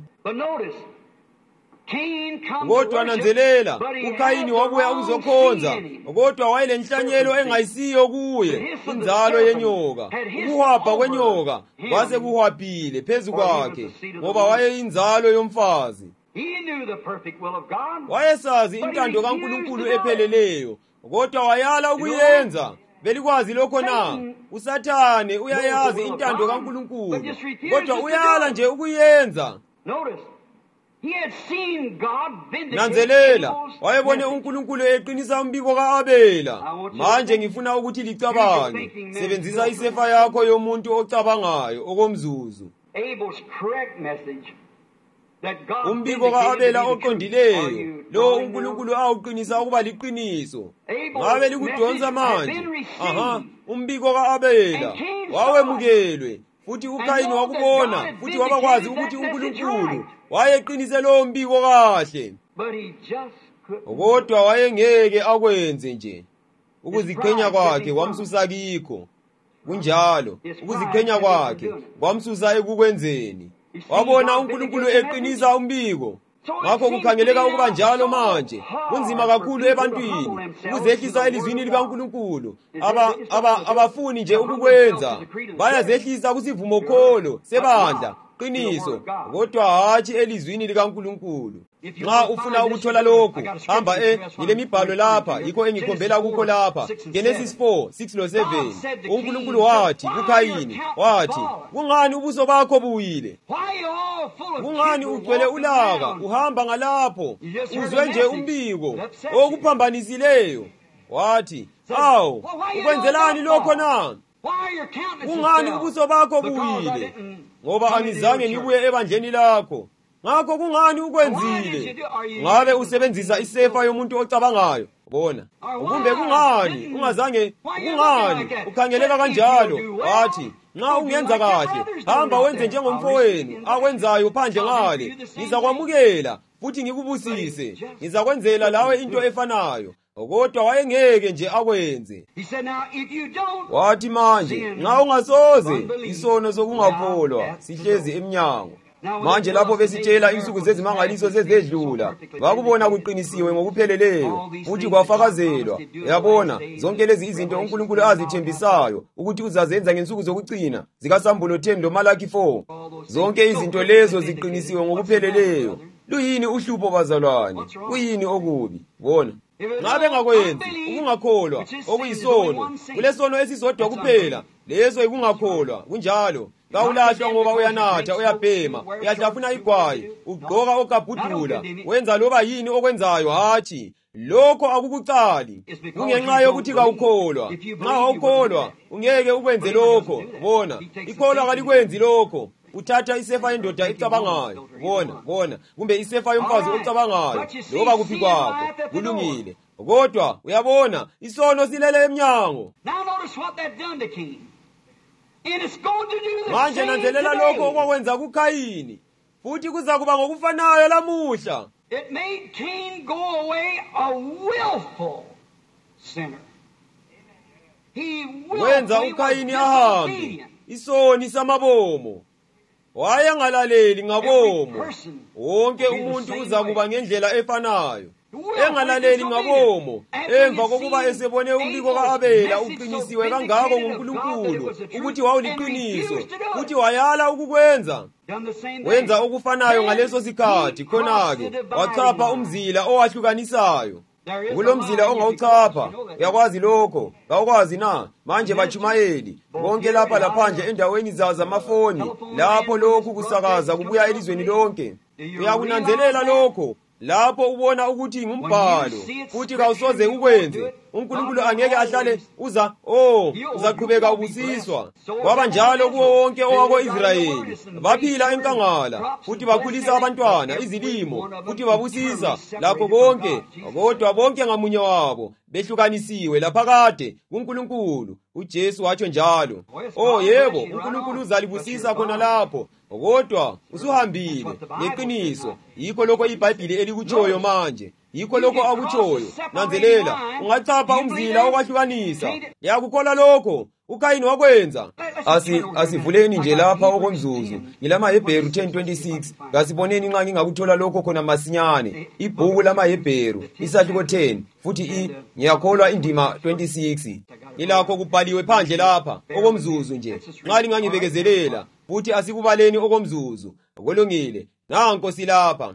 Kodwa nanzelela, uKhayini wabuya ukuzokhonza, kodwa wayelenhlanyelo engayisiyo kuye, inzalo yenyoka. Ukuhwabha kwenyoka kwase kuhwabhile phezu kwakhe, ngoba wayeyinzalo yomfazi. Wayesazi intando kaNkulunkulu epheleleyo, kodwa wayala ukuyenza. Belikwazi lokho na? uSathane uyayazi intando kaNkulunkulu, kodwa uyala nje ukuyenza. Nanzelela, wayebone uNkulunkulu eqinisa umbiko ka-Abela. Manje ngifuna ukuthi licabange. Sebenzisa isefa yakho yomuntu ocabangayo okomzuzu. Umbiko ka-Abela oqondileyo, lo uNkulunkulu awuqinisa ukuba liqiniso. Ngabe likudonsa manje? Aha, umbiko ka-Abela wawemukelwe, futhi uKhayini wakubona, futhi wabakwazi ukuthi uNkulunkulu wayeqinise lo mbiko kahle. Kodwa wayengeke akwenze nje. Ukuziqhenya kwakhe kwamsusa kikho. Kunjalo, ukuziqhenya kwakhe kwamsusa ekukwenzeni. Wabona uNkulunkulu eqinisa umbiko. Ngakho kukhangeleka ukuba njalo manje. Kunzima kakhulu ebantwini ukuzehlisa elizwini likaNkulunkulu. Aba aba abafuni nje ukukwenza. Bayazehlisa kusivumo kholo sebandla, qiniso kodwa hatshi elizwini likaNkulunkulu. Nxa ufuna ukuthola lokhu, hamba e ngilemibhalo lapha, yikho engikhombela kukho lapha. Genesis four six lo seven. uNkulunkulu wathi kuKhayini, wathi, kungani ubuso bakho buwile? Kungani ugcwele ulaka uhamba ngalapho? Uzwe nje umbiko okuphambanisileyo. Wathi, awu, ukwenzelani lokho na? Kungani ubuso bakho buwile? Ngoba angizange ngibuye ebandleni lakho. Ngakho kungani ukwenzile? Ngabe usebenzisa isefa yomuntu ocabangayo? Bona. Kumbe kungani ungazange kungani ukhangeleka kanjalo? Wathi, nxa ungenza kahle, hamba wenze njengomfowenu akwenzayo phandle ngale. Ngizakwamukela futhi ngikubusise. Ngizakwenzela lawe into efanayo. Kodwa wayengeke nje akwenze. Wathi manje, nxa ungasoze isono sokungakholwa sihlezi emnyango. Manje lapho besitshela insuku zezimangaliso zezedlula, bakubona kuqinisiwe ngokupheleleyo futhi kwafakazelwa. Uyabona zonke lezi izinto uNkulunkulu azithembisayo ukuthi uzazenza ngensuku zokucina zikaSambulo ten lo Malaki four. Zonke izinto lezo ziqinisiwe ngokupheleleyo. Luyini uhlupho bazalwane? Kuyini okubi? Bona. Ngabe ngakwenzi ukungakholwa okuyisono, kulesono esisodwa kuphela, leso ikungakholwa. Kunjalo kawulahlwa ngoba uyanatha, uyabhema, uyahlafuna igwayi, ugqoka okabhudula, wenza loba yini okwenzayo. Hatshi, lokho akukucali. Kungenxa yokuthi kawukholwa. Nxa ukholwa ungeke ukwenze lokho. Bona, ikholwa kalikwenzi lokho. Uthatha isefa yendoda ecabangayo. Bona, bona, kumbe isefa yomfazi ocabangayo, loba kuphi kwakho, kulungile. Kodwa uyabona isono silele emnyango. Manje nanzelela lokho okwakwenza kuKhayini, futhi kuza kuba ngokufanayo lamuhla. It made Cain go away a willful sinner. He wenza uKhayini ahambe isoni samabomo. Wayengalaleli ngabomo. Wonke umuntu uza kuba ngendlela efanayo. Engalaleli ngabomo, emva kokuba esebone umbiko kaAbela uqinisiwe kangako nguNkulunkulu ukuthi wawuliqiniso, futhi wayala ukukwenza. Wenza okufanayo ngaleso sikhathi, khona-ke wachapha umzila owahlukanisayo. Kulomzila ongawuchapha, uyakwazi lokho, kawukwazi na? Manje batshumayeli bonke lapha laphandle endaweni zazo zamafoni, lapho lokhu kusakaza kubuya elizweni lonke. Uyakunanzelela lokho lapho ubona ukuthi ngumbhalo futhi kawusoze ukwenze. uNkulunkulu angeke ahlale uza oh uzaqhubeka ubusiswa. Kwaba njalo kuwo wonke owako-Israyeli, baphila enkangala futhi bakhulisa abantwana, izilimo futhi babusisa lakho konke. Kodwa bonke ngamunye wabo behlukanisiwe laphakade kuNkulunkulu. uJesu watsho njalo. Oh yebo, uNkulunkulu uzalibusisa khona lapho. Kodwa usuhambile ngeqiniso. Yikho lokho iBhayibheli elikutshoyo manje. Yikho lokho akutshoyo. Nanzelela, ungachapha umzila okwahlukanisa. Yakukholwa lokho uKhayini wakwenza. Asi asivuleni nje lapha okomzuzu. NgilamaHebheru ten twenty-six. Ngasiboneni nxa ngingakuthola lokho khona masinyane. Ibhuku lamaHebheru isahluko ten futhi i ngiyakholwa indima twenty-six. Ilakho kubhaliwe phandle lapha okomzuzu nje. Nxa lingangibekezelela futhi asikubaleni okomzuzu. Kulungile. Nanko silapha.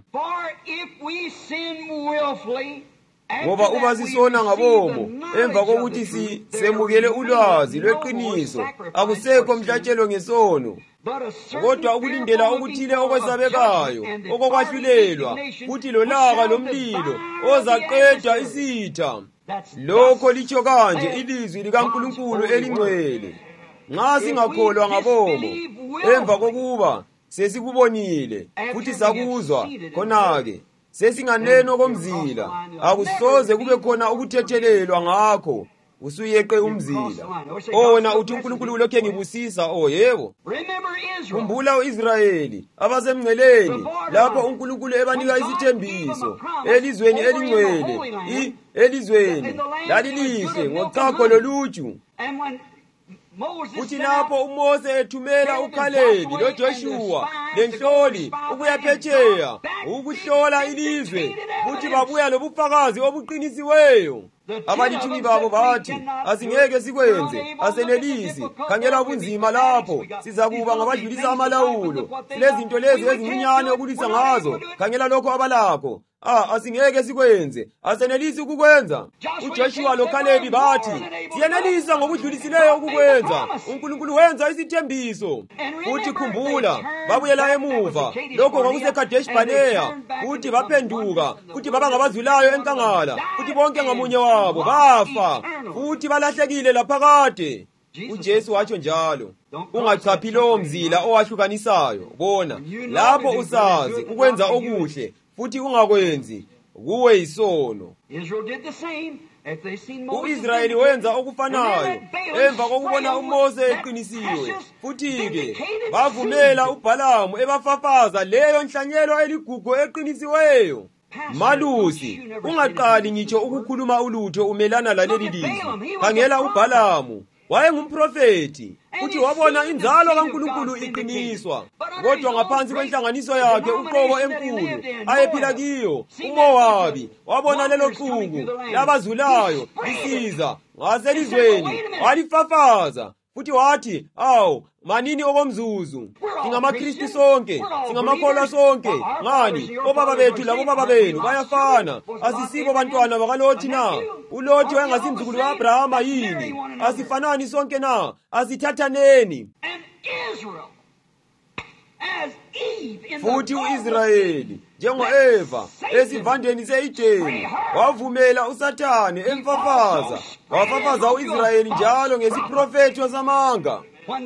Ngoba uba sisona ngabomo emva kokuthi si semukele ulwazi lweqiniso, akusekho mhlatshelo ngesono, kodwa ukulindela okuthile okwesabekayo okokwahlulelwa, futhi lolaka lomlilo ozaqeda isitha. Lokho litsho kanje ilizwi likaNkulunkulu elingcwele. Nxa singakholwa ngabomo emva kokuba sesikubonile futhi sakuzwa, khona-ke sesinganeno komzila, akusoze kube khona ukuthethelelwa ngakho. Usuyeqe umzila. Ona uthi uNkulunkulu ulokhe ngibusisa. Oh yebo. Khumbula u-Israyeli abasemngceleni lapho uNkulunkulu ebanika isithembiso elizweni elingcwele, i elizweni lalilihle ngochago loluju. Futhi lapho uMose ethumela uKhalebi loJoshua lenhloli ukuya phetsheya ukuhlola ilizwe futhi babuya lobufakazi obuqinisiweyo. Abalithumi babo bathi, asingeke sikwenze, asenelisi, khangela ubunzima lapho, sizakuba ngabadlulisa amalawulo, silezinto lezi ezincinyane okulisa ngazo, khangela lokho abalakho. Ah, asingeke sikwenze, asenelisi ukukwenza. uJoshua loKhalebi bathi, siyenelisa ngokudlulisileyo ukukwenza. uNkulunkulu wenza isithembiso. Futhi khumbula, babuyela emuva, lokho kwakuseKadesh Barnea, futhi baphenduka, futhi baba ngabazulayo enkangala, futhi bonke ngamunye wabo bafa, futhi balahlekile laphakade. uJesu watsho njalo, ungachaphi lowo mzila owahlukanisayo. Bona, lapho usazi ukwenza okuhle, futhi ungakwenzi, kuwe yisono. U-Israyeli wenza okufanayo emva kokubona uMose eqinisiwe. Futhi-ke bavumela uBhalamu ebafafaza leyo nhlanyelo eligugu eqinisiweyo. Malusi, ungaqali ngitsho ukukhuluma ulutho umelana laleli lizwi. Khangela uBhalamu, wayengumprofeti, futhi wabona inzalo kaNkulunkulu iqiniswa. Kodwa ngaphansi kwenhlanganiso yakhe uqobo enkulu ayephila kiyo, uMowabi, wabona lelo xuku labazulayo lisiza ngaselizweni, walifafaza. Futhi wathi, awu, manini okomzuzu, singamaKristu sonke, singamakholwa sonke. Ngani, obaba bethu labo baba benu bayafana, asisibo bantwana bakaLothi na? uLothi wayengasimzukulu ka-Abrahama yini? Asifanani sonke na? Asithathaneni. Futhi u-Israyeli, njengo-Eva esivandeni se-Edeni, wavumela uSathane emfafaza. Wafafaza u-Israyeli njalo ngesiprofethi samanga.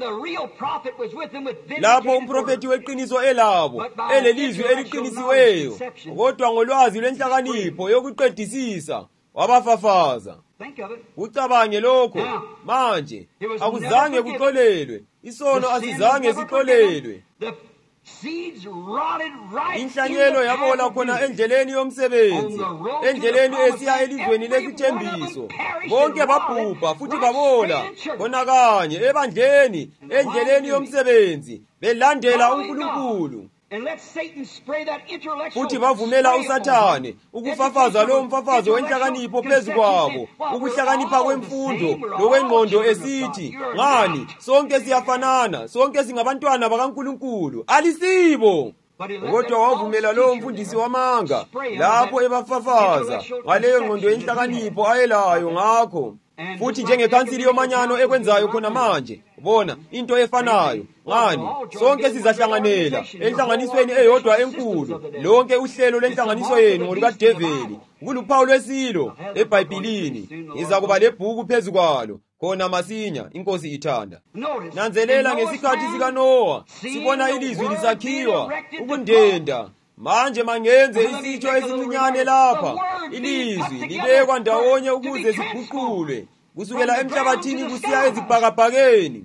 Lapho umprofeti weqiniso elabo, elelizwi eliqinisiweyo, kodwa ngolwazi lwenhlakanipho yokuqedisisa, wabafafaza. Ucabange lokho. Manje akuzange kuxolelwe, isono asizange sixolelwe. Inhlanyelo yabola khona endleleni yomsebenzi, endleleni esiya elizweni lesithembiso. Bonke babhubha futhi babola khona kanye ebandleni, endleleni yomsebenzi, belandela uNkulunkulu. Futhi bavumela uSathane ukufafaza lo mfafazo wenhlakanipho phezu kwabo, ukuhlakanipha kwemfundo lokwengqondo esithi, ngani, sonke siyafanana, sonke singabantwana bakaNkulunkulu. Alisibo! Kodwa wavumela lo mfundisi wamanga lapho ebafafaza ngaleyo ngqondo yenhlakanipho ayelayo ngakho. Futhi njengekhansili yomanyano ekwenzayo khona manje, bona into efanayo. Ngani, sonke sizahlanganela enhlanganisweni eyodwa enkulu. Lonke uhlelo lwenhlanganiso yenu ngolukadeveli, kuluphawu lwesilo eBhayibhelini. Ngizakuba lebhuku phezu kwalo khona masinya, inkosi ithanda. Nanzelela ngesikhathi sikaNowa, sibona ilizwi lisakhiwa, ukundenda. Manje mangenze isitsho esincinyane lapha, ilizwi libekwa ndawonye ukuze siguqulwe, kusukela emhlabathini kusiya ezibhakabhakeni.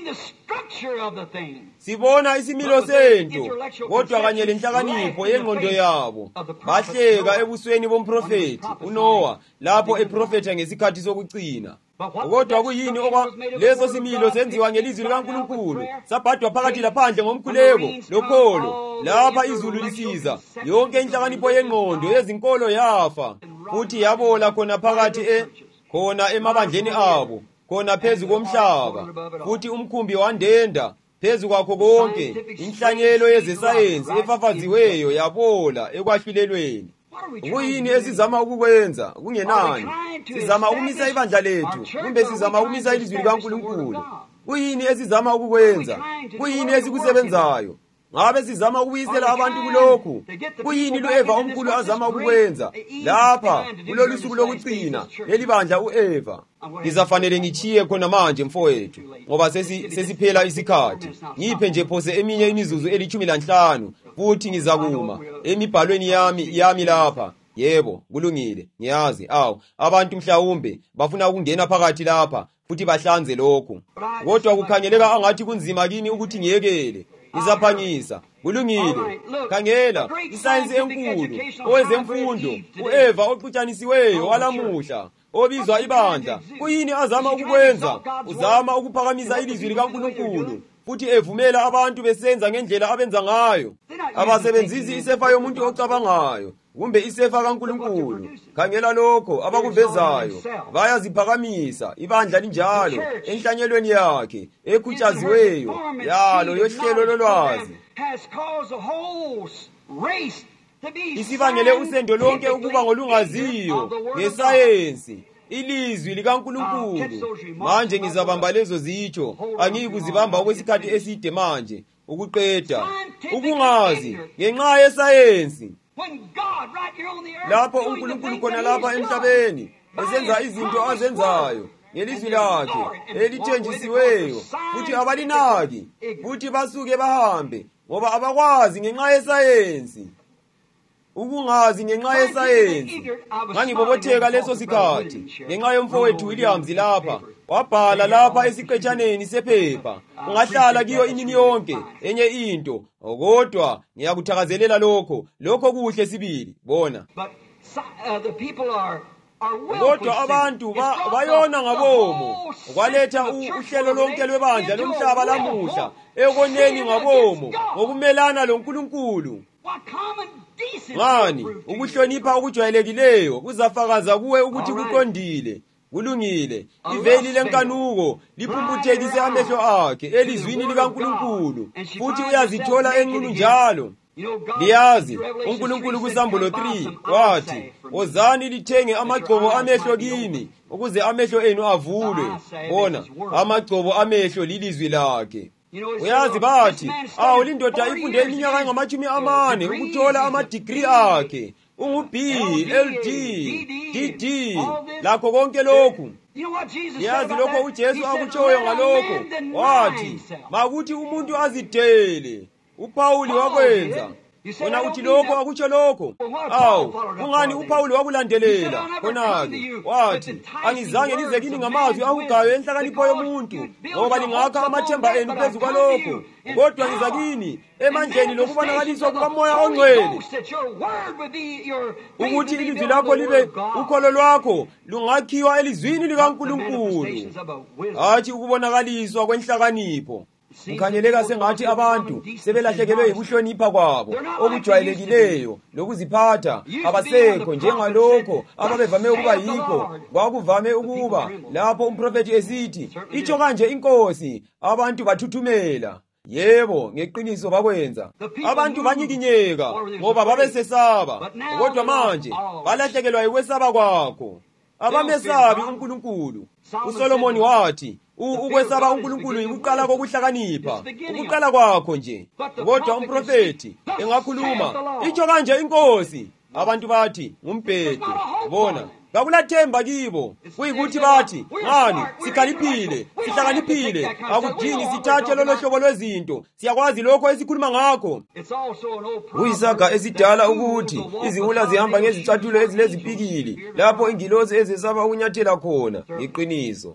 Sibona isimilo sento, kodwa kanye lenhlakanipho yengqondo yabo. Bahleka ebusweni bomprofeti uNowa lapho eprofetha ngesikhathi sokucina. Kodwa kuyini okwa leso similo senziwa ngelizwi likaNkulunkulu, sabhadwa phakathi laphandle ngomkhuleko lokholo. Lapha izulu lisiza, yonke inhlakanipho yengqondo yezinkolo yafa, futhi yabola khona phakathi e khona emabandleni abo, khona phezu komhlaba. Futhi umkhumbi wandenda phezu kwakho konke. Inhlanyelo yezesayensi efafaziweyo yabola ekwahlulelweni. Kuyini esizama ukukwenza? Kungenani. Sizama ukumisa ibandla lethu, kumbe sizama ukumisa ilizwi likaNkulunkulu? Kuyini esizama ukukwenza? Kuyini esikusebenzayo? Ngabe sizama ukubuyisela abantu kulokhu? Kuyini lo-Eva omkhulu azama ukukwenza? Lapha kulolu suku lokucina leli bandla u-Eva. Ngizafanele ngichiye khona manje mfowethu, ngoba sesi sesiphela isikhathi. Ngiphe nje phose eminye imizuzu elithumi lanhlanu, futhi ngizakuma emibhalweni yami yami lapha. Yebo, kulungile, ngiyazi. Awu, abantu mhlawumbe bafuna ukungena phakathi lapha futhi bahlanze lokho. Kodwa kukhangeleka angathi kunzima kini ukuthi ngiyekele. Izaphangisa. Kulungile. Khangela, isayensi enkulu, owezemfundo, u-Eva oxutshanisiweyo walamuhla, obizwa ibandla. Kuyini azama ukukwenza? Uzama ukuphakamisa ilizwi likaNkulunkulu. futhi evumela abantu besenza ngendlela abenza ngayo. Abasebenzisi isefa yomuntu ocabangayo kumbe isefa kaNkulunkulu. Khangela lokho abakuvezayo, bayaziphakamisa ibandla linjalo enhlanyelweni yakhe ekhutshaziweyo yalo yohlelo lolwazi. Isibangele usendo lonke ukuba ngolungaziyo ngesayensi ilizwi likaNkulunkulu. Manje ngizabamba lezo zitsho, angiyikuzibamba okwesikhathi eside manje ukuqeda ukungazi ngenxa yesayensi. Lapho uNkulunkulu khona lapha emhlabeni esenza izinto azenzayo ngelizwi lakhe elithenjisiweyo, futhi abalinaki futhi basuke bahambe ngoba abakwazi ngenxa yesayensi. Ukungazi ngenxa yesayensi. Ngangibobotheka leso sikhathi ngenxa yomfowethu Williams lapha wabhala lapha esiqetshaneni sephepha. Ungahlala kiyo inini yonke enye into, kodwa ngiyakuthakazelela lokho lokho kuhle sibili bona. Kodwa abantu bayona ngabomo kwaletha uhlelo lonke lwebandla lomhlaba lamuhla ekoneni ngabomo ngokumelana loNkulunkulu. Ngani ukuhlonipha okujwayelekileyo kuzafakaza kuwe ukuthi kuqondile, kulungile. Iveli lenkanuko liphumbuthekise amehlo akhe elizwini likaNkulunkulu, futhi uyazithola enqunu njalo. Liyazi uNkulunkulu kuSambulo three wathi, "Wozani lithenge amagcobo amehlo kini ukuze amehlo enu avulwe." Bona amagcobo amehlo lilizwi lakhe. Uyazi bathi, awu lindoda ifunde iminyaka engamachumi amane ukuthola ama-degree akhe, ungu-B, L D, D D, lakho konke lokhu. Yazi lokho uJesu akutshoyo ngalokho, wathi, makuthi umuntu azidele. uPawuli wakwenza. Wena uthi lokho akutsho lokho. Awu, kungani uPawuli wakulandelela khona-ke? Wathi, angizange nize kini ngamazwi ahugayo enhlakanipho yomuntu, ngoba lingakha amathemba enu phezu kwalokho. Kodwa ngiza kini emandleni lokubonakaliswa kukaMoya oNgcwele, ukuthi ilizwi lakho libe ukholo lwakho lungakhiwa elizwini likaNkulunkulu, hatshi ukubonakaliswa kwenhlakanipho. Kukhangeleka sengathi abantu sebelahlekelwe yibuhlonipha kwabo okujwayelekileyo lokuziphatha, abasekho njengalokho ababevame ukuba yikho. Kwakuvame ukuba lapho umprofeti esithi, "Itsho kanje inkosi," abantu bathuthumela. Yebo, ngeqiniso bakwenza. Abantu banyikinyeka ngoba babesesaba, kodwa manje balahlekelwa yikwesaba kwakho. Abamesabi uNkulunkulu. uSolomoni wathi, ukwesaba uNkulunkulu yikuqala kokuhlakanipha, ukuqala kwakho nje. Kodwa umprofeti engakhuluma, "Itsho kanje inkosi," abantu bathi ngumbhede. Bona kakulathemba kibo, kuyikuthi bathi, "Ngani sikhaliphile, sihlakaniphile, akudingi sithathe lolo hlobo lwezinto, siyakwazi lokho esikhuluma ngakho." Kuyisaga esidala ukuthi izimula zihamba ngezicathulo ezilezipikili lapho ingilosi ezesaba ukunyathela khona. Iqiniso.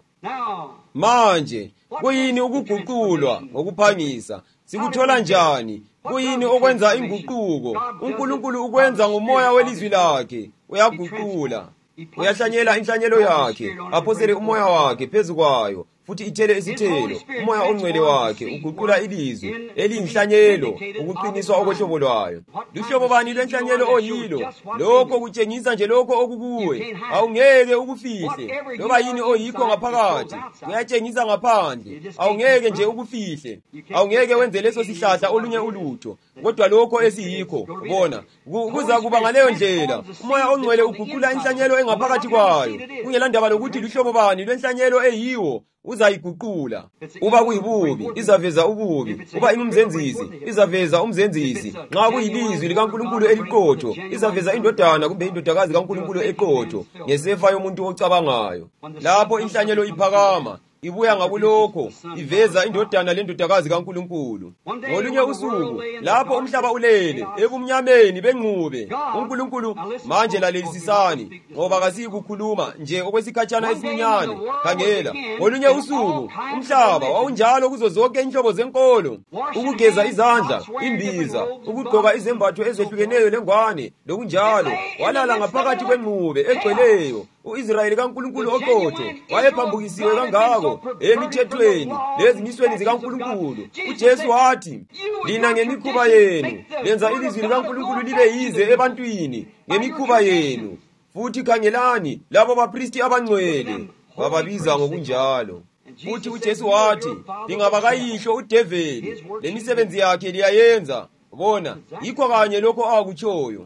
Manje kuyini ukuguqulwa ngokuphangisa? Sikuthola njani? Kuyini okwenza inguquko? uNkulunkulu ukwenza ngomoya welizwi lakhe. Uyaguqula, uyahlanyela inhlanyelo yakhe, aphosele umoya wakhe phezu kwayo, futhi ithele isithelo. Umoya oNgcwele wakhe uguqula ilizwi eliyinhlanyelo, ukuqiniswa okwehlobo lwayo. Luhlobo bani lwenhlanyelo oyilo? Lokho kutshengisa nje lokho okukuwe, awungeke ukufihle. Loba yini oyikho ngaphakathi kuyatshengisa ngaphandle, awungeke nje ukufihle. Awungeke wenze leso sihlahla olunye ulutho, kodwa lokho esiyikho. Bona kuza kuba ngaleyo ndlela umoya oNgcwele uguqula inhlanyelo engaphakathi kwayo, kungelandaba lokuthi luhlobo bani lwenhlanyelo eyiwo uzayiguqula. Uba kuyibubi izaveza ububi, uba ingumzenzisi izaveza umzenzisi. Nxa kuyilizwi likaNkulunkulu eliqotho izaveza indodana kumbe indodakazi kaNkulunkulu eqotho, ngesefa yomuntu ocabangayo. Lapho inhlanyelo iphakama, ibuya ngakulokho iveza indodana lendodakazi kaNkulunkulu. Ngolunye usuku lapho umhlaba ulele ebumnyameni benqube, uNkulunkulu manje lalelisisani, ngoba kasikukhuluma nje okwesikhatshana esincinyane. Khangela, ngolunye usuku umhlaba wawunjalo kuzo zonke inhlobo zenkolo, ukugeza izandla, imbiza, ukugqoka izembatho ezehlukeneyo lengwane, lokunjalo walala ngaphakathi kwenqube egcweleyo, U-Israyeli kaNkulunkulu oqotho wayephambukisiwe kangako emithethweni lezimisweni zikaNkulunkulu. UJesu wathi, lina ngemikhuba yenu lenza ilizwi likaNkulunkulu libe yize ebantwini ngemikhuba yenu, futhi khangelani labo bapristi abangcwele bababiza ngokunjalo. Futhi uJesu wathi, lingabakayihlo udeveli, lemisebenzi yakhe liyayenza. Bona yikho kanye lokho akutshoyo.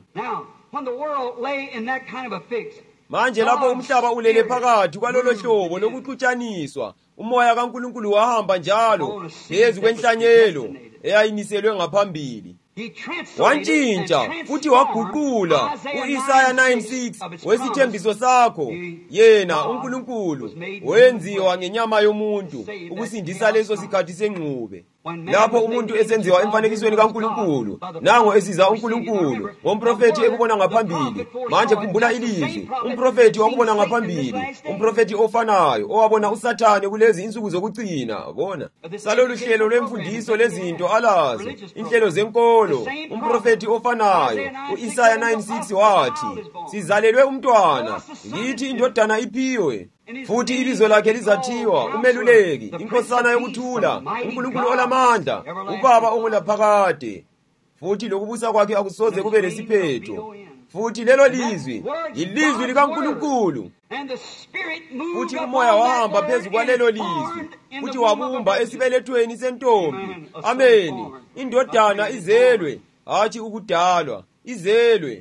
Manje lapho umhlaba ulele phakathi kwalolo hlobo lokuxutshaniswa, umoya kaNkulunkulu wahamba njalo phezu kwenhlanyelo eyayimiselwe ngaphambili. Wantshintsha futhi waguqula u-Isaya nine six wesithembiso sakho. Yena uNkulunkulu wenziwa ngenyama yomuntu ukusindisa leso sikhathi sengxube. Lapho umuntu esenziwa emfanekisweni kaNkulunkulu, nango esiza uNkulunkulu ngomprofeti ekubona ngaphambili. Manje khumbula ilizwi, umprofeti wakubona ngaphambili, umprofeti ofanayo owabona uSathane kulezi insuku zokucina. Bona salolu hlelo lwemfundiso lezinto alazo, inhlelo zenkolo, umprofeti ofanayo u-Isaya nine six wathi, sizalelwe umntwana, lithi indodana iphiwe, futhi ibizo lakhe lizathiwa umeluleki, inkosana yokuthula, uNkulunkulu olamandla, uBaba ongulaphakade. Futhi lokubusa kwakhe akusoze kube lesiphetho. Futhi lelo lizwi yilizwi likaNkulunkulu. Futhi umoya wahamba phezu kwalelo lizwi, futhi wabumba esibelethweni sentombi. Ameni. Indodana izelwe, hatshi ukudalwa, izelwe.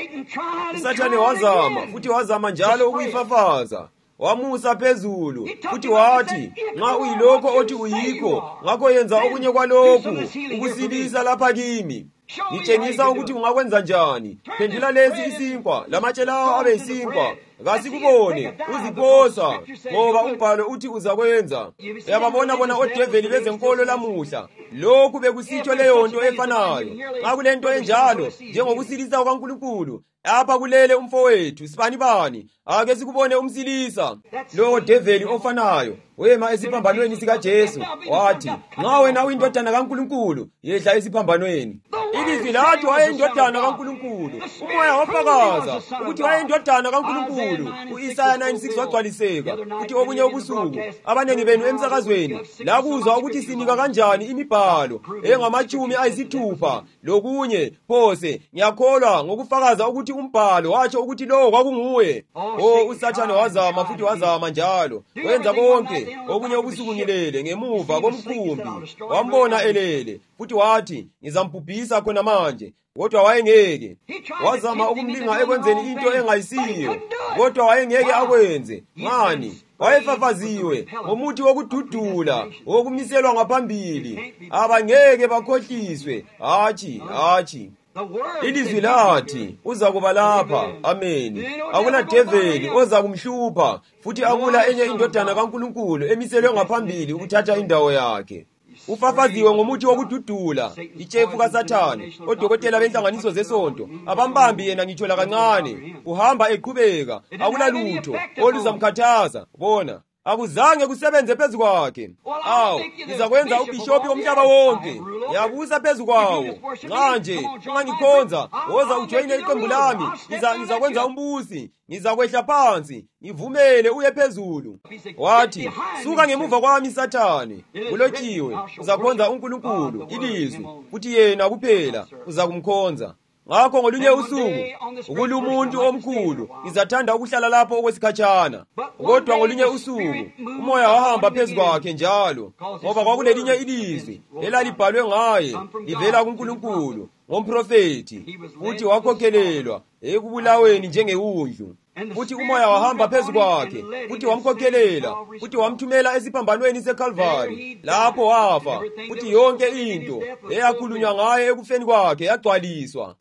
uSathane wazama, futhi wazama njalo ukuyifafaza. Wamusa phezulu, futhi wathi, nxa uyilokho othi uyikho, ngakho yenza okunye kwalokhu ukusilisa lapha kimi. Ngitshengisa ukuthi ungakwenza njani. Phendula lezi isinkwa, lamatshe lawo abe yisinkwa. Kasikubone, uziphosa, ngoba umbhalo uthi uzakwenza. Uyababona bona odeveli bezenkolo lamuhla, lokhu bekusitsho leyo nto efanayo. Nxa kulento enjalo, njengokusilisa kukaNkulunkulu, apha kulele umfowethu, sibani bani, ake sikubone umsilisa. Lo develi ofanayo wema esiphambanweni sikaJesu, wathi, nxa wena uyindodana kaNkulunkulu, yehla esiphambanweni. Ilizwi lathi wayeyindodana kaNkulunkulu. Umoya wafakaza ukuthi wayeyindodana kaNkulunkulu. U-Isaya nine six wagcwaliseka. Futhi obunye ubusuku abanengi benu emsakazweni lakuzwa ukuthi sinika kanjani imibhalo engamachumi ayisithupha lokunye. Phose ngiyakholwa ngokufakaza ukuthi umbhalo watsho ukuthi lo kwakunguye. Oh, uSathane wazama futhi wazama njalo. Wenza konke. Obunye ubusuku ngilele ngemuva komkhumbi, wambona elele, futhi wathi ngizampubhisa khona manje. Kodwa wayengeke. Wazama ukumlinga ekwenzeni into engayisiyo, kodwa wayengeke akwenze. Ngani? Wayefafaziwe ngomuthi wokududula, wokumiselwa ngaphambili. Abangeke bakhohliswe. Hatshi, hatshi. Ilizwi lathi uzakuba lapha. Ameni. Akula develi oza kumhlupha, futhi akula enye indodana kaNkulunkulu emiselwe ngaphambili ukuthatha indawo yakhe. Ufafaziwe ngomuthi wokududula, ichefu kaSathane. Odokotela benhlanganiso zesonto abambambi yena ngitsho la kancane, uhamba eqhubeka, akula lutho oluzamkhathaza. Bona akuzange kusebenze phezu kwakhe. Awu, ngizakwenza ubishopi womhlaba wonke, ngiyabusa phezu kwawo. Manje ungangikhonza, woza ujoyine iqembu lami, ngizakwenza umbusi, ngizakwehla phansi, ngivumele uye phezulu. Wathi, suka ngemuva kwami Sathane, kulotshiwe, uzakhonza uNkulunkulu, ilizwi, futhi yena kuphela uzakumkhonza. Ngakho ngolunye usuku, ukula umuntu omkhulu, ngizathanda ukuhlala lapho okwesikhatshana. Kodwa ngolunye usuku, umoya wahamba phezu kwakhe njalo, ngoba kwakulelinye ilizwi elalibhalwe ngaye, livela kuNkulunkulu, ngomprofeti, futhi wakhokhelelwa ekubulaweni njengewundlu. Futhi umoya wahamba phezu kwakhe, futhi wamkhokhelela, futhi wamthumela esiphambanweni seKalvari, lapho wafa, futhi yonke into eyakhulunywa ngaye ekufeni kwakhe yagcwaliswa,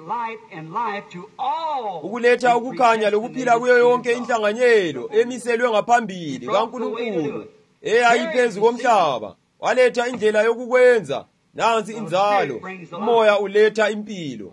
ukuletha ukukhanya lokuphila kuyo yonke inhlanganyelo emiselwe ngaphambili kaNkulunkulu eyayiphezu komhlaba. Waletha indlela yokukwenza. Nansi inzalo, umoya uletha impilo.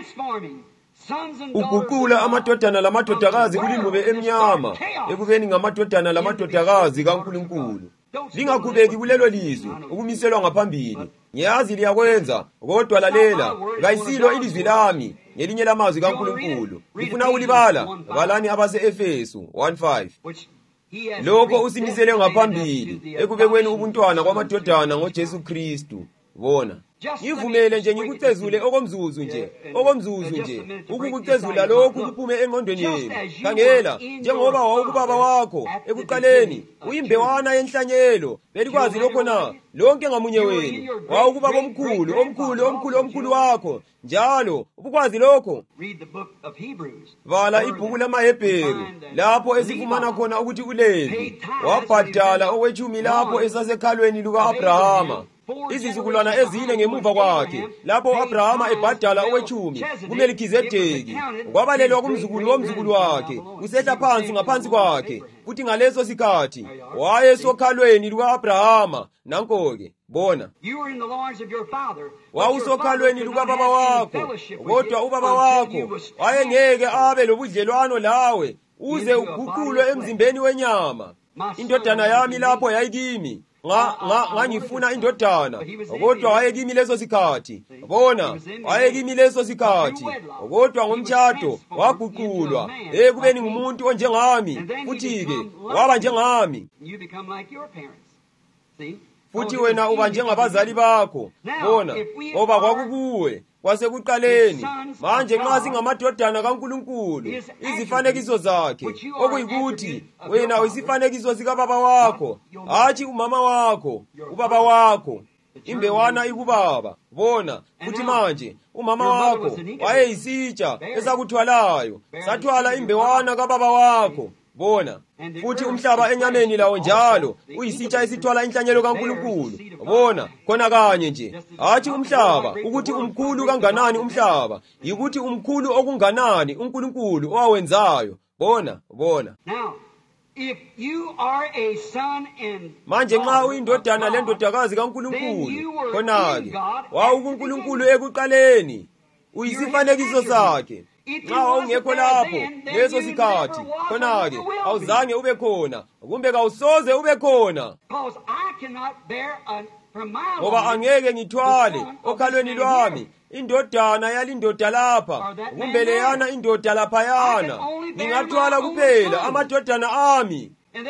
Uguqula amadodana lamadodakazi kulingube emnyama ekubeni ngamadodana lamadodakazi kaNkulunkulu. Lingakhubeki kulelo lizwi ukumiselwa ngaphambili. Ngiyazi liyakwenza, kodwa lalela, kayisilo ilizwi lami, ngelinye lamazwi kaNkulunkulu. Ngifuna ukulibala, balani abase-Efesu one five. Lokho usimisele ngaphambili ekubekweni ubuntwana kwamadodana ngoJesu Kristu. Bona, ngivumele nje ngikucezule okomzuzu nje, okomzuzu nje, ukukucezula lokhu kuphume engqondweni yenu. Khangela, njengoba wawukubaba wakho ekuqaleni, uyimbewana yenhlanyelo, belikwazi lokho na, lonke ngamunye wenu, wawukubaba omkhulu, omkhulu, omkhulu, omkhulu wakho, njalo, ubukwazi lokho. Bala ibhuku lamaHebheru, lapho esifumana khona ukuthi uLevi wabhadala okwetshumi lapho esasekhalweni luka-Abrahama. Izizukulwana ezine ngemuva kwakhe, lapho u-Abrahama ebhadala okwetshumi kuMelikhizedeki, kwabalelwa kumzukulu womzukulu wakhe, usehla phansi ngaphansi kwakhe, futhi ngaleso sikhathi wayesokhalweni luka-Abrahama. Nanko-ke, bona, wawusokhalweni lukababa wakho, kodwa ubaba wakho wayengeke abe lobudlelwano lawe uze uguqulwe emzimbeni wenyama. Indodana yami lapho yayikimi, nga nga ngangifuna indodana, kodwa wayekimi leso sikhathi. Bona, wayekimi leso sikhathi, kodwa ngomtshado waguqulwa ekubeni ngumuntu onjengami, futhi-ke waba njengami. Futhi wena uba njengabazali bakho. Bona, ngoba kwakukuwe kwasekuqaleni. Manje nxa singamadodana kaNkulunkulu, izifanekiso zakhe, okuyikuthi wena uyisifanekiso sikababa wakho, hatshi umama wakho, ubaba wakho, imbewana ikubaba. Bona, futhi manje umama wakho wayeyisitsha esakuthwalayo, sathwala imbewana kababa wakho. Bona, futhi umhlaba enyameni lawo njalo uyisitsha esithwala inhlanyelo kaNkulunkulu. Bona, khona kanye nje, hatshi umhlaba ukuthi umkhulu kanganani umhlaba, yikuthi umkhulu okunganani uNkulunkulu owawenzayo. Bona, bona. Manje nxa uyindodana lendodakazi kaNkulunkulu, khona-ke wawukuNkulunkulu ekuqaleni, uyisifanekiso sakhe. Nxa wawungekho lapho leso sikhathi, khona-ke awuzange ube khona, kumbe kawusoze ube khona. Ngoba angeke ngithwale okhalweni lwami indodana yalindoda lapha, kumbe leyana indoda laphayana. Ngingathwala kuphela amadodana ami,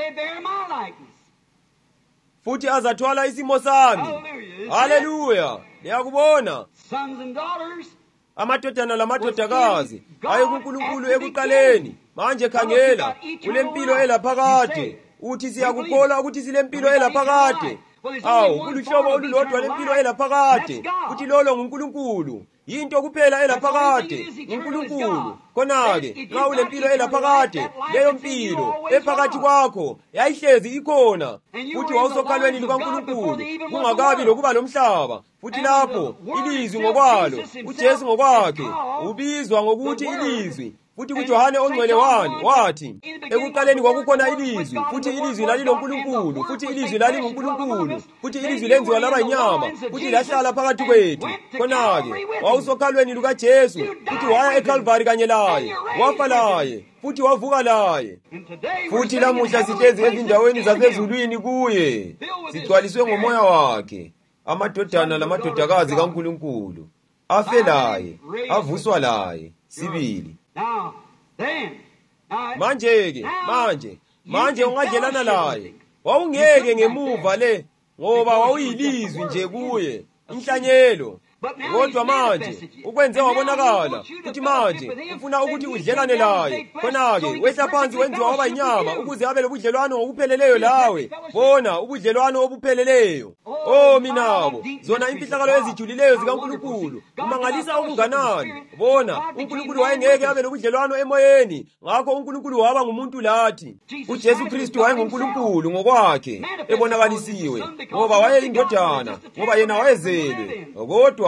futhi azathwala isimo sami. Haleluya! Liyakubona? Amadodana lamadodakazi ayekuNkulunkulu ekuqaleni. Manje khangela, kulempilo elaphakade. Uthi siyakukholwa ukuthi silempilo elaphakade. Awu, kuluhlobo olulodwa lempilo elaphakade, futhi lolo nguNkulunkulu. Yinto kuphela elaphakade, nguNkulunkulu. Khona-ke, nxa ulempilo elaphakade, leyo mpilo ephakathi kwakho yayihlezi ikhona, futhi wawusokhalweni lukaNkulunkulu, kungakabi lokuba lomhlaba. Futhi lapho ilizwi ngokwalo, uJesu ngokwakhe, ubizwa ngokuthi ilizwi. Futhi kuJohane ongcwele wani wathi, ekuqaleni kwakukhona ilizwi, futhi ilizwi laliloNkulunkulu, futhi ilizwi lalinguNkulunkulu, futhi ilizwi lenziwa laba yinyama, futhi lahlala phakathi kwethu. Khona-ke wawusokhalweni lukaJesu, futhi waya eKhalvari kanye laye, wafa laye, futhi wavuka laye. Futhi lamuhla sihlezi ezindaweni zasezulwini kuye, sigcwaliswe ngomoya wakhe. Amadodana lamadodakazi kaNkulunkulu afe laye, avuswa laye. Sibili. Manje-ke, manje, manje ungadlelana laye. Wawungeke ngemuva le, ngoba wawuyilizwi nje kuye, inhlanyelo. Kodwa manje ukwenze wabonakala, futhi manje ufuna ukuthi udlelane laye. Khona-ke wehla phansi wenziwa waba yinyama ukuze abe lobudlelwano obupheleleyo lawe. Bona, ubudlelwano obupheleleyo. Oh minabo, zona imfihlakalo ezijulileyo zikaNkulunkulu, umangalisa okunganani. Bona, uNkulunkulu wayengeke abe lobudlelwano emoyeni, ngakho uNkulunkulu waba ngumuntu lathi. uJesu Kristu wayenguNkulunkulu ngokwakhe ebonakalisiwe, ngoba wayeyindodana, ngoba yena wayezelwe. Kodwa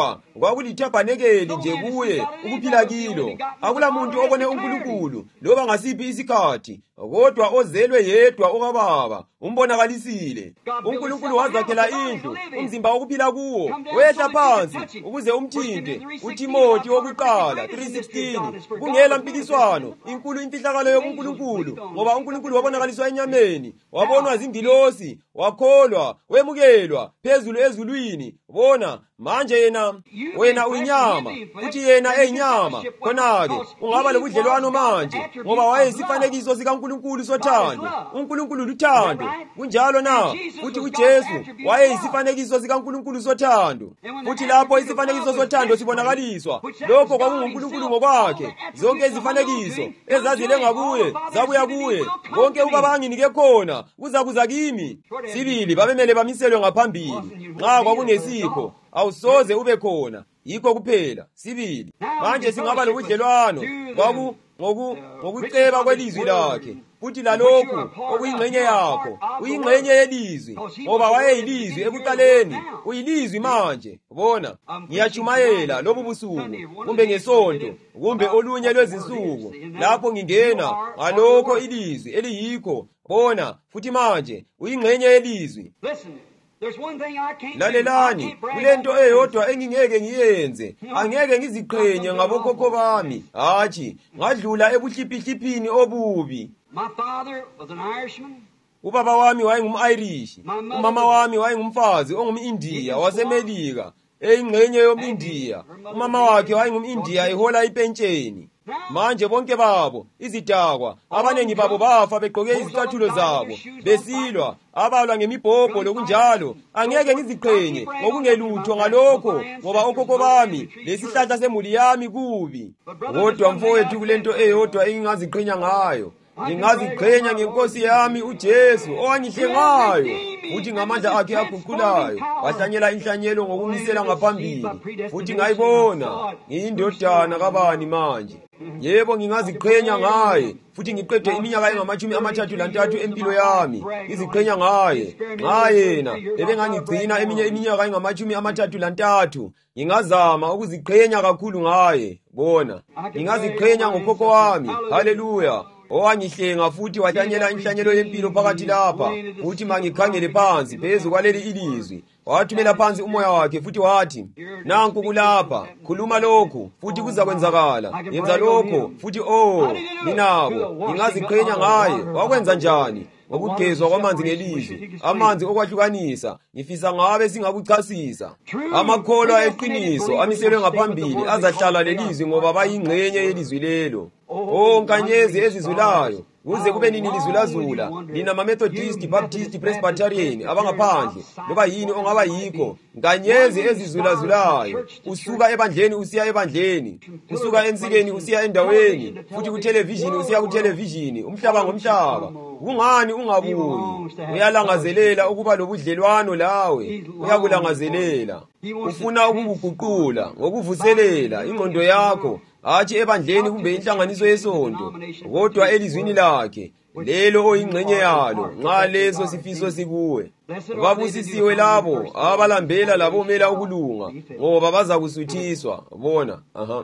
kodwa kwakulithabanekeli nje kuye ukuphila kilo. Akula muntu obone uNkulunkulu loba ngasiphi isikhathi, kodwa ozelwe yedwa okababa umbonakalisile. UNkulunkulu wazakhela indlu, umzimba wokuphila kuwo, wehla phansi ukuze umthinte. uTimoti wokuqala three sixteen. Kungela mpikiswano inkulu imfihlakalo yoNkulunkulu, ngoba uNkulunkulu wabonakaliswa enyameni, wabonwa zingilosi, wakholwa, wemukelwa phezulu ezulwini. Bona manje yena wena uyinyama, futhi yena eyinyama. Khona-ke ungaba lobudlelwano manje, ngoba wayeyisifanekiso sikaNkulunkulu sothando. uNkulunkulu luthando, kunjalo na? Futhi uJesu wayeyisifanekiso sikaNkulunkulu sothando. Futhi lapho isifanekiso sothando sibonakaliswa, lokho kwakunguNkulunkulu ngokwakhe. Zonke izifanekiso ezazile ngakuye zabuya kuye. Konke uBaba anginike khona kuzakuza kimi. Sibili babemele bamiselwe ngaphambili. Nxa kwakungesikho awusoze ube khona, yikho kuphela. Sibili manje singaba lobudlelwano kwaku ngoku ngokuceba kwelizwi lakhe, futhi lalokhu okuyingxenye yakho. Uyingxenye yelizwi, ngoba wayeyilizwi ekuqaleni, uyilizwi manje. Bona ngiyachumayela lobu busuku, kumbe ngesonto, kumbe olunye lwezinsuku, lapho ngingena ngalokho ilizwi eliyikho. Bona futhi manje uyingxenye yelizwi. Lalelani, kulento eyodwa engingeke ngiyenze. Angeke ngiziqhenye ngabokhokho bami, hatshi ngadlula ebuhliphihlipini obubi. Ubaba wami wayengum-Irish, umama wami wayengumfazi ongum-India waseMelika, eyingxenye yom-India. Umama wakhe wayengum-India ehola ipentsheni. Manje bonke babo izidakwa, abanengi babo bafa begqoke izicathulo zabo, besilwa, abalwa ngemibhobho lokunjalo. Angeke ngiziqhenye ngokungelutho ngalokho, ngoba okhokho bami lesihlahla semuli yami kubi. Kodwa mfowethu, kulento eyodwa engingaziqhenya ngayo. Ngingaziqhenya ngeNkosi yami uJesu owangihlengayo, futhi ngamandla akhe aguqulayo wahlanyela inhlanyelo ngokumisela ngaphambili, futhi ngayibona ngiyindodana kabani manje. Yebo, ngingaziqhenya ngaye, futhi ngiqede iminyaka engamachumi amathathu lantathu empilo yami ngiziqhenya ngaye. Nxa yena ebengangigcina eminye iminyaka engamachumi amathathu lantathu, ngingazama ukuziqhenya kakhulu ngaye. Bona ngingaziqhenya ngokhokho wami, haleluya, owangihlenga futhi wahlanyela inhlanyelo yempilo phakathi lapha. Futhi mangikhangele phansi phezu kwaleli ilizwi, wathumela phansi umoya wakhe, futhi wathi, nanku kulapha, khuluma lokhu futhi kuzakwenzakala. Yenza lokho futhi oh ninabo. Ngingaziqhenya ngaye. Wakwenza njani? Ngokugezwa kwamanzi ngelizwi, amanzi okwahlukanisa. Ngifisa ngabe singakuchasisa. Amakholwa eqiniso amiselwe ngaphambili azahlala lelizwi, ngoba bayingxenye yelizwi lelo. Oh nkanyezi ezizulayo, kuze kube nini lizulazula, nina ma-Methodist, Baptist, Presbyterian abangaphandle, loba yini ongaba yikho, nkanyezi ezizulazulayo, usuka ebandleni usiya ebandleni, usuka ensikeni usiya endaweni, futhi kuthelevishini usiya kuthelevishini, umhlaba ngomhlaba. Kungani ungabuyi? Uyalangazelela ukuba lobudlelwano lawe, uyakulangazelela. Ufuna ukukuguqula ngokuvuselela ingqondo yakho, hatshi ebandleni kumbe inhlanganiso yesonto, kodwa elizwini lakhe, lelo oyingxenye yalo, nxa leso sifiso sikuwe. Babusisiwe labo abalambela labomela ukulunga, ngoba bazakusuthiswa. Bona aha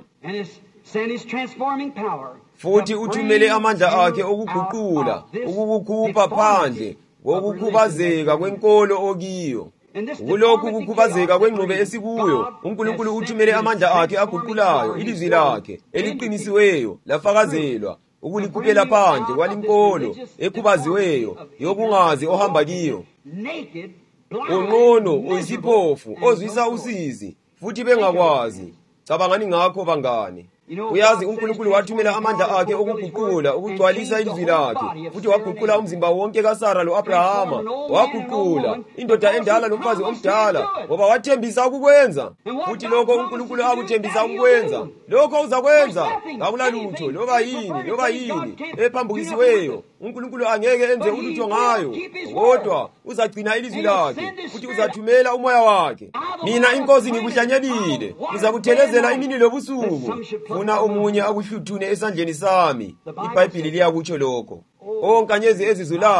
futhi uthumele amandla akhe okuguqula, ukukukhupha phandle kokukhubazeka kwenkolo okiyo. Kulokhu kukhubazeka kwengqobe esikuyo, uNkulunkulu uthumele amandla akhe aguqulayo, ilizwi lakhe eliqinisiweyo lafakazelwa, ukulikhuphela phandle kwalinkolo ekhubaziweyo yokungazi ohamba kiyo. Ungqono, uyisiphofu, ozwisa usizi, futhi bengakwazi. Cabangani ngakho bangane. Uyazi uNkulunkulu wathumela amandla akhe okuguqula, ukugcwalisa ilizwi lakhe, futhi waguqula umzimba wonke kaSara lo-Abrahama, waguqula indoda endala lomfazi omdala, ngoba wathembisa ukukwenza. Futhi lokho uNkulunkulu akuthembisa ukukwenza, lokho uzakwenza. Kakulalutho loba yini loba yini ephambukisiweyo uNkulunkulu angeke enze ulutho ngayo, kodwa uzagcina ilizwi lakhe, futhi uzathumela umoya wakhe. Mina inkosi ngikuhlanyelile, ngizakuthelezela imini lobusuku. Funa omunye akuhluthune esandleni sami. IBhayibhili liyakutsho lokho. Oh nkanyezi ezizulayo,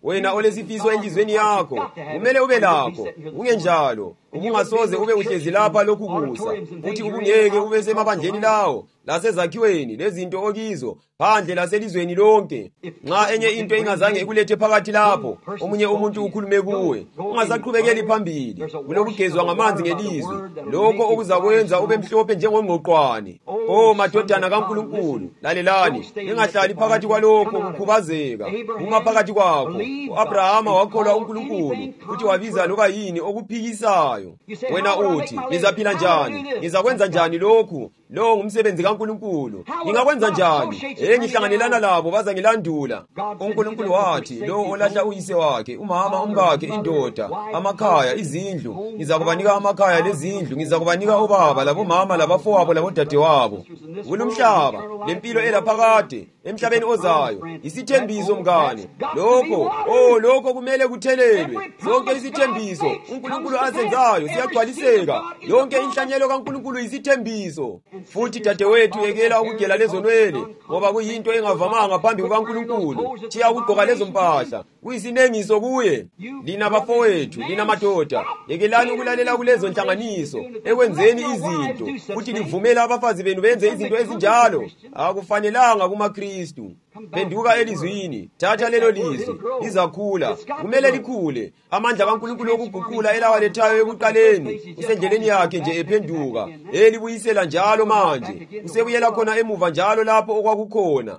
wena olesifiso enhlizweni yakho kumele ube lakho. Kungenjalo ubungasoze ube uhlezi lapha lokhu kusa, futhi ubungeke ube semabandleni lawo lasezakhiweni lezinto okizo phandle laselizweni lonke. Nxa enye into ingazange ikulethe phakathi lapho, omunye umuntu ukhulume kuwe, ungasaqhubekeli phambili. Kulokugezwa ngamanzi ngelizwi, lokho okuzakwenza ube mhlophe njengongqoqwane. Oh madodana kaNkulunkulu, lalelani, ningahlali phakathi kwalokho kukhubazeka kuma phakathi kwakho. U-Abrahama wakholwa uNkulunkulu futhi wabiza loba yini okuphikisayo. Wena uthi, ngizaphila njani? Ngizakwenza njani lokhu? Lo ngumsebenzi kaNkulunkulu. Ngingakwenza njani? Eh ngihlanganelana labo baza ngilandula. uNkulunkulu wathi, lo olahla uyise wakhe, umama, umkakhe, indoda, amakhaya, izindlu, ngizakubanika amakhaya lezindlu, ngizakubanika obaba labomama labafowabo labodadewabo. Kulumhlaba lempilo elaphakade emhlabeni ozayo isithembiso mngane. Lokho, oh lokho kumele kuthelelwe. Sonke isithembiso uNkulunkulu asenzayo siyagcwaliseka. Yonke inhlanyelo kaNkulunkulu isithembiso. Futhi dadewethu yekela ukugela lezo nwele, ngoba kuyinto engavamanga phambi kukaNkulunkulu. Thiya ukugqoka lezo mpahla, kuyisinengiso kuye. Lina bafowethu, lina madoda, yekelani ukulalela kulezo nhlanganiso ekwenzeni izinto, futhi livumela abafazi benu benze izinto ezinjalo. Akufanelanga kumaKristu. Penduka elizwini, thatha lelo lizwi, lizakhula. Kumele likhule. Amandla kaNkulunkulu okuguqula elawalethayo ekuqaleni usendleleni yakhe nje ephenduka, elibuyisela njalo manje. Usebuyela khona emuva njalo lapho okwakukhona.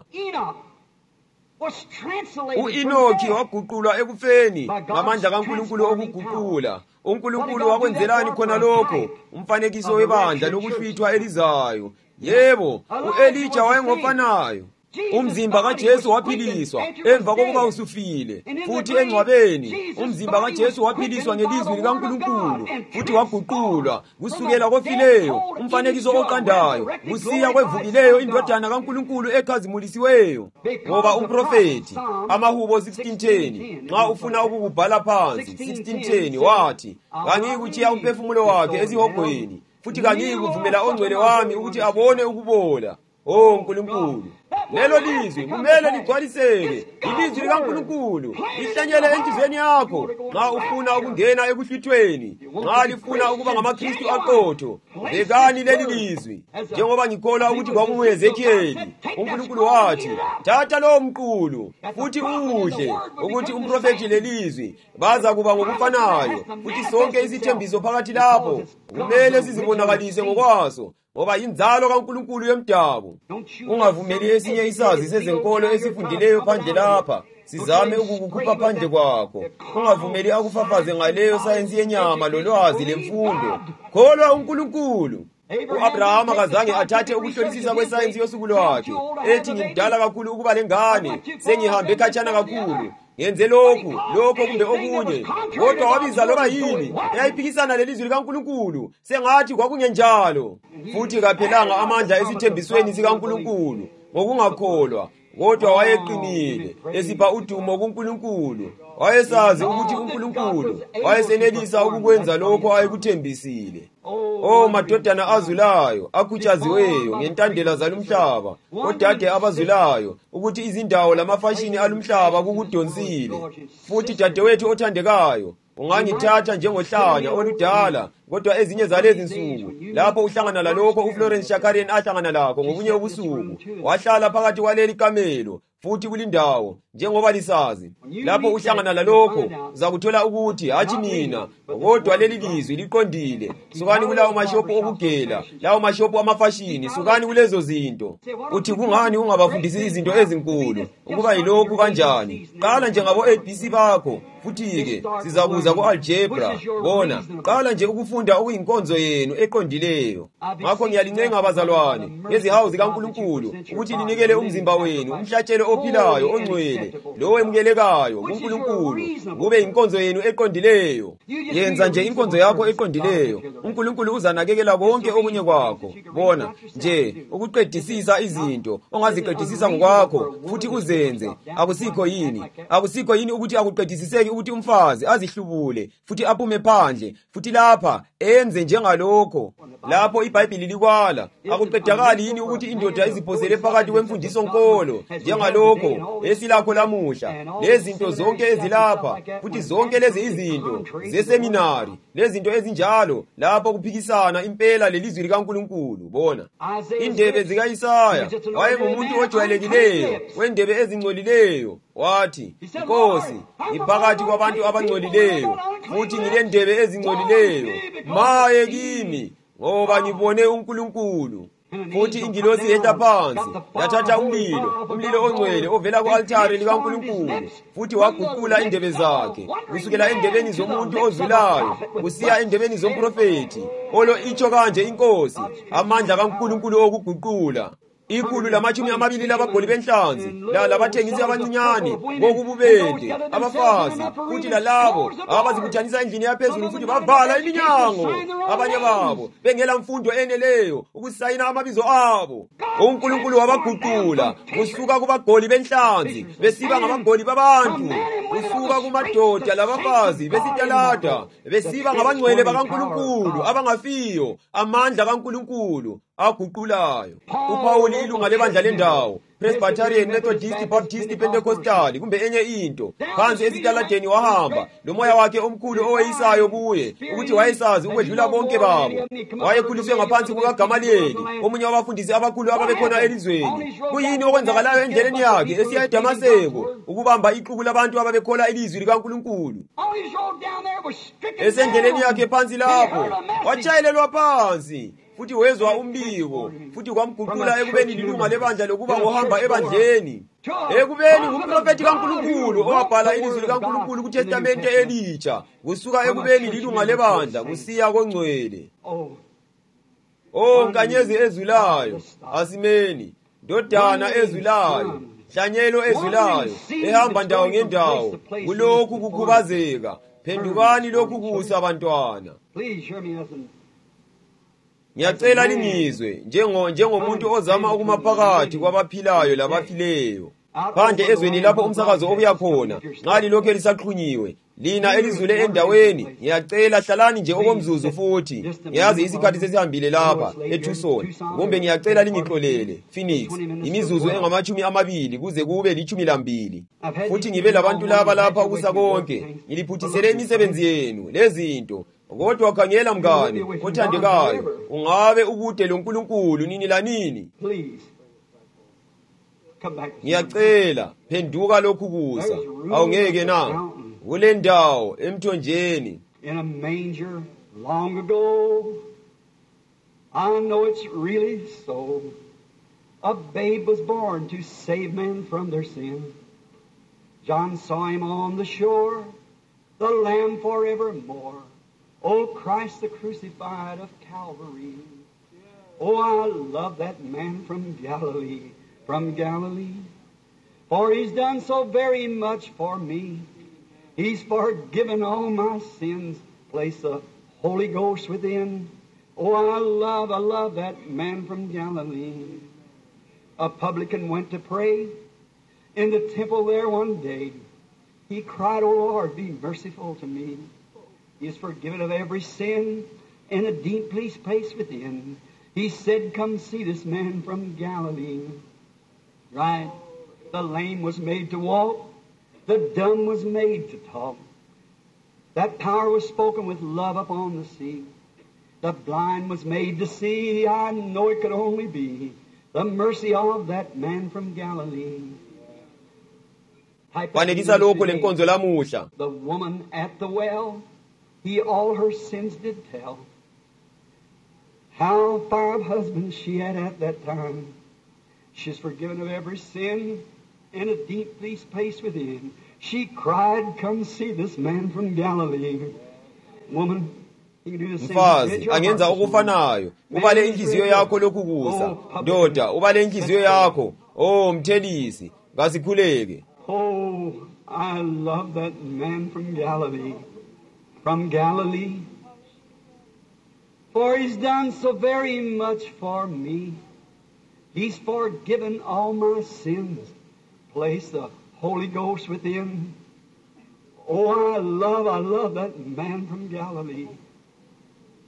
U-Enoki waguqulwa ekufeni ngamandla kaNkulunkulu okuguqula. uNkulunkulu wakwenzelani khona lokho? Umfanekiso webandla lokuhlwithwa elizayo. Yebo, u-Elija wayengofanayo. Umzimba kaJesu waphiliswa emva kokuba usufile, futhi engcwabeni umzimba kaJesu waphiliswa ngelizwi likaNkulunkulu, futhi waguqulwa kusukela kofileyo, umfanekiso oqandayo, kusiya kwevukileyo indodana kaNkulunkulu ekhazimulisiweyo. Ngoba umprofeti Amahubo sixteen ten nxa ufuna ukukubhala phansi sixteen ten wathi, kangiyikutshiya umphefumulo wakhe esihogweni, futhi kangiyikuvumela ongcwele wami ukuthi abone ukubola. Oh Nkulunkulu, lelo lizwi kumele ligcwaliseke. Ilizwi likaNkulunkulu lihlanyele enhlizweni yakho nxa ufuna ukungena ekuhlithweni, nxa lifuna ukuba ngamaKristu aqotho. Bekani leli lizwi, njengoba ngikholwa ukuthi kwakuEzekhiyeli uNkulunkulu wathi, thatha lo mqulu futhi uwudle, ukuthi umprofeti lelizwi baza kuba ngokufanayo. Futhi sonke isithembiso phakathi lapho kumele sizibonakalise ngokwaso, ngoba inzalo kaNkulunkulu yomdabu. Ungavumeli esinye isazi sezenkolo esifundileyo phandle lapha sizame ukukukhupha phandle kwakho. Ungavumeli akufafaze ngaleyo sayensi yenyama lolwazi lemfundo. Kholwa uNkulunkulu. U-Abrahama kazange athathe ukuhlolisisa kwesayensi yosuku lwakhe, ethi ngimdala kakhulu ukuba lengane, sengihambe khatshana kakhulu, ngenze lokhu lokho kumbe okunye. Kodwa wabiza loba yini eyayiphikisana lelizwi likaNkulunkulu, sengathi kwakungenjalo. Futhi kaphelanga amandla esithembisweni sikaNkulunkulu ngokungakholwa, kodwa wayeqinile esipha udumo kuNkulunkulu. Wayesazi ukuthi uNkulunkulu wayesenelisa ukukwenza lokho ayekuthembisile. Oh madodana azulayo, akhutshaziweyo ngentandela zalumhlaba, odade abazulayo, ukuthi izindawo lamafashini alumhlaba kukudonsile. Futhi dadewethu othandekayo, ungangithatha njengohlanya oludala, kodwa ezinye zalezi nsuku lapho uhlangana lalokho uFlorence Shakarian ahlangana lakho ngobunye ubusuku, wahlala phakathi kwaleli kamelo futhi kulindawo njengoba lisazi. Lapho uhlangana lalokho uzakuthola ukuthi hathi mina, kodwa leli lizwi liqondile. Sukani kulawo mashopu okugela, lawo mashopu amafashini, sukani kulezo zinto. Uthi kungani ungabafundisi izinto ezinkulu? Ukuba yilokhu kanjani? Qala nje ngabo A B C bakho, futhi-ke sizakuza ku-algebra. Bona, qala nje ukufunda okuyinkonzo yenu eqondileyo. Ngakho ngiyalincenga abazalwane ngezihawu zikaNkulunkulu ukuthi linikele umzimba wenu umhlatshelo ophilayo ongcwele lowemukelekayo kuNkulunkulu, kube inkonzo yenu eqondileyo. Yenza nje inkonzo yakho eqondileyo, uNkulunkulu uzanakekela konke okunye kwakho. Bona nje ukuqedisisa izinto ongaziqedisisa ngokwakho futhi uzenze. Akusikho yini? Akusikho yini ukuthi akuqedisiseki ukuthi umfazi azihlubule futhi aphume phandle, futhi lapha enze njengalokho. Lapho iBhayibheli likwala, akuqedakali yini ukuthi indoda iziphosele phakathi kwemfundiso nkolo njengalokho esilakho lamuhla, lezinto zonke ezilapha, futhi zonke lezi izinto zeseminari, lezinto ezinjalo lapho kuphikisana impela lelizwi likaNkulunkulu. Bona indebe zika-Isaya, wayengumuntu ojwayelekileyo wendebe ezingcolileyo, wathi, Nkosi, ngiphakathi kwabantu abangcolileyo, futhi ngilendebe ezingcolileyo, maye kimi, ngoba ngibone uNkulunkulu. Futhi ingilosi yehla phansi, yathatha umlilo, umlilo ongcwele ovela ku-althari likaNkulunkulu, futhi waguqula indebe zakhe, kusukela endebeni zomuntu ozulayo kusiya endebeni zomprofeti. Olo itsho kanje iNkosi, amandla kaNkulunkulu okuguqula. Ikhulu lamatshumi amabili labagoli benhlanzi, la labathengisi abancinyane bokububende, abafazi, futhi lalabo abazibuthanisa endlini yaphezulu, futhi bavala iminyango, abanye babo bengela mfundo eneleyo ukusayina amabizo abo. uNkulunkulu wabaguqula kusuka kubagoli benhlanzi besiba ngabagoli babantu, kusuka kumadoda labafazi besitalada besiba ngabangcwele bakaNkulunkulu abangafiyo, amandla kaNkulunkulu aguqulayo. uPawuli ilunga lebandla lendawo, Presbyterian, Methodist, Baptist, Pentecostal kumbe enye into, phansi esitaladeni wahamba lomoya wakhe omkhulu oweyisayo kuye ukuthi wayesazi ukwedlula bonke babo. Wayekhuliswe ngaphansi kukaGamaliyeli, omunye wabafundisi abakhulu ababekhona elizweni. Kuyini okwenzakalayo endleleni yakhe esiya eDamaseko? Ukubamba ixuku labantu ababekhola ilizwi likaNkulunkulu. Esendleleni yakhe phansi lapho watshayelelwa phansi, futhi wezwa umbiko, futhi kwamguqula ekubeni lilunga lebandla lokuba ngohamba ebandleni, ekubeni ngumprofeti kaNkulunkulu owabhala ilizwi likaNkulunkulu kuTestamente elitsha, kusuka ekubeni lilunga lebandla kusiya kongcwele. Oh, nkanyezi ezulayo, asimeni, ndodana ezulayo, hlanyelo ezulayo, ehamba ndawo ngendawo, kulokhu kukhubazeka, phendukani lokhu kusa bantwana. Ngiyacela lingizwe njengo njengomuntu ozama ukuma phakathi kwabaphilayo labafileyo. Phandle ezweni lapho umsakazo obuya khona, nxa lilokhu lisaqhunyiwe, lina elizule endaweni, ngiyacela hlalani nje okomzuzu futhi. Ngiyazi isikhathi sesihambile lapha eTucson, kumbe ngiyacela lingixolele Phoenix, imizuzu engamachumi amabili kuze kube lichumi lambili. Futhi ngibe labantu laba lapha ukusa konke, ngiliphuthisele imisebenzi yenu lezinto. Kodwa khangela mngane othandekayo, ungabe ukude loNkulunkulu nini lanini. Ngiyacela phenduka lokhu kusa, awungeke na kule ndawo emthonjeni. In a manger long ago, I know it's really so, a babe was born to save men from their sin. John saw him on the shore, the Lamb forevermore. Oh, Christ the crucified of Calvary. Oh, I love that man from Galilee, from Galilee. For he's done so very much for me. He's forgiven all my sins, placed the Holy Ghost within. Oh, I love, I love that man from Galilee. A publican went to pray in the temple there one day. He cried, "Oh Lord, be merciful to me." He is forgiven of every sin in a deep place within. He said, "Come see this man from Galilee." Right. The lame was made to walk. The dumb was made to talk. That power was spoken with love upon the sea. The blind was made to see. I know it could only be the mercy of that man from Galilee. Wanelisa lokho lenkonzo lamuhla. The woman at the well, he all her sins did tell. How five husbands she had at that time. She's forgiven of every sin in a deep place within. She cried, "Come see this man from Galilee." Woman, you can do the same. Mfazi, angenza okufanayo. Ubale inhliziyo yakho lokhu kusa. Ndoda, ubale inhliziyo yakho. Oh, mthelisi, ngasikhuleke. Oh, I love that man from Galilee. From Galilee. For he's done so very much for me. He's forgiven all my sins. Place the Holy Ghost within. Oh, I love, I love that man from Galilee.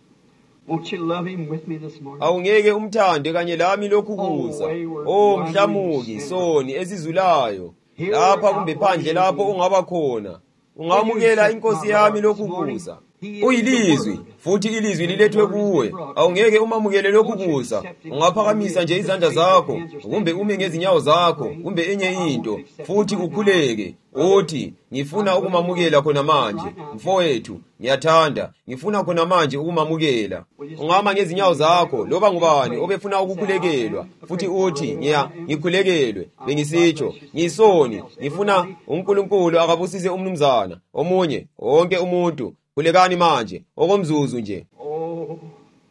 Won't you love him with me this morning? Awungeke umthande kanye lami lokhu kuza. Oh mhlamuki soni ezizulayo. Lapha kumbe phandle lapho ungaba khona. Ungamukela inkosi yami lokhu kuza. Uyilizwi futhi ilizwi lilethwe kuwe. Awungeke umamukele lokhu kuza. Ungaphakamisa nje izandla zakho kumbe ume ngezinyawo zakho kumbe enye into futhi ukhuleke. Uthi ngifuna ukumamukela khona manje. Mfowethu ngiyathanda ngifuna khona manje ukumamukela. Ungama ngezinyawo zakho loba ngubani obefuna ukukhulekelwa futhi uthi ngiya ngikhulekelwe bengisitsho ngisoni ngifuna uNkulunkulu akabusise umnumzana omunye wonke umuntu kulekani manje okomzuzu nje. Oh,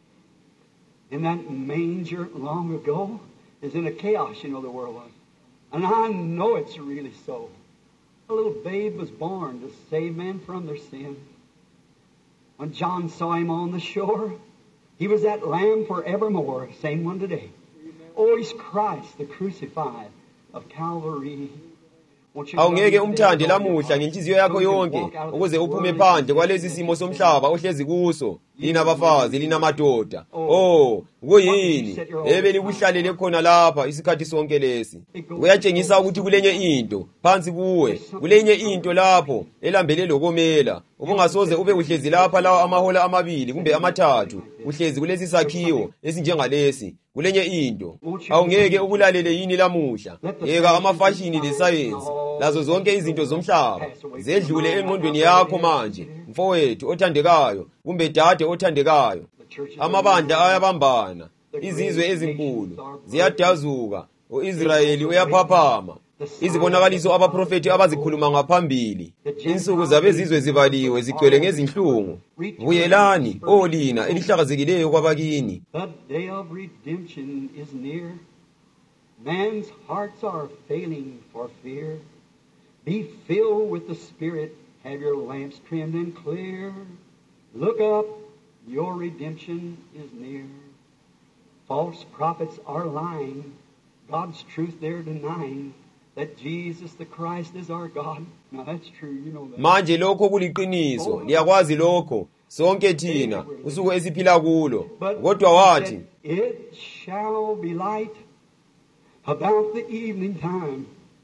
in that manger long ago is in a chaos, you know, the world was. And I know it's really so. A little babe was born to save men from their sin. When John saw him on the shore, he was that lamb forevermore, same one today. Oh, he's Christ, the crucified of Calvary. Awungeke umthande lamuhla ngenhliziyo yakho yonke ukuze uphume phandle kwalesi simo somhlaba ohlezi kuso. Lina bafazi lina madoda. Oh, kuyini ebe likuhlalele khona lapha isikhathi sonke lesi. Kuyatshengisa ukuthi kulenye into phansi kuwe, kulenye into lapho elambele lokomela. Ubungasoze ube uhlezi lapha lawa amahola amabili kumbe amathathu uhlezi kulesi sakhiwo esinjengalesi. Kulenye into awungeke ukulalele yini lamuhla. Yeka amafashini lescience lazo zonke izinto zomhlaba zedlule engqondweni yakho manje. Mfowethu othandekayo kumbe dade othandekayo, amabandla ayabambana, izizwe ezinkulu ziyadazuka, uIsrayeli uyaphaphama. Izibonakaliso abaprofeti abazikhuluma ngaphambili, insuku zabezizwe zibaliwe zigcwele ngezinhlungu. Buyelani olina elihlakazekileyo kwabakini. The day of redemption is near. Man's hearts are failing for fear. Be filled with the Spirit, have your lamps trimmed and clear. Look up, your redemption is near. False prophets are lying, God's truth they're denying, that Jesus the Christ is our God. Now that's true, you know that. Manje lokho kuliqiniso, liyakwazi lokho, sonke thina, usuku esiphila kulo. Kodwa wathi, it shall be light about the evening time.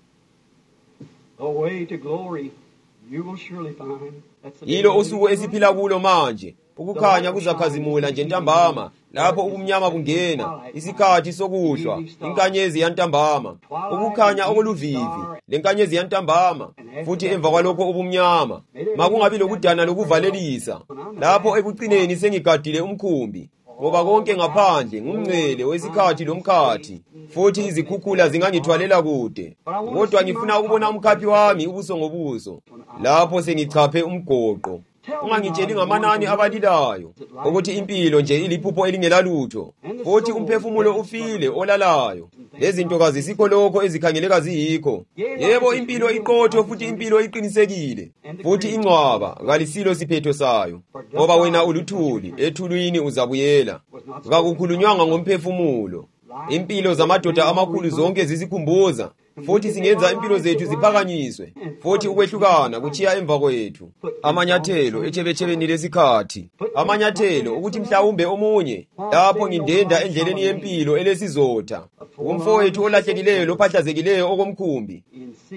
The way to glory you will surely find. Yilo usuku esiphila kulo manje. Ukukhanya kuzakhazimula nje ntambama lapho ubumnyama bungena, isikhathi sokuhlwa, inkanyezi yantambama. Ukukhanya okuluvivi lenkanyezi yantambama futhi emva kwalokho ubumnyama. Makungabi lokudana lokuvalelisa. Lapho ekucineni sengigadile umkhumbi. Ngoba konke ngaphandle ngumngcele wesikhathi lomkhathi futhi izikhukhula zingangithwalela kude. Kodwa ngifuna ukubona umkhaphi wami ubuso ngobuso lapho sengichaphe umgoqo. Ungangitsheli ngamanani abalilayo ukuthi impilo nje iliphupho elingelalutho futhi umphefumulo ufile olalayo. Lezinto kazisikho lokho ezikhangeleka ziyikho. Yebo impilo iqotho futhi impilo iqinisekile futhi ingcwaba kalisilo siphetho sayo. Ngoba wena uluthuli ethulwini uzabuyela. Kakukhulunywanga ngomphefumulo. Impilo zamadoda amakhulu zonke zisikhumbuza futhi singenza impilo zethu ziphakanyiswe futhi ukwehlukana kuchiya emva kwethu. Amanyathelo echebechebeni lesikhathi, amanyathelo ukuthi mhlawumbe omunye lapho ngindenda endleleni yempilo elesizotha. Umfowethu olahlekileyo lophahlazekileyo okomkhumbi,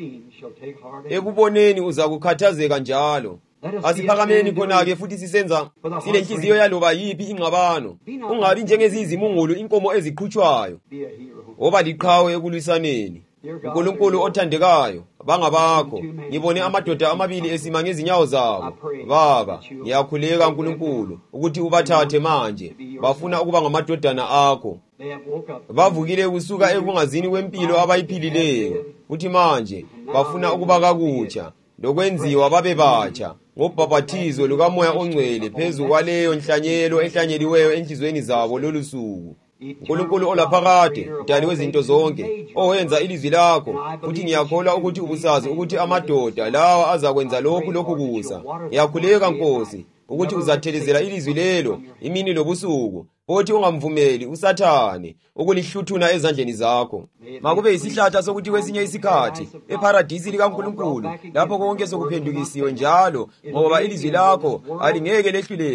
ekuboneni uzakukhathazeka njalo. Asiphakameni khona-ke futhi sisenza sile nhliziyo yaloba yipi ingxabano. Ungabi njengezizimungulu inkomo eziqhutshwayo. Oba liqhawe ekulwisaneni. uNkulunkulu othandekayo bangabakho. Ngibone amadoda amabili esima ngezinyawo zabo. Baba, ngiyakhuleka uNkulunkulu ukuthi ubathathe manje. Bafuna ukuba ngamadodana akho. Bavukile kusuka ekungazini kwempilo abayiphilileyo. Uthi manje bafuna ukuba kakutsha lokwenziwa babe batsha ngobhabhathizo lukaMoya oNgcwele phezu kwaleyo nhlanyelo ehlanyeliweyo enhlizweni zabo lolusuku. uNkulunkulu olaphakade, udali wezinto zonke, owenza ilizwi lakho, futhi ngiyakholwa ukuthi ubusazi ukuthi amadoda lawa azakwenza lokhu lokhu kusa. Ngiyakhuleka Nkosi ukuthi uzathelezela ilizwi lelo imini lobusuku, futhi ungamvumeli uSathane ukulihluthuna ezandleni zakho. Makube isihlahla sokuthi kwesinye isikhathi eparadisi likaNkulunkulu lapho konke sokuphendukisiwe njalo, ngoba ilizwi lakho alingeke lehluleke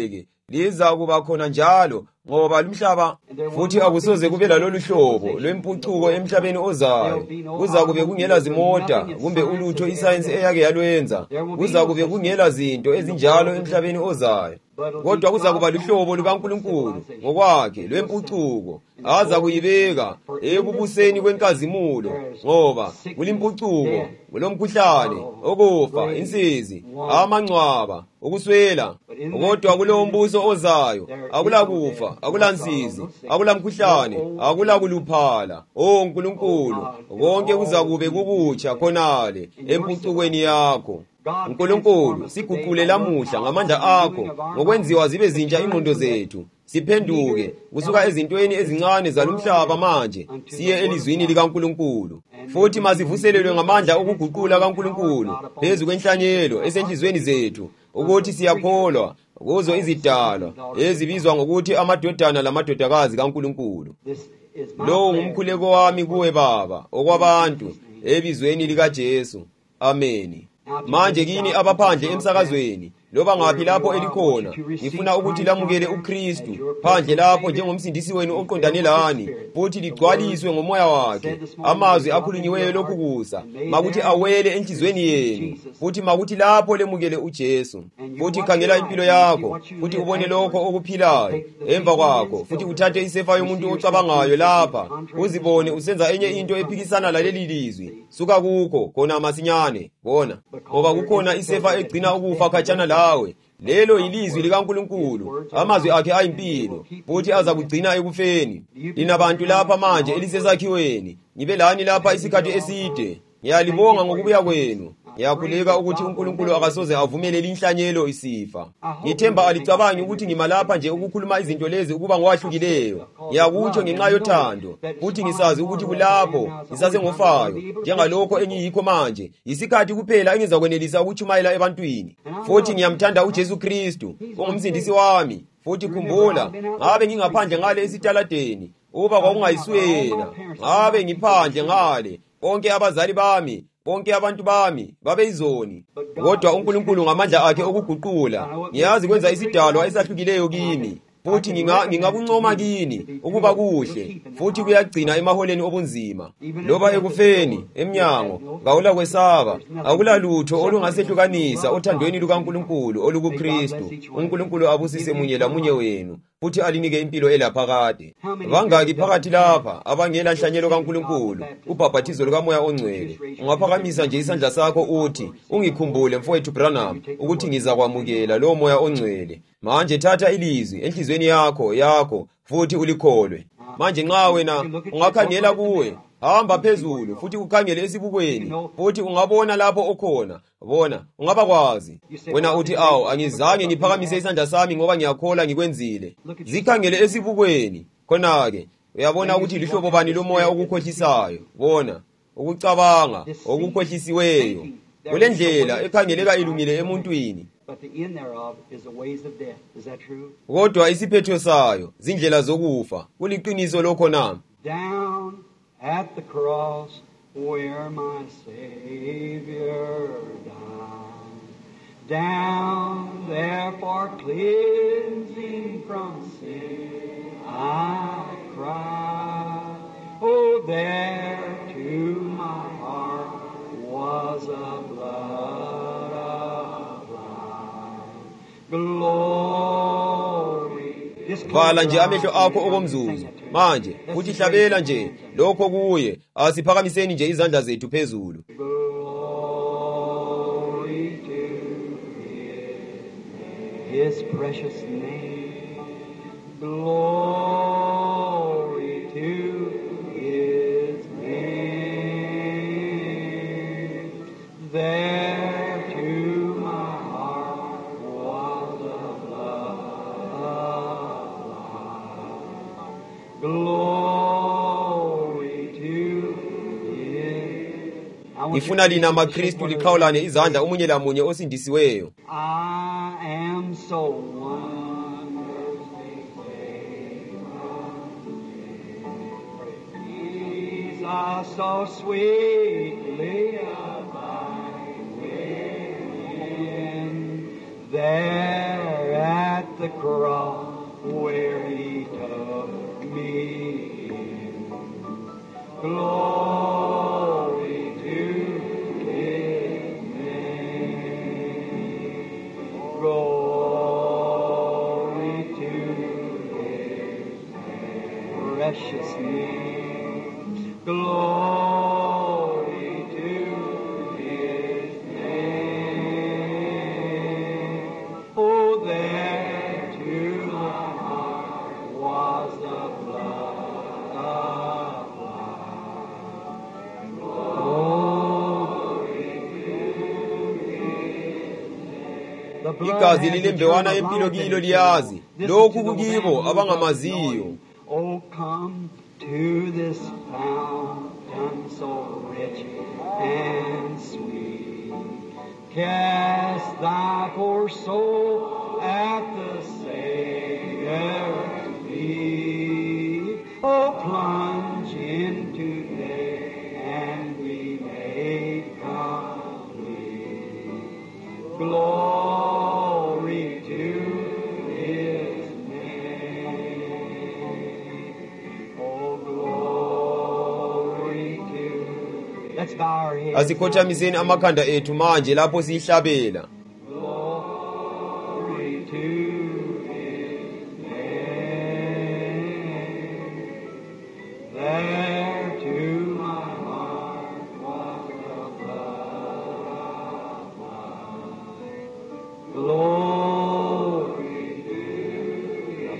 liza kuba khona njalo ngoba lumhlaba futhi akusoze kube lalolu hlobo lwempucuko emhlabeni ozayo. Kuza kube kungela zimota kumbe ulutho isayensi eyake yalwenza. Kuza kube kungela zinto ezinjalo emhlabeni ozayo. Kodwa kuza kuba luhlobo lukaNkulunkulu ngokwakhe lwempucuko aza kuyibeka ekubuseni kwenkazimulo, ngoba kulimpucuko, kulomkhuhlane, okufa, insizi, amangcwaba, ukuswela. Kodwa kulo mbuso ozayo akula kufa, akula nsizi, akula mkhuhlane, akula kuluphala. O Nkulunkulu, konke kuza kube kubutsha khonale empucukweni yakho. Nkulunkulu, siguqule lamuhla ngamandla akho ngokwenziwa zibe zintsha ingqondo zethu, siphenduke kusuka ezintweni ezincane zalumhlaba manje siye elizwini likaNkulunkulu. Futhi masivuselelwe ngamandla okuguqula kaNkulunkulu phezu kwenhlanyelo esenhlizweni zethu, ukuthi siyakholwa kuzo izidalwa ezibizwa ngokuthi amadodana lamadodakazi kaNkulunkulu. Lo ngumkhuleko wami kuwe Baba okwabantu ebizweni likaJesu. Ameni. Manje kini abaphandle emsakazweni loba ngaphi lapho elikhona, ngifuna ukuthi lamukele uKristu phandle lapho njengomsindisi wenu oqondane lani, futhi ligcwaliswe ngomoya wakhe. Amazwi akhulunyiweyo lokhu kusa makuthi awele enhlizweni yenu, futhi makuthi lapho lemukele uJesu. Futhi khangela impilo yakho, futhi ubone lokho okuphilayo emva kwakho, futhi uthathe isefa yomuntu ocabangayo lapha, uzibone usenza enye into ephikisana laleli lizwi. Suka kukho khona masinyane, bona ngoba kukhona isefa egcina ukufa khatshana lawe. Lelo yilizwi likaNkulunkulu, amazwi akhe ayimpilo, futhi aza kugcina ekufeni. Lina bantu lapha manje elisesakhiweni, ngibe lani lapha isikhathi eside. Ngiyalibonga ngokubuya kwenu. Ngiyakhuleka ukuthi uNkulunkulu akasoze avumele linhlanyelo isifa. Ngithemba alicabangi ukuthi ngimalapha nje ukukhuluma izinto lezi ukuba ngwahlukileyo. Ngiyakutsho ngenxa yothando, futhi ngisazi ukuthi kulapho ngisase ngofayo njengalokho engiyikho manje. Isikhathi kuphela engizakwenelisa ukuchumayela ebantwini. Futhi ngiyamthanda uJesu Kristu, ongumsindisi wami. Futhi khumbula, ngabe ngingaphandle ngale esitaladeni, uba kwakungayiswela. Ngabe ngiphandle ngale, bonke abazali bami, bonke abantu bami babeyizoni. Kodwa uNkulunkulu ngamandla akhe okuguqula, ngiyazi kwenza isidalwa esahlukileyo kimi. Futhi ngingakuncoma kini ukuba kuhle, futhi kuyagcina emaholeni obunzima. Loba ekufeni, emnyango, ngawula kwesaba, akula lutho olungasehlukanisa othandweni lukaNkulunkulu olukuKristu. uNkulunkulu abusise munye lamunye wenu, futhi alinike impilo elaphakade. Bangaki phakathi lapha abangela nhlanyelo kaNkulunkulu, ubhaphathizo lukaMoya oNgcwele? Ungaphakamisa nje isandla sakho uthi, ungikhumbule mfowethu Branham ukuthi ngizakwamukela lo Moya oNgcwele. Manje thatha ilizwi enhlizweni yakho yakho futhi ulikholwe. Manje nxa wena ungakhangela kuwe, hamba phezulu futhi ukhangele esibukweni, futhi ungabona lapho okhona. Bona ungabakwazi. Wena uthi awu, angizange ngiphakamise isandla sami ngoba ngiyakholwa ngikwenzile. Zikhangele esibukweni. Khona-ke uyabona ukuthi lihlobo bani lomoya okukhohlisayo. Bona ukucabanga okukhohlisiweyo kulendlela ekhangeleka ilungile emuntwini, kodwa isiphetho sayo zindlela zokufa. Kuliqiniso lokho na? Down at the cross where my Savior died, down there for cleansing from sin I cried. Oh, there to my heart was a blood of life. Glory. Vala nje amehlo akho okomzuzu manje, futhi hlabela nje lokho kuye. Asiphakamiseni nje izandla zethu phezulu. Glory to His, His precious name. Glory to His name. There to my heart was the blood of life. Glory to His. Ngifuna lina maKristu likhawulane izandla umunye lamunye osindisiweyo. I am so wonderfully Jesus, so sweetly abide within. There at the the cross where he took me in. Glory to his name. Glory to his precious name. Glory to his name. Oh, there to my heart was the blood of life. Glory to his name. The blood igazi has lilembewana eternal empilo life kilo in it. liyazi This lokhu is to the kukibo man who abangamaziyo. does know. Oh, come to this fountain so rich and sweet. Cast thy poor soul at the Savior's feet. Oh, plunge in today and be made complete. Glory to his name. Oh, glory to. Let's bow our heads. Asikhothamiseni amakhanda ethu manje lapho siyihlabela. Glory to his name. There to my heart was the blood of life. Glory to his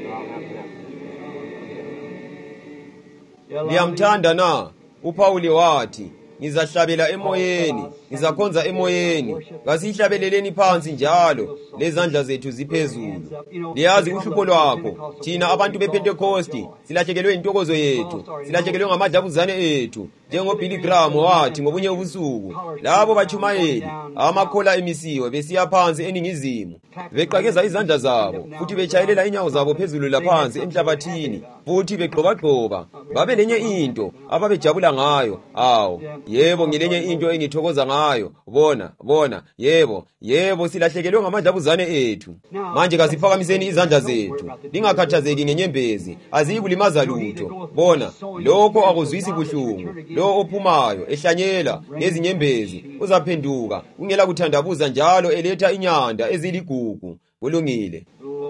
name. Liyamthanda na? uPawuli wathi, ngizahlabela emoyeni, ngizakhonza emoyeni. Kasihlabeleleni phansi njalo, lezandla zethu ziphezulu. Liyazi uhlupho lwakho, thina abantu bePentecost, silahlekelwe intokozo yethu, silahlekelwe ngamadlabuzane ethu, njengoBilly Graham wathi ngobunye ubusuku. Labo bachumayeli, amakhola emisiwe besiya phansi eningizimu, beqakeza izandla zabo, futhi bechayelela inyawo zabo phezulu laphansi emhlabathini, futhi begxobagxoba. Babe lenye into ababejabula ngayo. Awo, yebo ngilenye into engithokoza ngayo. Bona, bona, yebo, yebo silahlekelwe ngamadlabuzane ethu. Manje kasiphakamiseni izandla zethu. Lingakhathazeki ngenyembezi, aziyikulimaza lutho. Bona, lokho akuzwisi buhlungu. Lo ophumayo ehlanyela ngezinyembezi uzaphenduka ungela kuthandabuza njalo eletha inyanda eziligugu. Kulungile.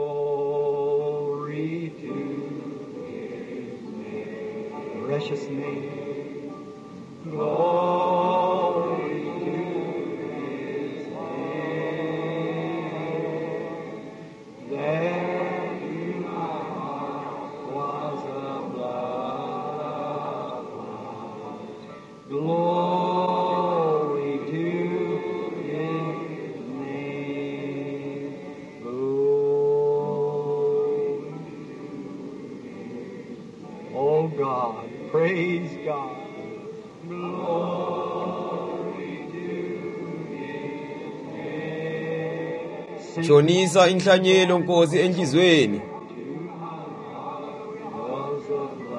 Glory to his precious name. Glory to his name. There to my heart was the blood of life. Glory to his name. Glory. Oh God, praise God. Shonisa inhlanyelo Nkosi enhlizweni. was the